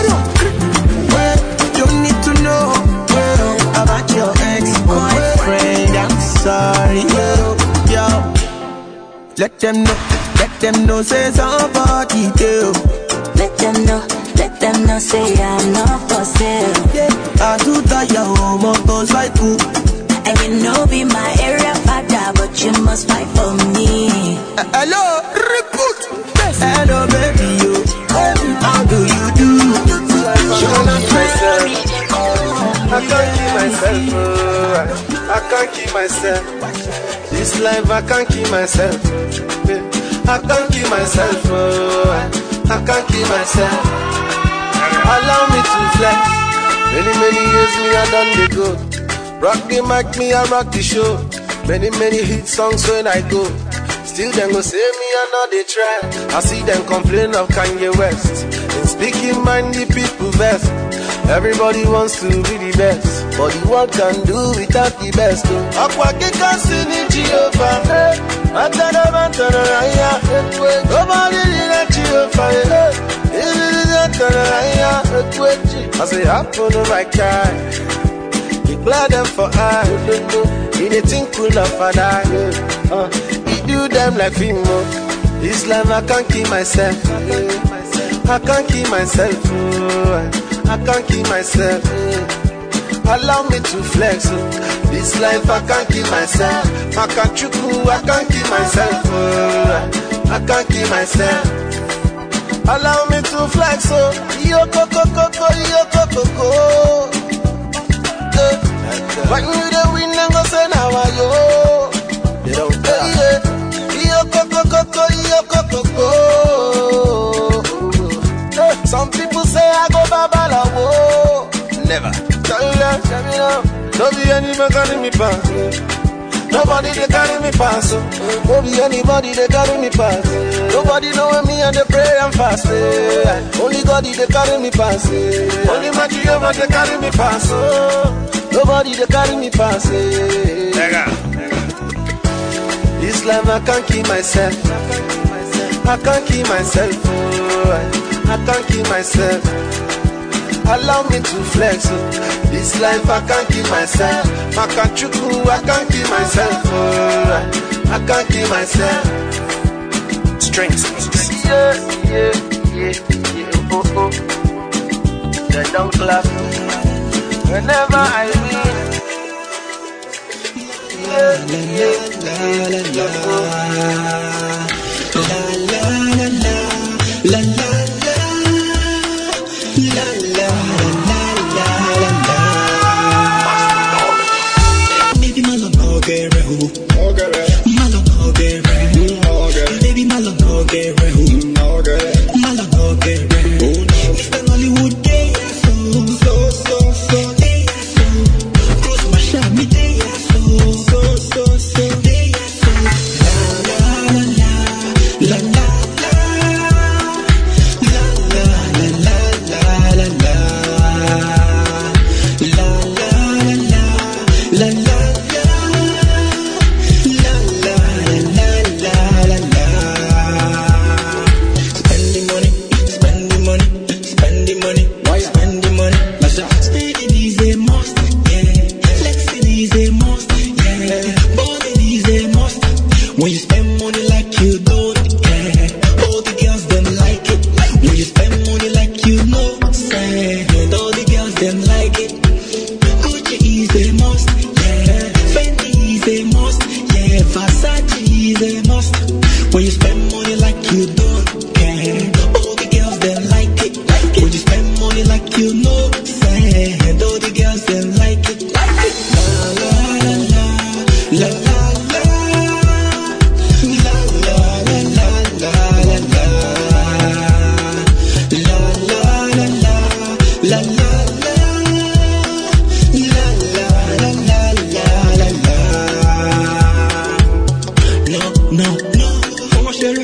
well, you need to know well about your ex-boyfriend. I'm sorry, yo, yo. Let them know, let them know, say somebody do. Let them know, let them know, say I'm not for sale. Yeah, I do that, yo, motorcycle. And you know be my area father, but you must fight for me. Uh, hello, repeat. Yes. Hello, baby, yo. How do you do? Show me myself. I can't keep myself. Uh, I can't keep myself. You This life I can't keep myself. I can't keep myself. Oh, I can't keep myself. Allow me to flex. Many, many years me I done the go. Rock the mic, me I rock the show. Many, many hit songs when I go. Still them go say me I know they try. I see them complain of Kanye West. And speaking mind the people best. Everybody wants to be the best, but the world can do without the best. Aqua kika sini Jehovah, atana mantana raya. Nobody did Jehovah, atana raya. I say happen to my guy, declare them for I. In a thing cool of an eye, he do them like Fimo. This life I can't keep myself, I can't keep myself. I can't keep myself. Allow me to flex. This life I can't keep myself. I can't chuku, I can't keep myself. I can't keep myself. Allow me to flex. Yo coco coco, yo coco coco. When you the win and go say now yo. They don't care. Yo coco coco, yo coco coco. Some people say I go babalawo. Never. Tell them, tell me now. Don't be anybody carry me pass. Nobody they carry me pass. Don't be anybody they carry me pass. Nobody know me and they pray and fast. Only God they carry me pass. Only my Jehovah they carry me pass. Nobody they carry me pass. This life I can't keep myself. I can't keep myself. I can't keep myself. Allow me to flex. This life I can't keep myself. I can't chuku, I can't keep myself. I can't keep myself. Strings. Yeah, yeah, yeah, yeah. Oh, oh. They don't clap. Whenever I win. Yeah, yeah, yeah, yeah. La la la la la. La la la la la la. Baby malo no get rehu. Malo no get rehu. Baby malo no get rehu. Malo no get rehu. Mister Hollywood day so so so so day so. Cross my shot me day so so so so day so. La la la la la. When you spend money like you don't care, all the girls them like it. When you spend money like you know, say, all the girls them like it. Gucci is a must, yeah. Fendi is a must, yeah. Versace is a must. When you spend money like you don't care, all the girls them like it. When you spend money like you know, say, all the girls them like it. La la la la la. No, no, no.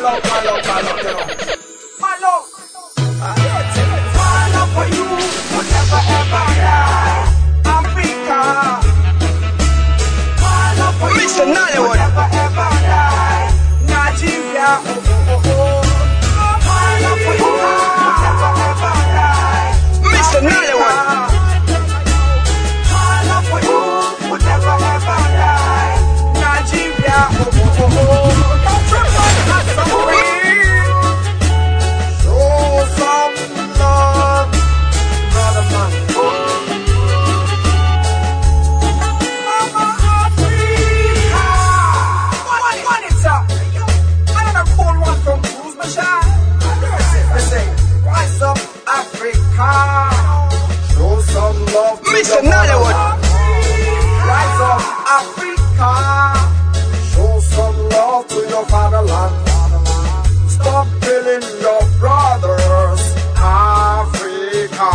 up, fall up, fall up, you know. Fall up. Fall up for you, will never ever die. Africa. Fall up for you, Mister Nollywood, will never ever die. Nigeria, oh oh oh oh. Fall up for you, will never ever die. Mister Nollywood. Fall up for you, will never ever die. Nigeria, oh oh oh oh. Show some love, brother man. Mama Africa, one, one it's up. Another cool one from Cruz Machine. They say, rise up, Africa. Show some love, Mister Nollywood. Rise up, Africa. Show some love to your fatherland. Stop killing your brothers, Africa.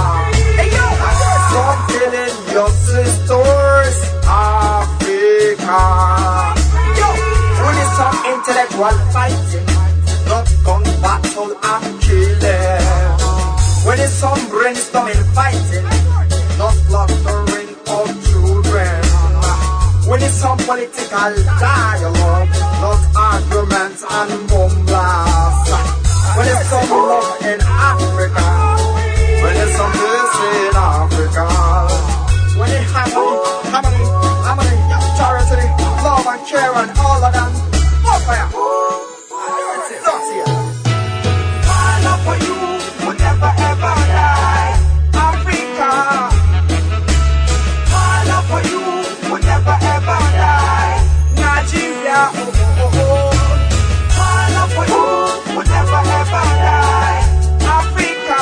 Stop killing your sisters, Africa. When it's some intellectual fighting, not gun battle and killing. When it's some brainstorming fighting, not slaughtering of children. When it's some political dialogue, not arguments and bomb blasts. When it's some love in Africa, when it's some peace in Africa, when it's harmony, harmony, harmony, charity, love and care and all of that. Oh, fire! That's it. My love for you will never ever die, Africa. My love for you will never ever die, Nigeria, oh oh oh oh. My love for you will never ever die, Africa.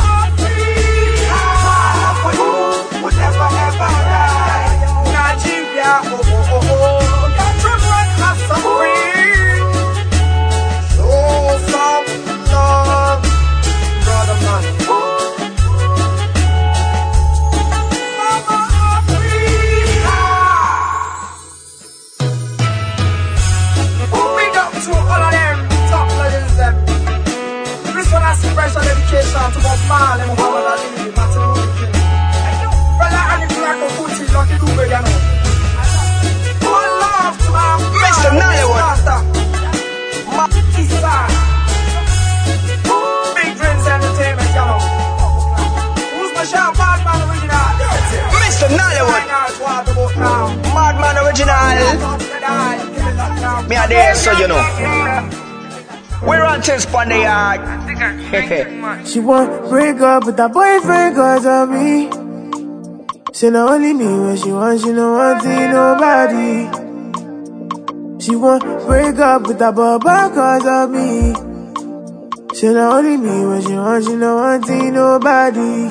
My love for you will never ever die, Nigeria, oh oh oh oh. Your children have some free. Show some love, brother man. Mama Africa. Big up to all of them top legends them. This one has special dedication to Bob Marley, Muhammad Ali, Martin Luther King. Brother Annie Clark of Gucci, Lucky Dube, you know. One love to our Mister Nollywood, Makisa, Big Dreams Entertainment, you know. Who's my shout? Madman Original, Mister Nollywood, Madman Original. Me a there, so you know. We're on this on the yard. She want break up with her boyfriend cause of me. She not only me when she want, she no want see nobody. She want break up with her baba cause of me. She not only me when she want, she no want see nobody.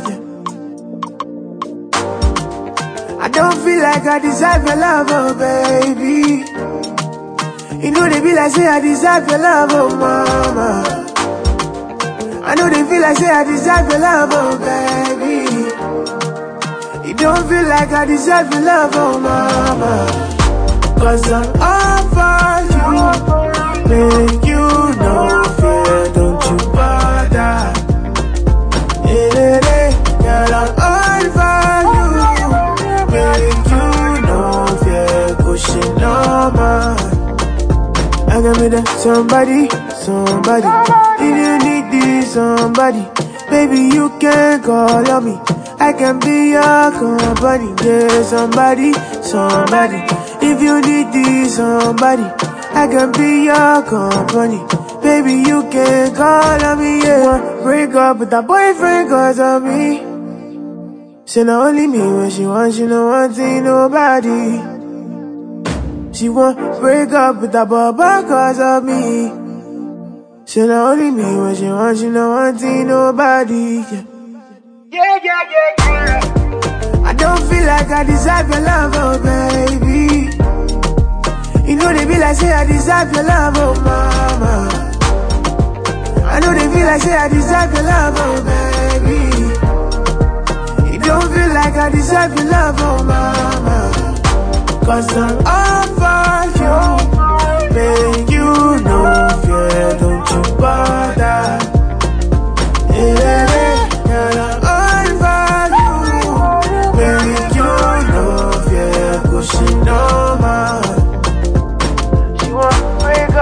I don't feel like I deserve your love, oh baby. You know they be like say I deserve your love, oh mama. I know they feel like say I deserve your love, oh baby. You don't feel like I deserve your love, oh mama. Cause I'm all for you. Make you no fear, don't you bother. Yeah, yeah, yeah. Girl, I'm all for you. Make you no fear, cause she no man. I got me that somebody, somebody. If you need this somebody, baby you can call on me. I can be your company. Yeah, somebody, somebody. If you need this somebody, I can be your company. Baby you can call on me. Yeah, break up with that boyfriend cause of me. She not only me when she wants, she no want see nobody. She want break up with her baba cause of me. She not only me when she want, she no want see nobody. Yeah. Yeah, yeah, yeah, yeah. I don't feel like I deserve your love, oh baby. You know they be like say I deserve your love, oh mama. I know they feel like say I deserve your love, oh baby. You don't feel like I deserve your love, oh mama. Cause I'm all for you. Make you no fear,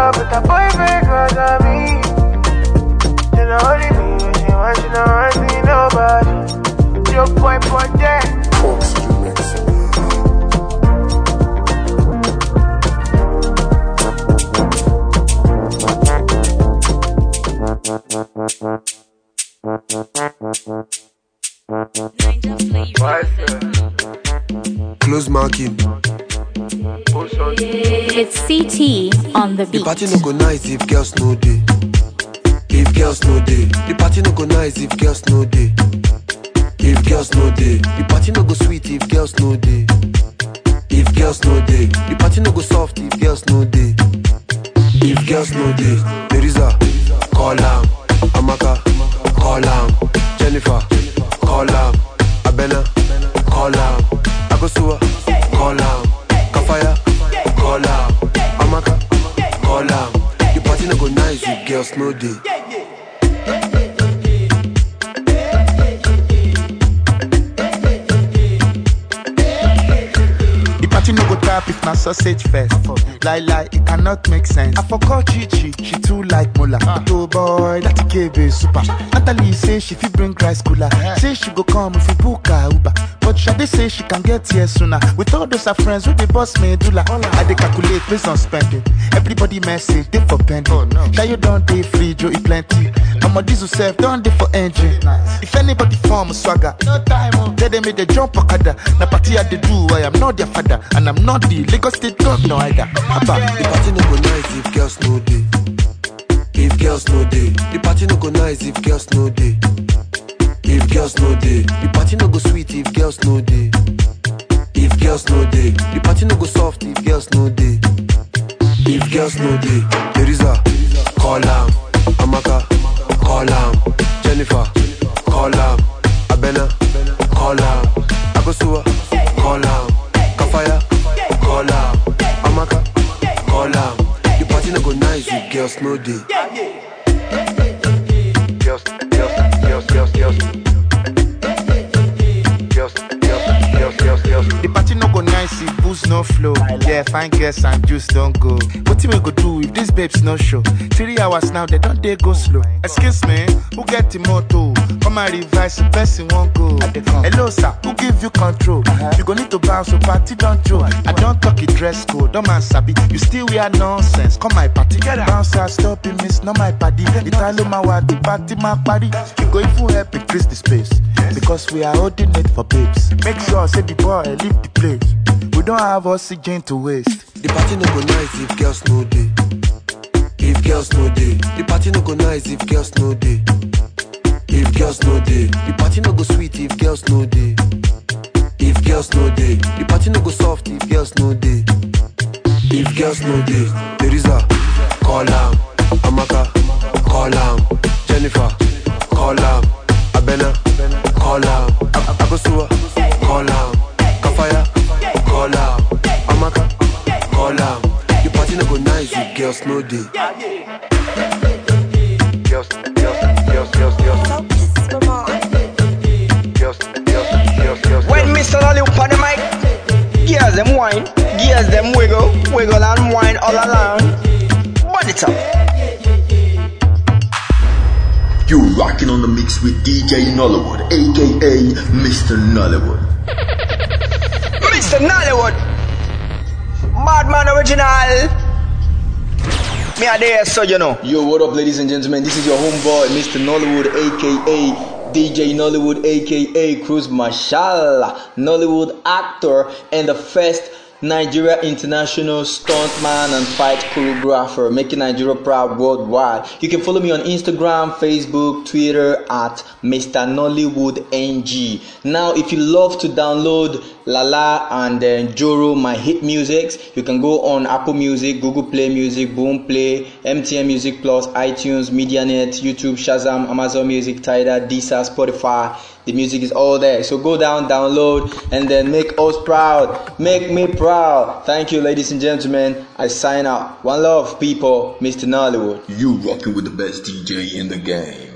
up with a boyfriend cause of me. She not only me, she want, she not want see nobody. Your boy project. Close marking. It's C T on the The beat. party no go nice if girls no day. If girls no day. The party no go nice if girls no day. If girls no day. The party no go sweet if girls no day. If girls no day. The party no go soft if girls no day. If girls no day. Teresa, call am. Amaka, call am. Jennifer, call am. Abena, call am. Agosua, call am. Kafaya, call am. Amaka, call am. The party no go nice if girls no day. The party no go tap if na sausage first. Lie lie, it cannot make sense. I forgot Chichi, she too like Mola. But oh boy, that K B is super. Natalie say she fit bring rice cooler. Say she go come if we book her Uber. But Shade say she can get here sooner. With all those her friends with the boss medulla. I dey calculate based on spending. Everybody message they for pending. Oh, no. Now you don't dey free, Joe, it plenty. I'm a diesel self, don't dey for engine. Nice. If anybody form a swagger, no time. Oh. Tell them me they jump okada. Na party I dey do, I am not their father, and I'm not the Lagos State governor either. Abba. The party no go nice if girls no day. If girls no day. The party no go nice if girls no day. If girls no day. The party no go sweet if girls no day. If girls no day. The party no go soft if girls no day. If girls no day. Teresa, call am. Amaka, call am. Jennifer, call am. Abena, call am. Agosua, call am. Kafaya, call am. Amaka, call am. The party no go nice if girls no day. Girls, girls, girls, girls, girls. Girls, girls, girls, girls, girls. The party no go nice if booze no flow. Yeah, fine girls and juice don't go. What we go do if these babes no show? Three hours now, they don't they go slow. Excuse me, who get the motto? Come and revise the person won't go. Hello sir, who give you control? Uh-huh. You go need to bounce, so party don't joke. I don't talk it dress code, don't man sabi. You still wear nonsense. Come my party, bounce out, stop it, miss, no my party. Italo my the party my party. You go if you help increase the space. Because we are holding it for babes. Make sure say the boy leave the place. We don't have oxygen to waste. The party no go nice if girls no day. If girls no day. The party no go nice if girls no day. If girls no day. The party no go sweet if girls no day. If girls no day. The party no go soft if girls no day. If girls no day. Teresa, call am. Amaka, call am. Jennifer, call am. Abena, call am. Agosua, call am. Kafaya, call am. Amaka, call am. The party no go nice if girls no day. Girls, girls, girls, girls, girls. Girls, girls, girls, girls. When Mister Lolly up on the mic, gears them wine, gears them wiggle, wiggle and wine all along. Burn it up. You're rocking on the mix with D J Nollywood, aka Mister Nollywood. Mister Nollywood, Madman Original. Me a there, so you know. Yo, what up, ladies and gentlemen? This is your homeboy, Mister Nollywood, aka D J Nollywood, aka Cruz Marshall, Nollywood actor, and the first Nigeria international stuntman and fight choreographer, making Nigeria proud worldwide. You can follow me on Instagram, Facebook, Twitter at Mister Nollywood N G. Now, if you love to download Lala and uh, Joro, my hit musics, you can go on Apple Music, Google Play Music, Boom Play, M T N Music Plus, iTunes, MediaNet, YouTube, Shazam, Amazon Music, Tidal, Deezer, Spotify. The music is all there. So go down, download, and then make us proud. Make me proud. Thank you, ladies and gentlemen. I sign out. One love, people. Mister Nollywood. You rocking with the best D J in the game.